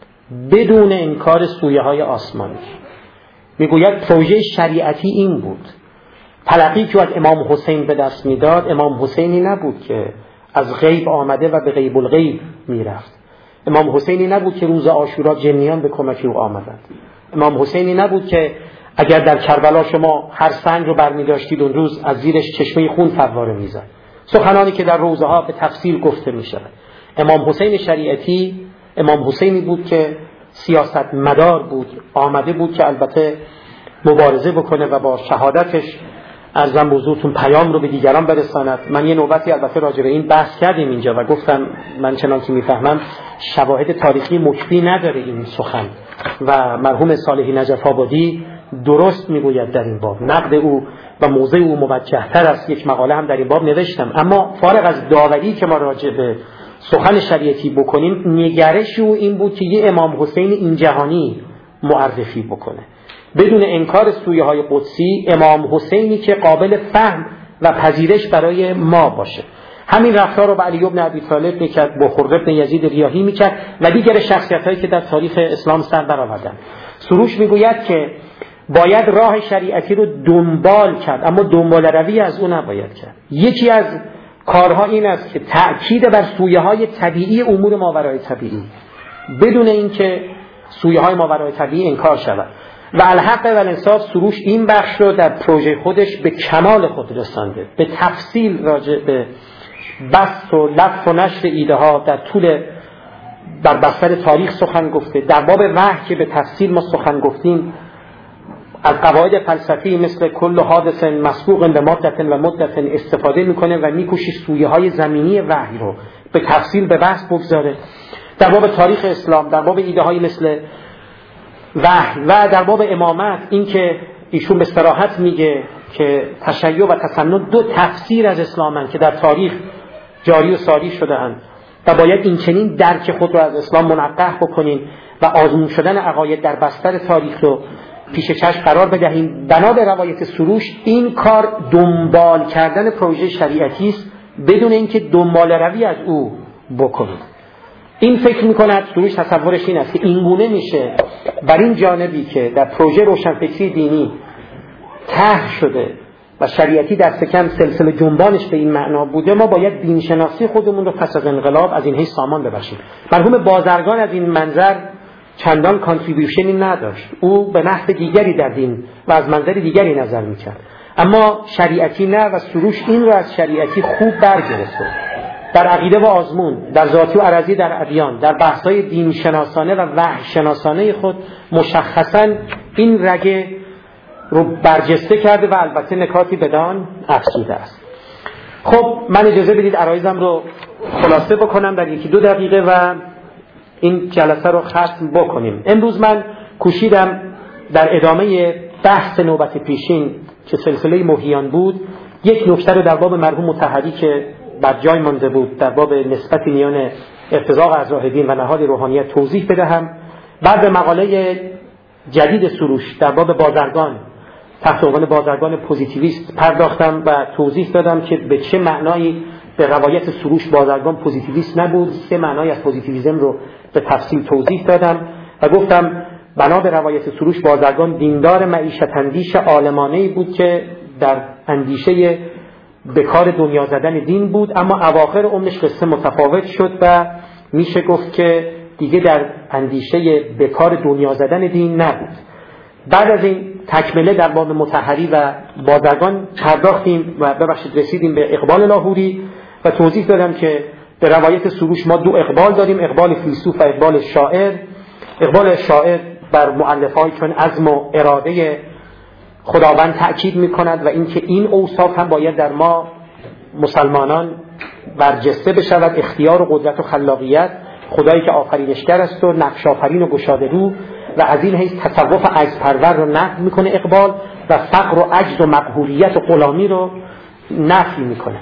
Speaker 2: بدون انکار سویه های آسمانی. میگوید پروژه شریعتی این بود. تلقی که از امام حسین به دست میداد، امام حسینی نبود که از غیب آمده و به غیب الغیب میرفت. امام حسینی نبود که روز عاشورا جنیان به کمک او آمدند. امام حسینی نبود که اگر در کربلا شما هر سنگ رو برمی‌داشتید اون روز از زیرش چشمه خون فواره می‌زد. سخنانی که در روزه ها به تفصیل گفته می‌شود. امام حسین شریعتی امام حسینی بود که سیاست مدار بود، آمده بود که البته مبارزه بکنه و با شهادتش ارزم بزرگتون پیام رو به دیگران برساند. من یه نوبتی البته راجع به این بحث کردیم اینجا و گفتم من چنان که میفهمم شواهد تاریخی مکفی نداره این سخن و مرحوم صالحی نجف آبادی درست میگوید در این باب. نقد او و موضع او موجه تر است. یک مقاله هم در این باب نوشتم. اما فارغ از داوری که ما راجع به سخن شریعتی بکنیم، نگرش او این بود که یه امام حسین این جهانی معرفی بکنه بدون انکار سویه های قدسی، امام حسینی که قابل فهم و پذیرش برای ما باشه. همین رفتار رو با علی بن ابی طالب میکرد، با خرم بن یزید ریاحی میکرد و دیگر شخصیت‌هایی که در تاریخ اسلام سر برآوردن. سروش میگوید که باید راه شریعتی رو دنبال کرد، اما دنبال روی از اون نباید کرد. یکی از کارها این است که تأکید بر سویه های طبیعی امور ماورای طبیعی بدون اینکه سویه های ماورای طبیعی انکار شود. و الحق و الانصاف سروش این بخش رو در پروژه خودش به کمال خود رسانده. به تفصیل راجع به بسط و لف و نشر ایده ها در طول در بستر تاریخ سخن گفته. در باب وحی که به تفصیل ما سخن گفتیم، از قواعد فلسفی مثل کل حادث مسبوق به مدت و مدت استفاده میکنه و میکوشه سویه های زمینی وحی رو به تفصیل به بحث بگذاره. در باب تاریخ اسلام، در باب ایده های مثل وحی و در باب امامت، این که ایشون به صراحت میگه که تشیع و تسنن دو تفسیر از اسلامن که در تاریخ جاری و ساری شده اند و باید این چنین درک خود رو از اسلام منقح بکنین و آزمون شدن عقاید در بستر تاریخ رو پیش چشم قرار بدهیم. بنا به روایت سروش این کار دنبال کردن پروژه شریعتی است بدون اینکه دنبال روی از او بکنید. این فکر میکند سروش تصورش این است که این گونه میشه بر این جانبی که در پروژه روشنفکری دینی طرح شده و شریعتی دست کم سلسله جنبانش به این معنا بوده، ما باید دینشناسی خودمون رو پس از انقلاب از این حیث سامان ببخشیم. مرحوم بازرگان از این منظر چندان کانتریبیوشنی نداشت. او به نحو دیگری در دین و از منظر دیگری نظر میکرد، اما شریعتی نه و سروش این رو از شریعتی خوب برگرفته. در عقیده و آزمون، در ذاتی و عرضی در ادیان، در بحث‌های دین شناسانه و وحی شناسانه خود مشخصاً این رگه رو برجسته کرده و البته نکاتی بدان افزوده است. خب من اجازه بدید عرایزم رو خلاصه بکنم در یکی دو دقیقه و این جلسه رو ختم بکنیم. امروز من کوشیدم در ادامه بحث نوبت پیشین که سلسله محیان بود یک نکته رو در باب مرحوم مطهری که بر جای مانده بود در باب نسبت میان ارتزاق از راه دین و نهاد روحانیت توضیح بدهم. بعد به مقاله جدید سروش در باب بازرگان تحت عنوان بازرگان پوزیتیویست پرداختم و توضیح دادم که به چه معنایی به روایت سروش بازرگان پوزیتیویست نبود. سه معنای از پوزیتیویسم رو به تفصیل توضیح دادم و گفتم بنا به روایت سروش بازرگان دیندار معیشت اندیش عالمانه‌ای بود که در اندیشه به کار دنیا زدن دین بود، اما اواخر عمرش قصه متفاوت شد و میشه گفت که دیگه در اندیشه به کار دنیا زدن دین نبود. بعد از این تکمله در باب مطهری و بازرگان پرداختیم و ببخشید رسیدیم به اقبال لاهوری و توضیح دادم که به روایت سروش ما دو اقبال داریم، اقبال فیلسوف و اقبال شاعر. اقبال شاعر بر مؤلفه‌ای چون عزم و اراده خداوند تأکید می‌کند و اینکه این اوصاف هم باید در ما مسلمانان برجسته بشود، اختیار و قدرت و خلاقیت، خدایی که آفرینشگر است و نقش آفرین و گشاده رو و از این حیث تصوف عجزپرور رو نفی میکنه اقبال و فقر و عجز و مقهوریت و غلامی رو نفی میکنه.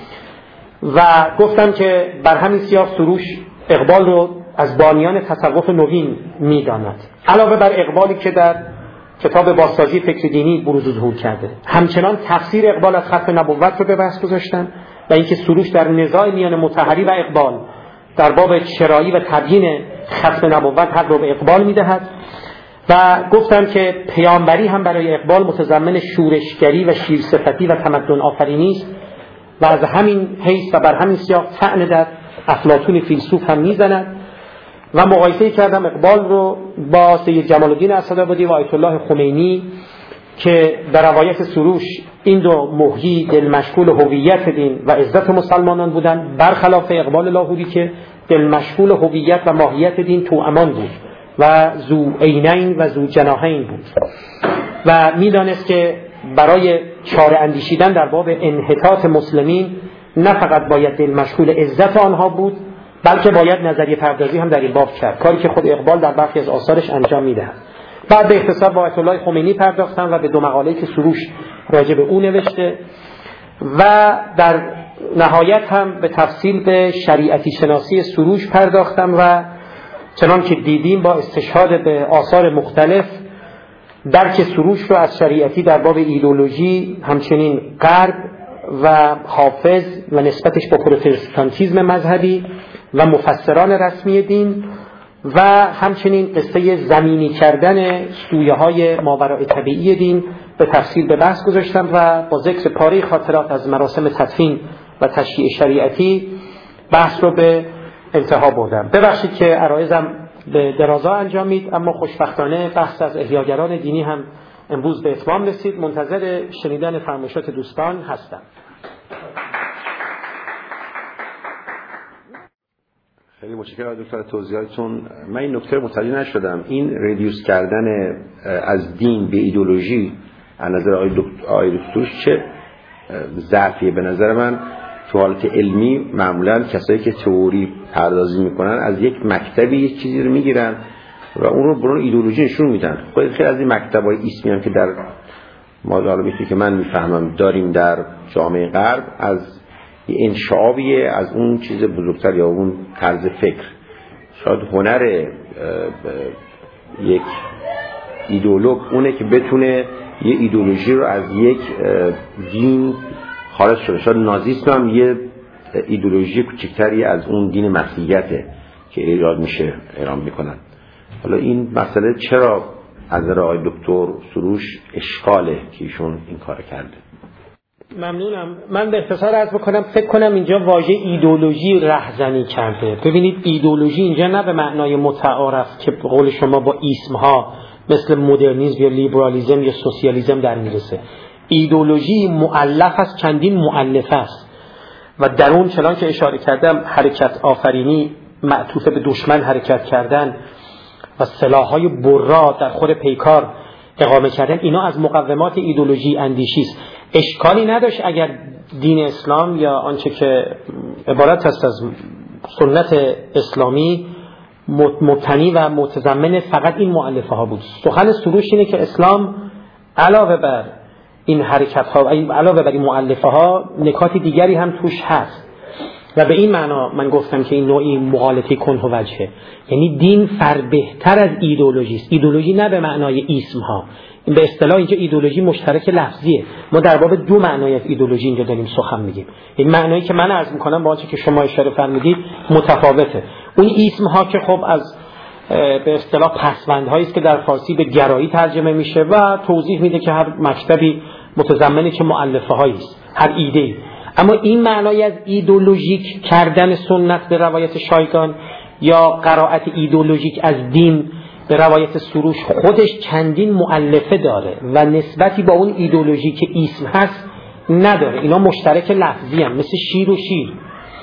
Speaker 2: و گفتم که بر همین سیاق سروش اقبال رو از بانیان تصوف نوین میداند، علاوه بر اقبالی که در کتاب بازسازی فکر دینی بروز ظهور کرده. همچنان تفسیر اقبال از ختم نبوت رو به بحث گذاشتن و اینکه سروش در نزاع میان مطهری و اقبال در باب چرایی و تبیین ختم نبوت حق رو به اقبال میدهد. و گفتم که پیامبری هم برای اقبال متضمن شورشگری و شیرصفتی و تمدن آفرینی است و از همین حیث و بر همین سیاق طعن در افلاطون فیلسوف هم میزند. و مقایسه کردم اقبال رو با سید جمال الدین اسدآبادی و آیت الله خمینی که در روایت سروش این دو محیی دل مشغول هویت دین و عزت مسلمانان بودند، برخلاف اقبال لاهوری که دل مشغول هویت و ماهیت دین توامان بود و ذو عینین و ذو جناحین بود و میدانست که برای چاره اندیشیدن در باب انحطاط مسلمین نه فقط باید دل مشغول عزت آنها بود بلکه باید نظریه پردازی هم در این باب کرد، کاری که خود اقبال در برخی از آثارش انجام میدهد. بعد به اختصار با آیت الله خمینی پرداختم و به دو مقاله‌ای که سروش راجع به او نوشته و در نهایت هم به تفصیل به شریعتی شناسی سروش پرداختم و چنان که دیدیم با استشهاد به آثار مختلف درک سروش رو از شریعتی در باب ایدئولوژی، همچنین غرب و حافظ و نسبتش با پروتستانتیسم مذهبی و مفسران رسمی دین و همچنین قصه زمینی کردن سویه های ماوراء طبیعی دین به تفصیل به بحث گذاشتم و با ذکر پاره خاطرات از مراسم تدفین و تشییع شریعتی بحث رو به انتها بردم. ببخشید که عرایضم به درازا انجامید، اما خوشبختانه بحث از احیاگران دینی هم امروز به اتمام رسید. منتظر شنیدن فرمایشات دوستان هستم.
Speaker 3: خیلی متشکرم دکتر توضیحاتتون. من این نکته رو متوجه نشدم، این ریدیوس کردن از دین به ایدئولوژی از نظر آقای دکتر چه ضعفیه؟ به نظر من تو حالت علمی معمولا کسایی که تئوری پردازی میکنن از یک مکتبی یک چیزی رو میگیرن و اون رو برون ایدئولوژی نشون میدن. خیلی خیلی از این مکتب‌های اسمی هم که در ما داریم که من میفهمم داریم در جامعه غرب از انشعابیه از اون چیز بزرگتر یا اون طرز فکر. شاید هنر یک ایدئولوگ اونه که بتونه یه ایدئولوژی رو از یک دین خارج شده. شاید نازیسم هم یه ایدئولوژی کوچکتری از اون دین مسیحیته که ایراد میشه اعلام میکنن. حالا این مسئله چرا از نظر آقای دکتر سروش اشکاله که ایشون این کار کرده؟
Speaker 2: ممنونم. من به اختصار عرض بکنم فکر کنم اینجا واژه ایدئولوژی رهزنی کرده. ببینید ایدئولوژی اینجا نه به معنای متعارف که به قول شما با اسمها مثل مدرنیسم یا لیبرالیسم یا سوسیالیسم در میرسه. ایدئولوژی مؤلف از چندین مؤلفه است و در اون چنان که اشاره کردم حرکت آفرینی معطوف به دشمن حرکت کردن و سلاح‌های برا در خور پیکار اقامه کردن، اینا از مقومات ایدئولوژی اندیشی است. اشکالی نداشت اگر دین اسلام یا آنچه که عبارت است از سنت اسلامی مبتنی و متضمن فقط این مؤلفه ها بود. سخن سروش اینه که اسلام علاوه بر این حرکت ها و علاوه بر این مؤلفه ها نکات دیگری هم توش هست و به این معنا من گفتم که این نوعی مغالطه کنه وجهه، یعنی دین فربهتر از ایدئولوژی است. ایدئولوژی نه به معنای اسم ها، این به اصطلاح اینجا ایدئولوژی مشترک لفظیه. ما در باب دو معنای از ایدئولوژی اینجا داریم سخن میگیم. این معنایی که من عرض میکنم با آنچه که شما اشاره فرمودید متفاوته. اون اسم ها که خب از به اصطلاح پسوندهایی است که در فارسی به گرایی ترجمه میشه و توضیح میده که هر مکتبی متضمن چه مؤلفه هایی است، هر ایده‌ای. اما این معنای از ایدئولوژیک کردن سنت به روایت شایگان یا قرائت ایدئولوژیک از دین به روایت سروش خودش چندین مؤلفه داره و نسبتی با اون ایدئولوژی که اسم هست نداره. اینا مشترک لفظی هم مثل شیر و شیر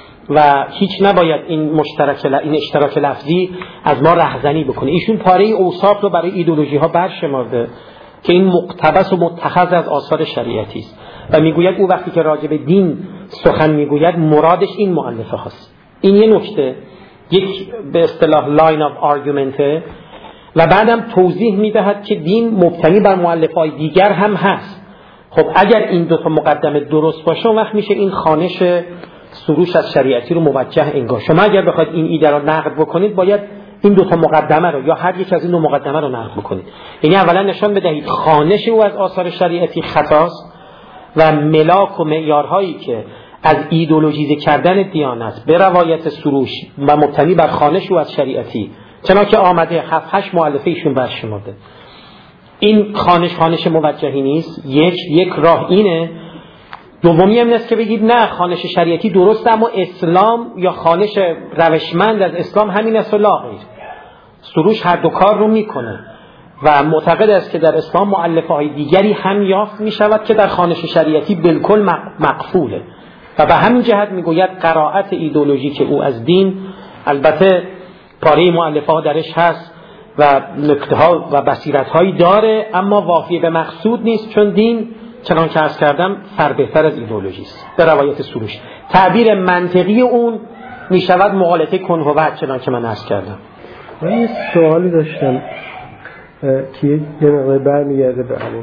Speaker 2: و هیچ نباید این مشترک ل... این اشتراک لفظی از ما رهزنی بکنه. ایشون پاره اوصاف رو برای ایدئولوژی ها برشمرده که این مقتبس و متخذ از آثار شریعتی است و میگوید او وقتی که راجع به دین سخن میگوید مرادش این مؤلفه هاست. این یه نکته، یک به اصطلاح لاین آف آرگومنته و بعدم توضیح میدهد که دین مبتنی بر مؤلفه‌های دیگر هم هست. خب اگر این دو تا مقدمه درست باشه، وقت میشه این خوانش سروش از شریعتی رو موجه انگار. شما اگر بخواید این ایده رو نقد بکنید، باید این دو تا مقدمه رو یا هر یک از این دو مقدمه رو نقد بکنید. یعنی اولا نشان بدهید خوانش او از آثار شریعتی خطاست و ملاک و معیارهایی که از ایدئولوژیزه کردن دیانت به روایت سروش و مبتنی بر خوانش او از شریعتی چنانکه آمده هفت هشت مؤلفه ایشون برشمرده، این خوانش خوانش موجهی نیست. یک یک راه اینه. دومی هم است که بگید نه، خوانش شریعتی درسته اما اسلام یا خوانش روشمند از اسلام همین است و لا غیر. سروش هر دو کار رو میکنه و معتقد است که در اسلام مؤلفه های دیگری هم یافت می شود که در خوانش شریعتی بالکل مقفوله و به همین جهت میگوید قرائت ایدئولوژیک او از دین، البته پاره مؤلفه ها درش هست و نکته ها و بصیرت هایی داره، اما وافی به مقصود نیست، چون دین چنان که عرض کردم فر بهتر از ایدئولوژی است. به روایت سروش تعبیر منطقی اون می شود مغالطه کنهوت، چنان که من عرض کردم.
Speaker 4: من یه سوالی داشتم که یه مقدار برمیگرده به همین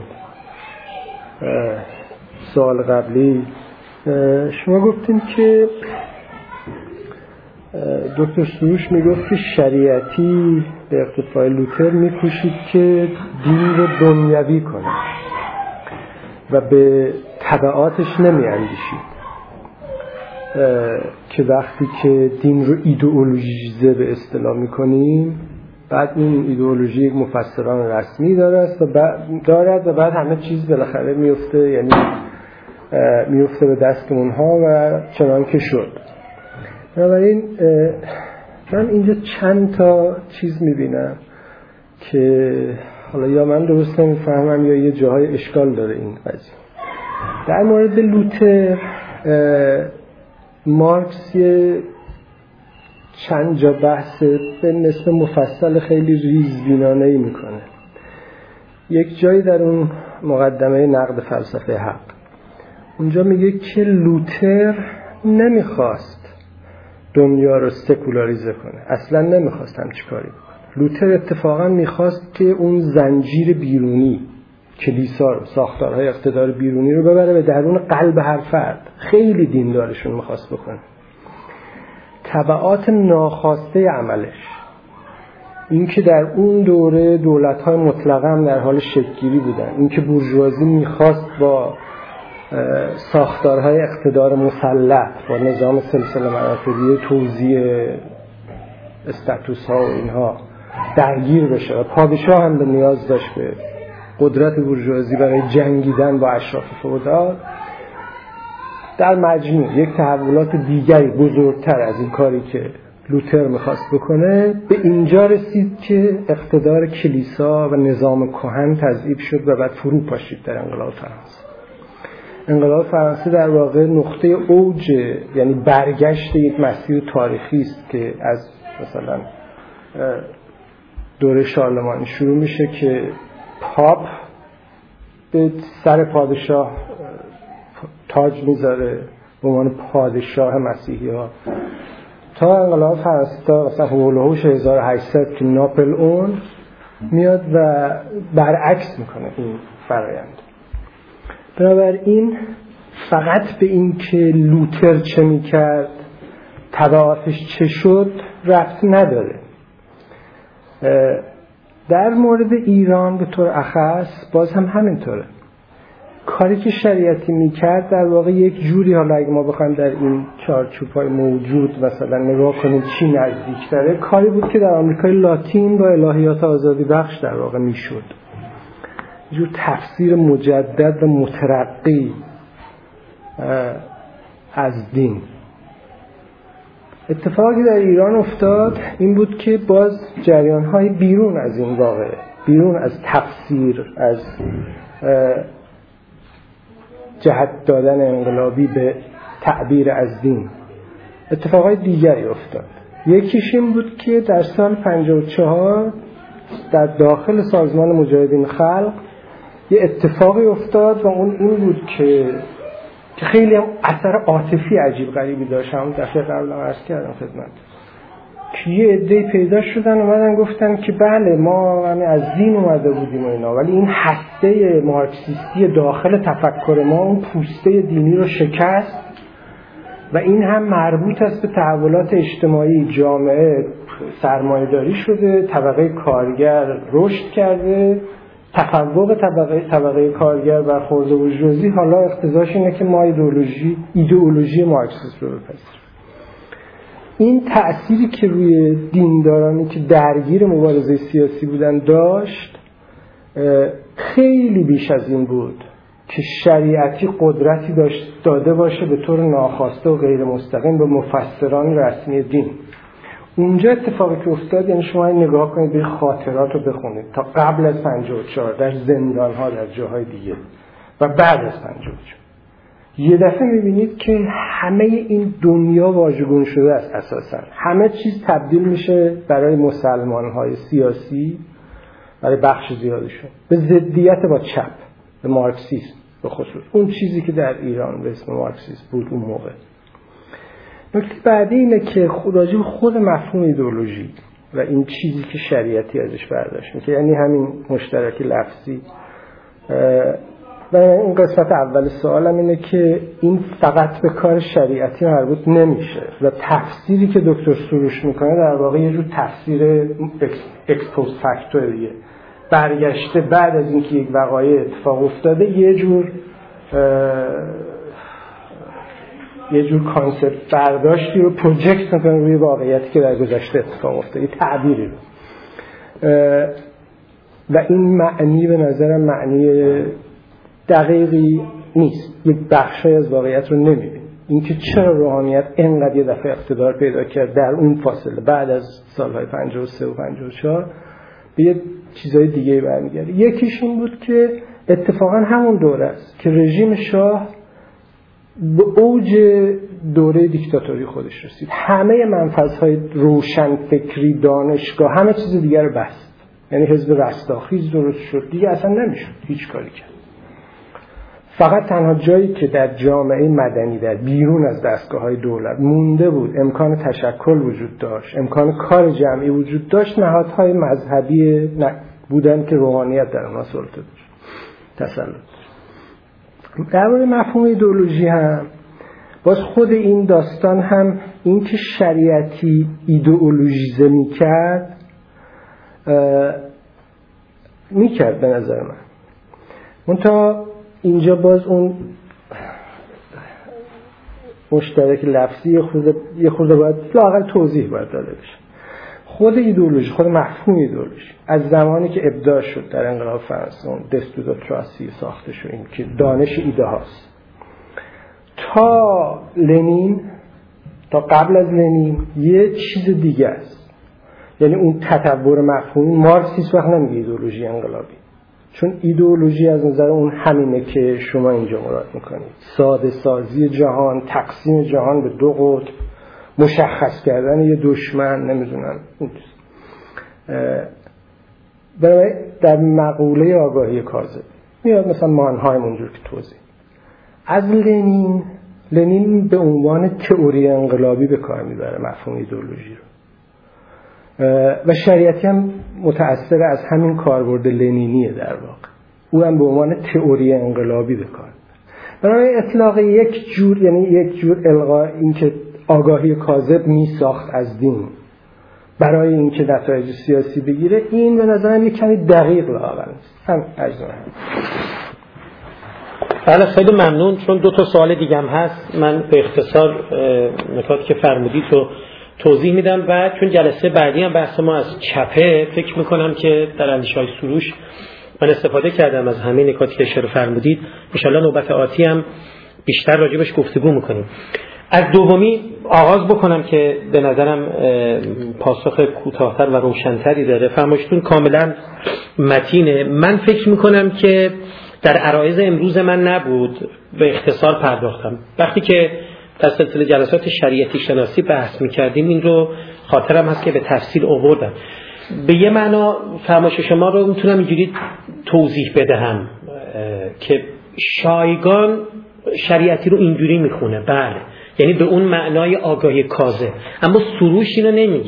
Speaker 4: سوال قبلی. شما گفتین که دکتر سروش میگفت که شریعتی به اقتفای لوتر میکوشید که دین رو دنیوی کنه و به تبعاتش نمیاندیشید، که وقتی که دین رو ایدئولوژیزه به اصطلاح میکنیم، بعد این ایدئولوژی یک مفسران رسمی داره و بعد دارد و بعد همه چیز بالاخره میفته، یعنی میفته به دست اونها و چنان که شد. بنابراین من اینجا چند تا چیز میبینم که حالا یا من درست نمیفهمم یا یه جاهای اشکال داره این قضیه. در مورد لوتر مارکس یه چند جا بحث به نسبت مفصل خیلی ریزبینانه‌ای میکنه. یک جایی در اون مقدمه نقد فلسفه حق اونجا میگه که لوتر نمیخواست دنیا رو سکولاریزه کنه، اصلا نمیخواست همچی کاری بکنه. لوتر اتفاقا میخواست که اون زنجیر بیرونی، کلیسا رو، ساختارهای اقتدار بیرونی رو ببره به درون قلب هر فرد. خیلی دیندارشون میخواست بکنه. تبعات ناخواسته عملش این که در اون دوره دولت‌های مطلقه در حال شکل‌گیری بودن، این که بورژوازی میخواست با ساختارهای اقتدار مسلط، با نظام سلسله مراتبی توزیع استاتوس ها و اینها درگیر بشه و پادشاه هم به نیاز داشت به قدرت بورژوازی برای جنگیدن با اشراف فئودال. در مجموع یک تحولات دیگری بزرگتر از این کاری که لوتر میخواست بکنه به اینجا رسید که اقتدار کلیسا و نظام کهن تضعیف شد و بعد فرو پاشید در انقلاب فرانسه. انقلاب فرانسه در واقع نقطه اوج، یعنی برگشت یک مسیر تاریخی است که از مثلا دوره شارلمان شروع میشه که پاپ به سر پادشاه تاج میذاره به عنوان پادشاه مسیحی ها، تا انقلاب فرانسه تا مثلا هولوش هزار و هشتصد که ناپل اون میاد و برعکس میکنه این فرایند. بنابراین فقط به این که لوتر چه میکرد، تبعاتش چه شد ربطی نداره. در مورد ایران به طور اخص باز هم همینطوره. کاری که شریعتی میکرد در واقع یک جوری، حالا اگه ما بخوایم در این چارچوب‌های موجود مثلا نگاه کنیم چی نزدیک داره، کاری بود که در آمریکای لاتین با الهیات آزادی بخش در واقع میشد، یه جور تفسیر مجدد و مترقی از دین. اتفاقی در ایران افتاد این بود که باز جریان‌های بیرون از این واقعه، بیرون از تفسیر، از جهت دادن انقلابی به تعبیر از دین، اتفاقای دیگری افتاد. یکیش این بود که در سال پنجاه و چهار در داخل سازمان مجاهدین خلق یه اتفاقی افتاد و اون این بود که که خیلی هم اثر عاطفی عجیب غریبی داشت. همون دفعه قبل هم عرض کردم خدمت یه عده‌ای پیدا شدن اومدن گفتن که بله ما همه از دین اومده بودیم و اینا، ولی این هسته مارکسیستی داخل تفکر ما اون پوسته دینی رو شکست و این هم مربوط است به تحولات اجتماعی. جامعه سرمایه‌داری شده، طبقه کارگر رشد کرده، تفوق طبقه طبقه کارگر بر خرده بورژوازی حالا اقتضاش اینه که ما ایدئولوژی ایدئولوژی مارکسیسم رو بپذیریم. این تأثیری که روی دیندارانی که درگیر مبارزه سیاسی بودن داشت خیلی بیش از این بود که شریعتی قدرتی داشت داده باشه به طور ناخواسته و غیر مستقیم به مفسران رسمی دین. اونجا اتفاقی که افتاد، یعنی شما نگاه کنید به خاطرات رو بخونید تا قبل از پنجاه و چهار در زندان ها در جاهای دیگه و بعد از پنجاه و چهار یه دفعه میبینید که همه این دنیا واژگون شده است. اساسا همه چیز تبدیل میشه برای مسلمان های سیاسی، برای بخش زیادشون، به ضدیت با چپ، به مارکسیسم به خصوص، اون چیزی که در ایران به اسم مارکسیسم بود اون موقع. نکته بعدی اینه که خوداجی خود مفهوم ایدئولوژی و این چیزی که شریعتی ازش برداشت میکنه، یعنی همین مشترک لفظی. و این قسمت اول سوالم اینه که این فقط به کار شریعتی مربوط نمیشه و تفسیری که دکتر سروش میکنه در واقع یه جور تفسیر اکسپوز فاکتوریه، برگشته بعد از اینکه یک وقایع اتفاق افتاده یه جور یه جور کانسپت برداشتی رو پروژکت میکنه روی واقعیتی که در گذشته اتفاق افتاده، یه تعبیری رو. و این معنی به نظرم معنی دقیقی نیست، یک بخشی از واقعیت رو نمیبینه. اینکه چرا روحانیت اینقدر یه دفعه اقتدار پیدا کرد در اون فاصله بعد از سالهای پنجاه و سه و پنجاه و چهار به یه چیزای دیگه برمیگرده. یکیش این بود که اتفاقا همون دوره است که رژیم شاه به اوج دوره دیکتاتوری خودش رسید. همه منفذهای روشن فکری، دانشگاه، همه چیز دیگر رو بست. یعنی حزب رستاخیز درست شد، دیگه اصلا نمیشد هیچ کاری کرد. فقط تنها جایی که در جامعه مدنی در بیرون از دستگاه‌های دولت مونده بود، امکان تشکل وجود داشت، امکان کار جمعی وجود داشت، نهادهای مذهبی بودن که روحانیت در اونها سلطه داشت، تسلط. در مورد مفهوم ایدئولوژی هم باز خود این داستان هم این که شریعتی ایدئولوژیزه میکرد میکرد به نظر من. منتها اینجا باز اون مشترک لفظی یه خورده یه خورده باید لااقل توضیح باید داده بشه. خود ایدئولوژی، خود مفهوم ایدئولوژی از زمانی که ابداع شد در انقلاب فرانسه، اون دستور تراسی ساخته شد، این که دانش ایده هاست، تا لنین، تا قبل از لنین یه چیز دیگه است. یعنی اون تطور مفهومی، مارکسیسم وقت نمیگه ایدئولوژی انقلابی، چون ایدئولوژی از نظر اون همینه که شما اینجا مراد میکنید، ساده سازی جهان، تقسیم جهان به دو قطب، مشخص کردن یه دشمن، نمیدونم اون برای در مقوله آگاهی کاذب میاد مثلا مانهایم اونجور که توضیح. از لنین لنین به عنوان تئوری انقلابی به کار میبره مفهوم ایدئولوژی رو و شریعتی هم متأثر از همین کاربرد لنینیه در واقع. او هم به عنوان تئوری انقلابی به کار میبره. برای اطلاق یک جور، یعنی یک جور القا، این که آگاهی کاذب می ساخت از دین برای اینکه نتایج سیاسی بگیره، این به نظرم یک کمی دقیق لااقل است. هم اجازه
Speaker 2: بله خیلی ممنون. چون دو تا سوال دیگه هم هست، من به اختصار نکاتی که فرمودید رو توضیح میدم و چون جلسه بعدی هم بحث ما از چپه، فکر میکنم که در اندیشه‌های سروش من استفاده کردم از همین نکاتی که اشاره فرمودید. ان شاءالله نوبت آتی هم بیشتر راجبش گفتگو میکنیم. از دومی آغاز بکنم که به نظرم پاسخ کوتاه‌تر و روشن‌تری داره. فرمایشتون کاملا متینه. من فکر میکنم که در عرایض امروز من نبود، به اختصار پرداختم. وقتی که در سلسله جلسات شریعتی شناسی بحث میکردیم این رو خاطرم هست که به تفصیل آوردم. به یه معنا فرمایش شما رو میتونم اینجوری توضیح بدهم که شایگان شریعتی رو اینجوری میخونه، بله، یعنی به اون معنای آگاهی کاذب، اما سروش اینو نمیگه.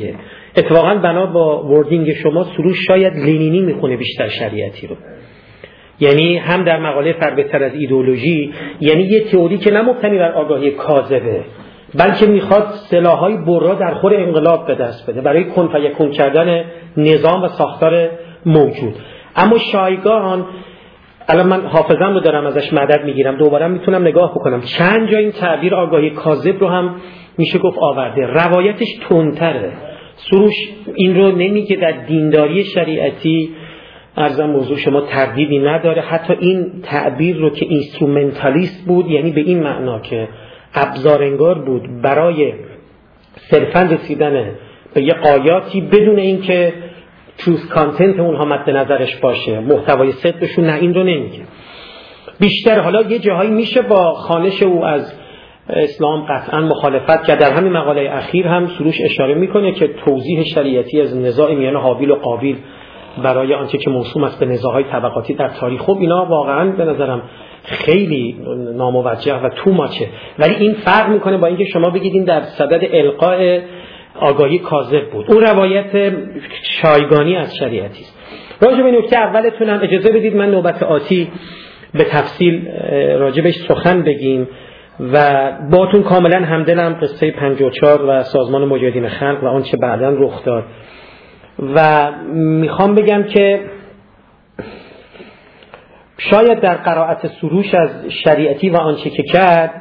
Speaker 2: اتفاقا بنا با وردینگ شما سروش شاید لنینی میخونه بیشتر شریعتی رو، یعنی هم در مقاله فرق بهتر از ایدئولوژی، یعنی یه تئوری که نه مبتنی بر آگاهی کاذبه بلکه میخواد سلاح‌های برا در خور انقلاب به دست بده برای کن فیکون کردن نظام و ساختار موجود. اما شایگان، الان من حافظم رو دارم ازش مدد میگیرم، دوباره میتونم نگاه بکنم چند جا این تعبیر آگاهی کاذب رو هم میشه گفت آورده. روایتش تندتره. سروش این رو نمیگه در دینداری شریعتی، ارزم موضوع شما تردیدی نداره، حتی این تعبیر رو که اینسترومنتالیست بود، یعنی به این معنا که ابزارنگار بود برای صرفاً رسیدن به یه آیاتی بدون اینکه تروث کانتنت اونها مد نظرش باشه، محتوای صدقشون، نه این رو نمیگه. بیشتر حالا یه جاهایی میشه با خوانش او از اسلام قطعا مخالفت کرد. در همین مقاله اخیر هم سروش اشاره میکنه که توضیح شریعتی از نزاع میان هابیل و قابیل برای آنچه که موسوم است به نزاع‌های طبقاتی در تاریخ، خب اینا واقعا به نظرم خیلی ناموجه و تو ماچه، ولی این فرق میکنه با اینکه شما بگید این در صدد القاء آگاهی کاذب بود. اون روایت شایگانی از شریعتی است. راجع به نکته اولتون هم اجازه بدید من نوبت آتی به تفصیل راجبش سخن بگیم و باتون کاملا همدلم قصه پنجاه و چهار و سازمان مجاهدین خلق و آنچه بعداً رخ داد. و میخوام بگم که شاید در قرائت سروش از شریعتی و آنچه که کرد،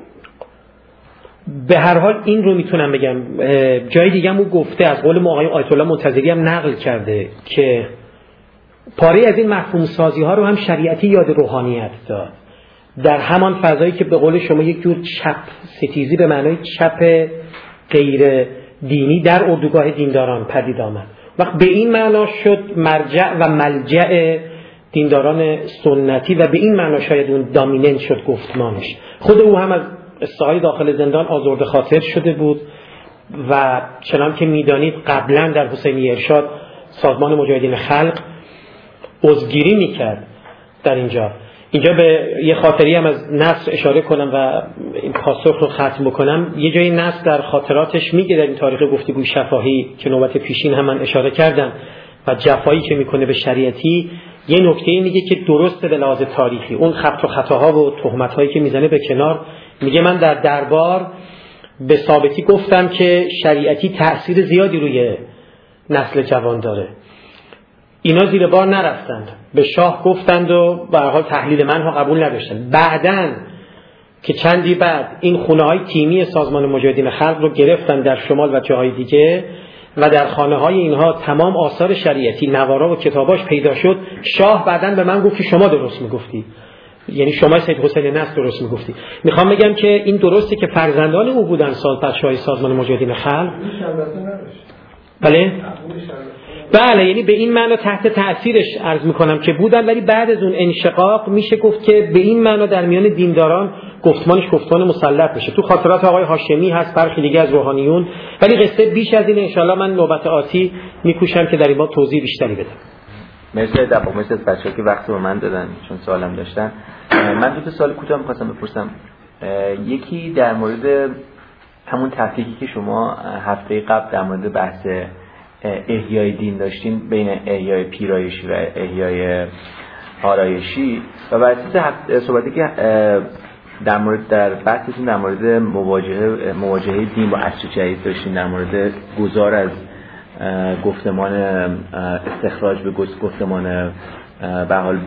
Speaker 2: به هر حال این رو میتونم بگم، جای دیگه هم او گفته، از قول آقای آیت الله منتظری هم نقل کرده که پاره از این مفهوم سازی ها رو هم شریعتی یاد روحانیت داد، در همان فضایی که به قول شما یک جور چپ ستیزی به معنای چپ غیر دینی در اردوگاه دینداران پدید آمد. وقت به این معنا شد مرجع و ملجأ دینداران سنتی و به این معنا شاید اون دامیننت شد گفتمانش. خود او هم از قصه‌های داخل زندان آزرده خاطر شده بود و چنان که میدانید قبلا در حسینی ارشاد سازمان مجاهدین خلق عضوگیری میکرد. در اینجا اینجا به یه خاطری هم از نصر اشاره کنم و این پاسخ رو ختم بکنم. یه جایی نصر در خاطراتش میگه در این تاریخ گفتگوی شفاهی که نوبت پیشین هم من اشاره کردم و جفایی که میکنه به شریعتی، یه نکته میگه که درسته به لحاظ تاریخی اون خبط و خطاها و تهمت‌هایی که میزنه به کنار، میگه من در دربار به ثابتی گفتم که شریعتی تأثیر زیادی روی نسل جوان داره. اینا زیر بار نرفتند، به شاه گفتند و به هر حال تحلیل من ها قبول نداشتند. بعدن که چندی بعد این خونه‌های تیمی سازمان مجاهدین خلق رو گرفتن در شمال و جاهای دیگه و در خانه‌های اینها تمام آثار شریعتی، نوارا و کتاباش پیدا شد، شاه بعدن به من گفت که شما درست میگفتی، یعنی شما سید حسین نصر درست میگفتی. میخوام بگم که این درسته که فرزندان او بودن سال بچه‌های سازمان مجاهدین خلق. بله بله یعنی به این معنا تحت تأثیرش عرض میکنم که بودن، ولی بعد از اون انشقاق میشه گفت که به این معنا در میان دینداران گفتمانش گفتمان مسلط بشه. تو خاطرات آقای هاشمی هست، برخی دیگه از روحانیون، ولی قصه بیش از این انشالله من نوبت آتی میکوشم که در این باب توضیح بیشتری بدم.
Speaker 5: مرسی دبا، مرسی از بچه‌ها که وقت رو من دادن چون سوالم داشتن. من دو تا سوال کوتاه می‌خواستم بپرسم. یکی در مورد همون تفکیکی که شما هفته قبل در مورد بحث احیای دین داشتین بین احیای پیرایشی و احیای آرایشی و بر اساس صحبتی که در مورد در بحثتون در مورد مواجهه مواجهه دین با عصر جدید داشتین، در مورد گذار از گفتمان استخراج به گفتمان به حال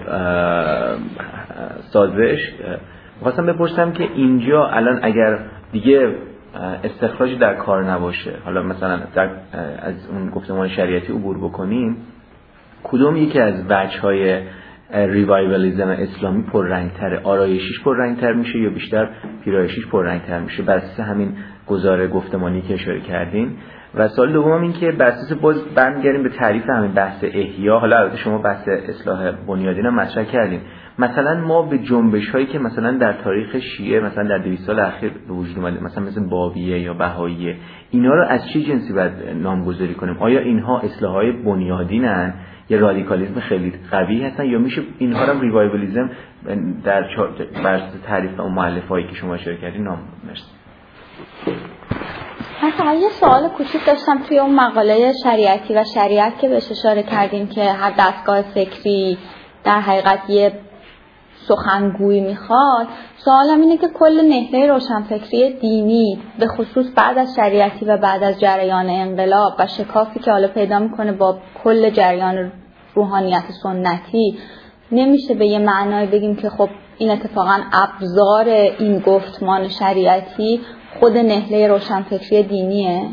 Speaker 5: سازش، می‌خواستم بپرسم که اینجا الان اگر دیگه استخراج در کار نباشه، حالا مثلا در از اون گفتمان شریعتی عبور بکنیم، کدوم یکی از وجه‌های ریوایولیسم اسلامی پررنگ‌تره؟ آرایشیش پررنگ‌تر میشه یا بیشتر پیرایشیش پررنگ‌تر میشه بر اساس همین گزاره گفتمانی که اشاره کردین؟ و سوال دوم این که بر اساس باز برمیگردیم به تعریف همین بحث احیا، حالا البته شما بحث اصلاح بنیادین هم مطرح کردین، مثلا ما به جنبش هایی که مثلا در تاریخ شیعه مثلا در دویست سال اخیر به وجود اومده، مثلا مثل بابیه یا بهاییه، اینا رو از چه جنسی باید نامگذاری کنیم؟ آیا اینها اصلاح های بنیادینن یا رادیکالیسم خیلی قوی هستن، یا میشه اینها رو ریوایولیسم در بر اساس تعریف اون مؤلفه‌ای که شما اشاره کردین نام؟ مرسی.
Speaker 6: مثلا یه سوال کوچیک داشتم توی اون مقاله شریعتی و شریعت که بهش اشاره کردیم که هر دستگاه فکری در حقیقت یه سخنگویی میخواد. سوالم اینه که کل نهله روشنفکری دینی به خصوص بعد از شریعتی و بعد از جریان انقلاب و شکافی که حالا پیدا میکنه با کل جریان روحانیت سنتی، نمیشه به یه معنای بگیم که خب این اتفاقا ابزار این گفتمان شریعتی خود نهله روشنفکری دینیه؟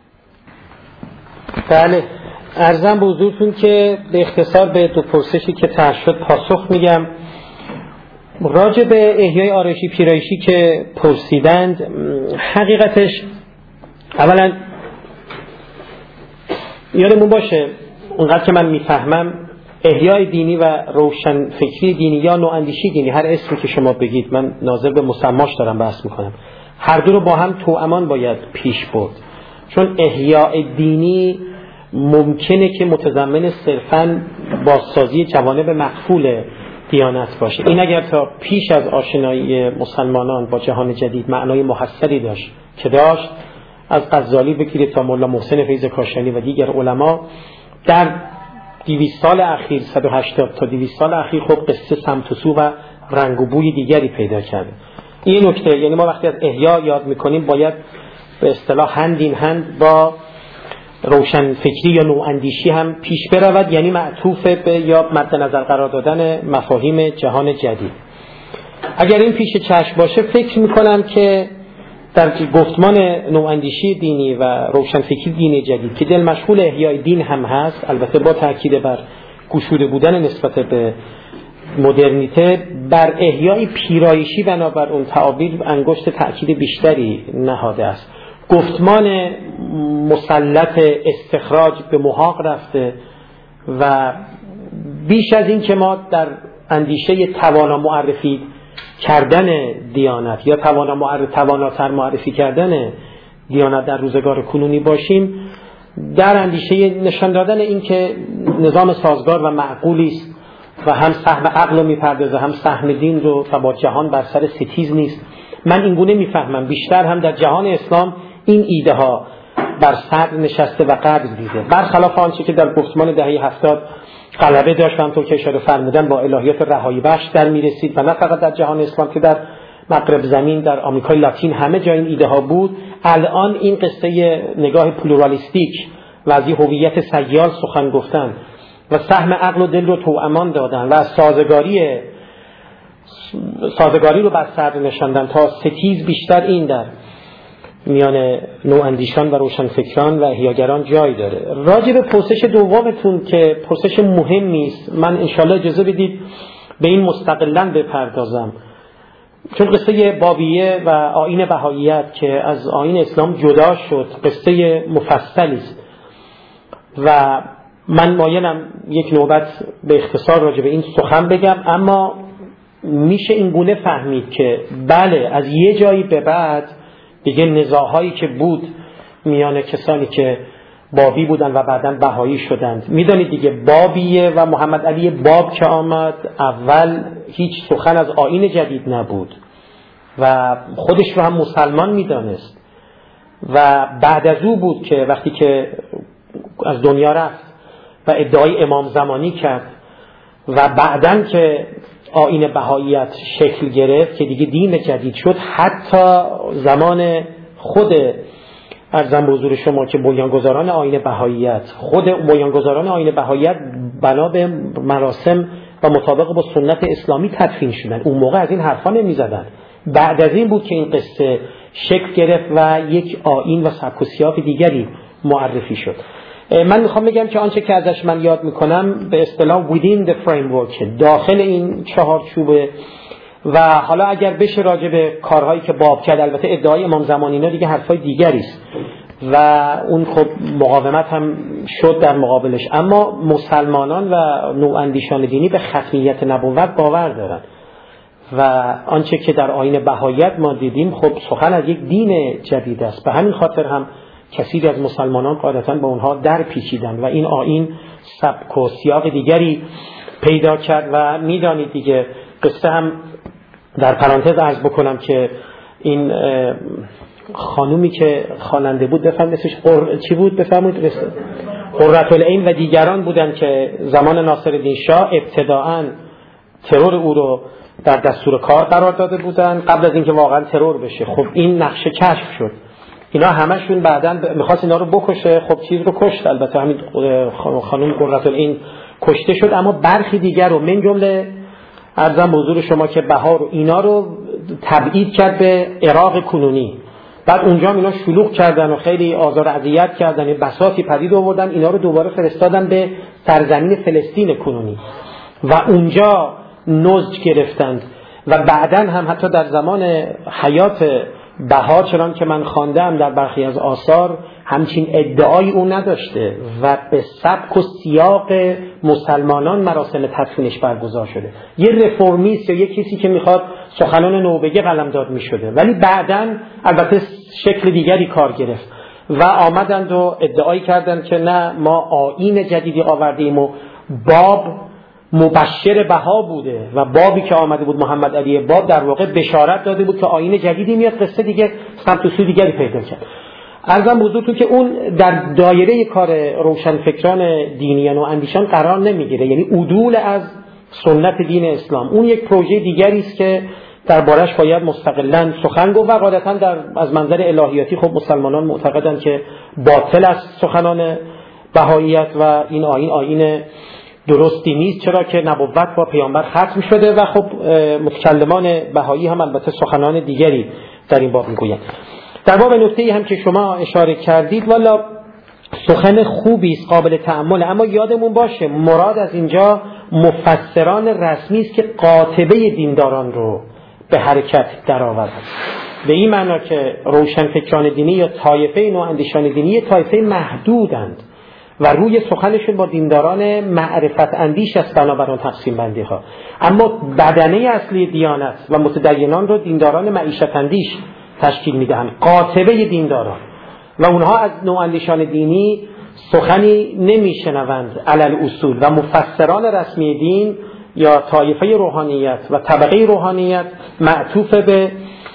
Speaker 2: بله، عرضم به حضورتون که به اختصار به دو پرسشی که طرح شد پاسخ میگم. راجع به احیای آرایشی پیرایشی که پرسیدند، حقیقتش اولا یادمون باشه اونقدر که من میفهمم احیای دینی و روشن فکری دینی یا نواندیشی دینی، هر اسمی که شما بگید، من ناظر به مسماش دارم بحث میکنم، هر دو رو با هم توامان باید پیش برد. چون احیای دینی ممکنه که متضمن صرفاً بازسازی جوانب مقفول دیانت باشه. این اگر تا پیش از آشنایی مسلمانان با جهان جدید معنای محصلی داشت که داشت، از غزالی بگیرید تا مولا محسن فیض کاشانی و دیگر علما، در دویست سال اخیر، صد و هشتاد تا دویست سال اخیر، خب قصه سمت و سو و رنگ و بوی دیگری پیدا کرده. این نکته، یعنی ما وقتی از احیا یاد میکنیم باید به اصطلاح هند این هند با روشن فکری یا نواندیشی هم پیش برود، یعنی معطوف به یا مد نظر قرار دادن مفاهیم جهان جدید. اگر این پیش چشم باشه، فکر میکنم که در گفتمان نواندیشی دینی و روشن فکری دینی جدید که دل مشغول احیای دین هم هست، البته با تاکید بر گشوده بودن نسبت به مدرنیته، بر احیای پیرایشی بنابر اون تعابیر انگشت تأکید بیشتری نهاده است. گفتمان مسلط استخراج به محاق رفته و بیش از این که ما در اندیشه توانا معرفی کردن دیانت یا توانا معرف تواناتر معرفی کردن دیانت در روزگار کنونی باشیم، در اندیشه نشان دادن این که نظام سازگار و معقولی است و هم سهم عقل رو میپردازه هم سهم دین رو و با جهان بر سر ستیز نیست. من اینگونه میفهمم بیشتر هم در جهان اسلام این ایده ها بر صدر نشسته و قدر دیده، برخلاف آنچه که در گفتمان دهه هفتاد غلبه داشت و همطور که اشاره فرمودن با الهیات رهایی بخش در میرسید و نه فقط در جهان اسلام که در مغرب زمین، در آمریکای لاتین، همه جای این ایده ها بود. الان این قصه نگاه پلورالیستیک و از هویت سیال سخن گفتن و سهم عقل و دل رو توامان دادن و از سازگاری سازگاری رو بر صدر نشاندن تا ستیز بیشتر این در میان نواندیشان و روشنفکران و احیاگران جای داره. راجع به پرسش دومتون که پرسش مهمی است، من انشالله اجازه بدید به این مستقلاً بپردازم، چون قصه بابیه و آیین بهاییت که از آیین اسلام جدا شد قصه مفصلی است و من مایلم یک نوبت به اختصار راجع به این سخن بگم، اما میشه این گونه فهمید که بله، از یه جایی به بعد دیگه نزاع‌هایی که بود میان کسانی که بابی بودن و بعداً بهایی شدند، میدانید دیگه بابیه و محمد علی باب که آمد، اول هیچ سخن از آیین جدید نبود و خودش رو هم مسلمان میدانست و بعد از او بود که وقتی که از دنیا رفت و ادعای امام زمانی کرد و بعداً که آیین بهاییت شکل گرفت که دیگه دین جدید شد، حتی زمان خود ارزم به حضور شما که بنیانگذاران آیین بهاییت، خود بنیانگذاران آیین بهاییت بنا به مراسم و مطابق با سنت اسلامی تدفین شدن. اون موقع از این حرفا نمی‌زدن. بعد از این بود که این قصه شکل گرفت و یک آیین و سبک و سیاق دیگری معرفی شد. من میخوام بگم که آنچه که ازش من یاد میکنم به اصطلاح within the framework، داخل این چهارچوبه و حالا اگر بشه راجع به کارهایی که باب کرد، البته ادعای امام زمانی اینا دیگه حرفای دیگری است و اون خب مقاومت هم شد در مقابلش، اما مسلمانان و نواندیشان دینی به ختمیت نبوت باور دارن و آنچه که در آیین بهاییت ما دیدیم خب سخن از یک دین جدید است. به همین خاطر هم کثیری از مسلمانان قاعدتاً با اونها در پیچیدن و این آیین سبک و سیاق دیگری پیدا کرد و میدانید دیگه قصه هم در پرانتز عرض بکنم که این خانومی که خواننده بود بفهم اسمش قر... چی بود بفهمید؟ قرةالعین و دیگران بودن که زمان ناصرالدین شاه ابتداءً ترور او رو در دستور کار قرار داده بودن قبل از اینکه واقعا ترور بشه. خب این نقشه کشف شد، اینا همشون بعداً میخواست اینا رو بکشه، خب چیز رو کشت، البته همین خانم قرةالعین کشته شد، اما برخی دیگر رو من جمله عرضم به حضور شما که بهار و اینا رو تبعید کرد به عراق کنونی. بعد اونجا اینا شلوغ کردن و خیلی آزار و اذیت کردن، بساطی پدید آوردن، اینا رو دوباره فرستادن به سرزمین فلسطین کنونی و اونجا نضج گرفتند و بعداً هم حتی در زمان حیات بهار چنان که من خواندم در برخی از آثار همچین ادعای او نداشته و به سبک و سیاق مسلمانان مراسم تدفینش برگزار شده. یه رفرمیست یا یه کسی که میخواد سخنان نو بگه قلمداد میشده، ولی بعداً البته شکل دیگری کار گرفت و آمدند و ادعای کردند که نه ما آیین جدیدی آوردیم و باب مبشر بها بوده و بابی که آمده بود محمد علی باب در واقع بشارت داده بود که آیین جدیدی میاد. قصه دیگه سمت و سوی دیگری پیدا کرد. عرضم حضورتون که اون در دایره کار روشنفکران دینیان و اندیشان قرار نمیگیره، یعنی عدول از سنت دین اسلام اون یک پروژه دیگری است که دربارش باید مستقلاً سخن گفت و غالباً در از منظر الهیاتی خب مسلمانان معتقدند که باطل است سخنان بهاییت و این آیین آیین درستی نیست، چرا که نبوت با پیامبر ختم شده و خب متکلمان بهایی هم البته سخنان دیگری در این باب میگویند. در باب نکته‌ای هم که شما اشاره کردید والا سخن خوبی است، قابل تأمل، اما یادمون باشه مراد از اینجا مفسران رسمی است که قاطبه دینداران رو به حرکت درآورند. به این معنا که روشنفکران دینی یا طایفه نواندیشان دینی طایفه محدودند و روی سخنشون با دینداران معرفت اندیش است بنابراین تقسیم بندی ها، اما بدنه اصلی دیانت و متدینان رو دینداران معیشت اندیش تشکیل میدهند، قاطبه دینداران، و اونها از نواندیشان دینی سخنی نمیشنوند علل اصول و مفسران رسمی دین یا طایفه روحانیت و طبقه روحانیت معطوف به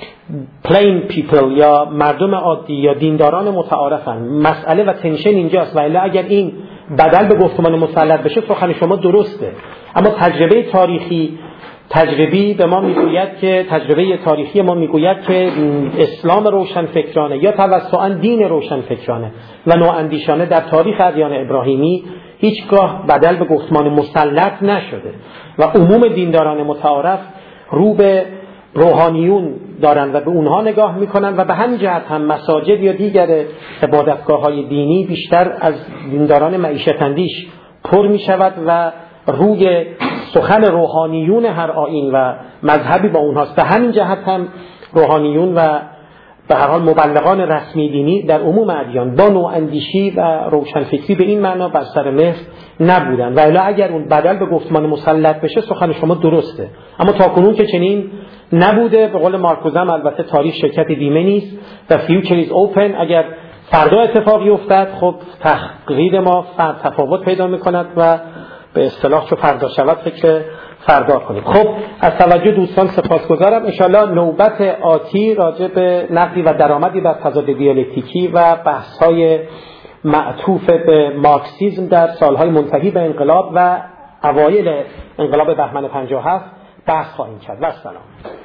Speaker 2: plain people یا مردم عادی یا دینداران متعارفن. مسئله و تنشن اینجاست و الا اگر این بدل به گفتمان مسلط بشه سخن شما درسته، اما تجربه تاریخی تجربی به ما میگوید که تجربه تاریخی ما میگوید که اسلام روشنفکرانه یا توسطاً دین روشنفکرانه و نواندیشانه در تاریخ ادیان ابراهیمی هیچگاه بدل به گفتمان مسلط نشده و عموم دینداران متعارف رو به روحانیون دارن و به اونها نگاه میکنن و به همین جهت هم مساجد یا دیگر عبادتگاه‌های دینی بیشتر از دینداران معیشت اندیش پر میشود و روی سخن روحانیون هر آیین و مذهبی با اونهاست. به همین جهت هم روحانیون و به هر حال مبلغان رسمی دینی در عموم ادیان با نواندیشی و روشنفکری به این معنا بر سر مهر نبودن و الا اگر اون بدل به گفتمان مسلط بشه سخن شما درسته، اما تاکنون که چنین نبوده. به قول مارکوزم البته تاریخ شرکت بیمه نیست و future is open، اگر فردا اتفاقی افتد خب تقریر ما تفاوت پیدا میکند و به اصطلاح چو فردا شود فکر فردا کنیم. خب از توجه دوستان سپاسگزارم. انشاءالله نوبت آتی راجع به نقدی و درآمدی بر تضاد دیالکتیکی و بحث‌های معطوف به مارکسیسم در سالهای منتهی به انقلاب و اوایل انقلاب بهمن پنجاه و هفت بحث خواهیم کرد. و السلام.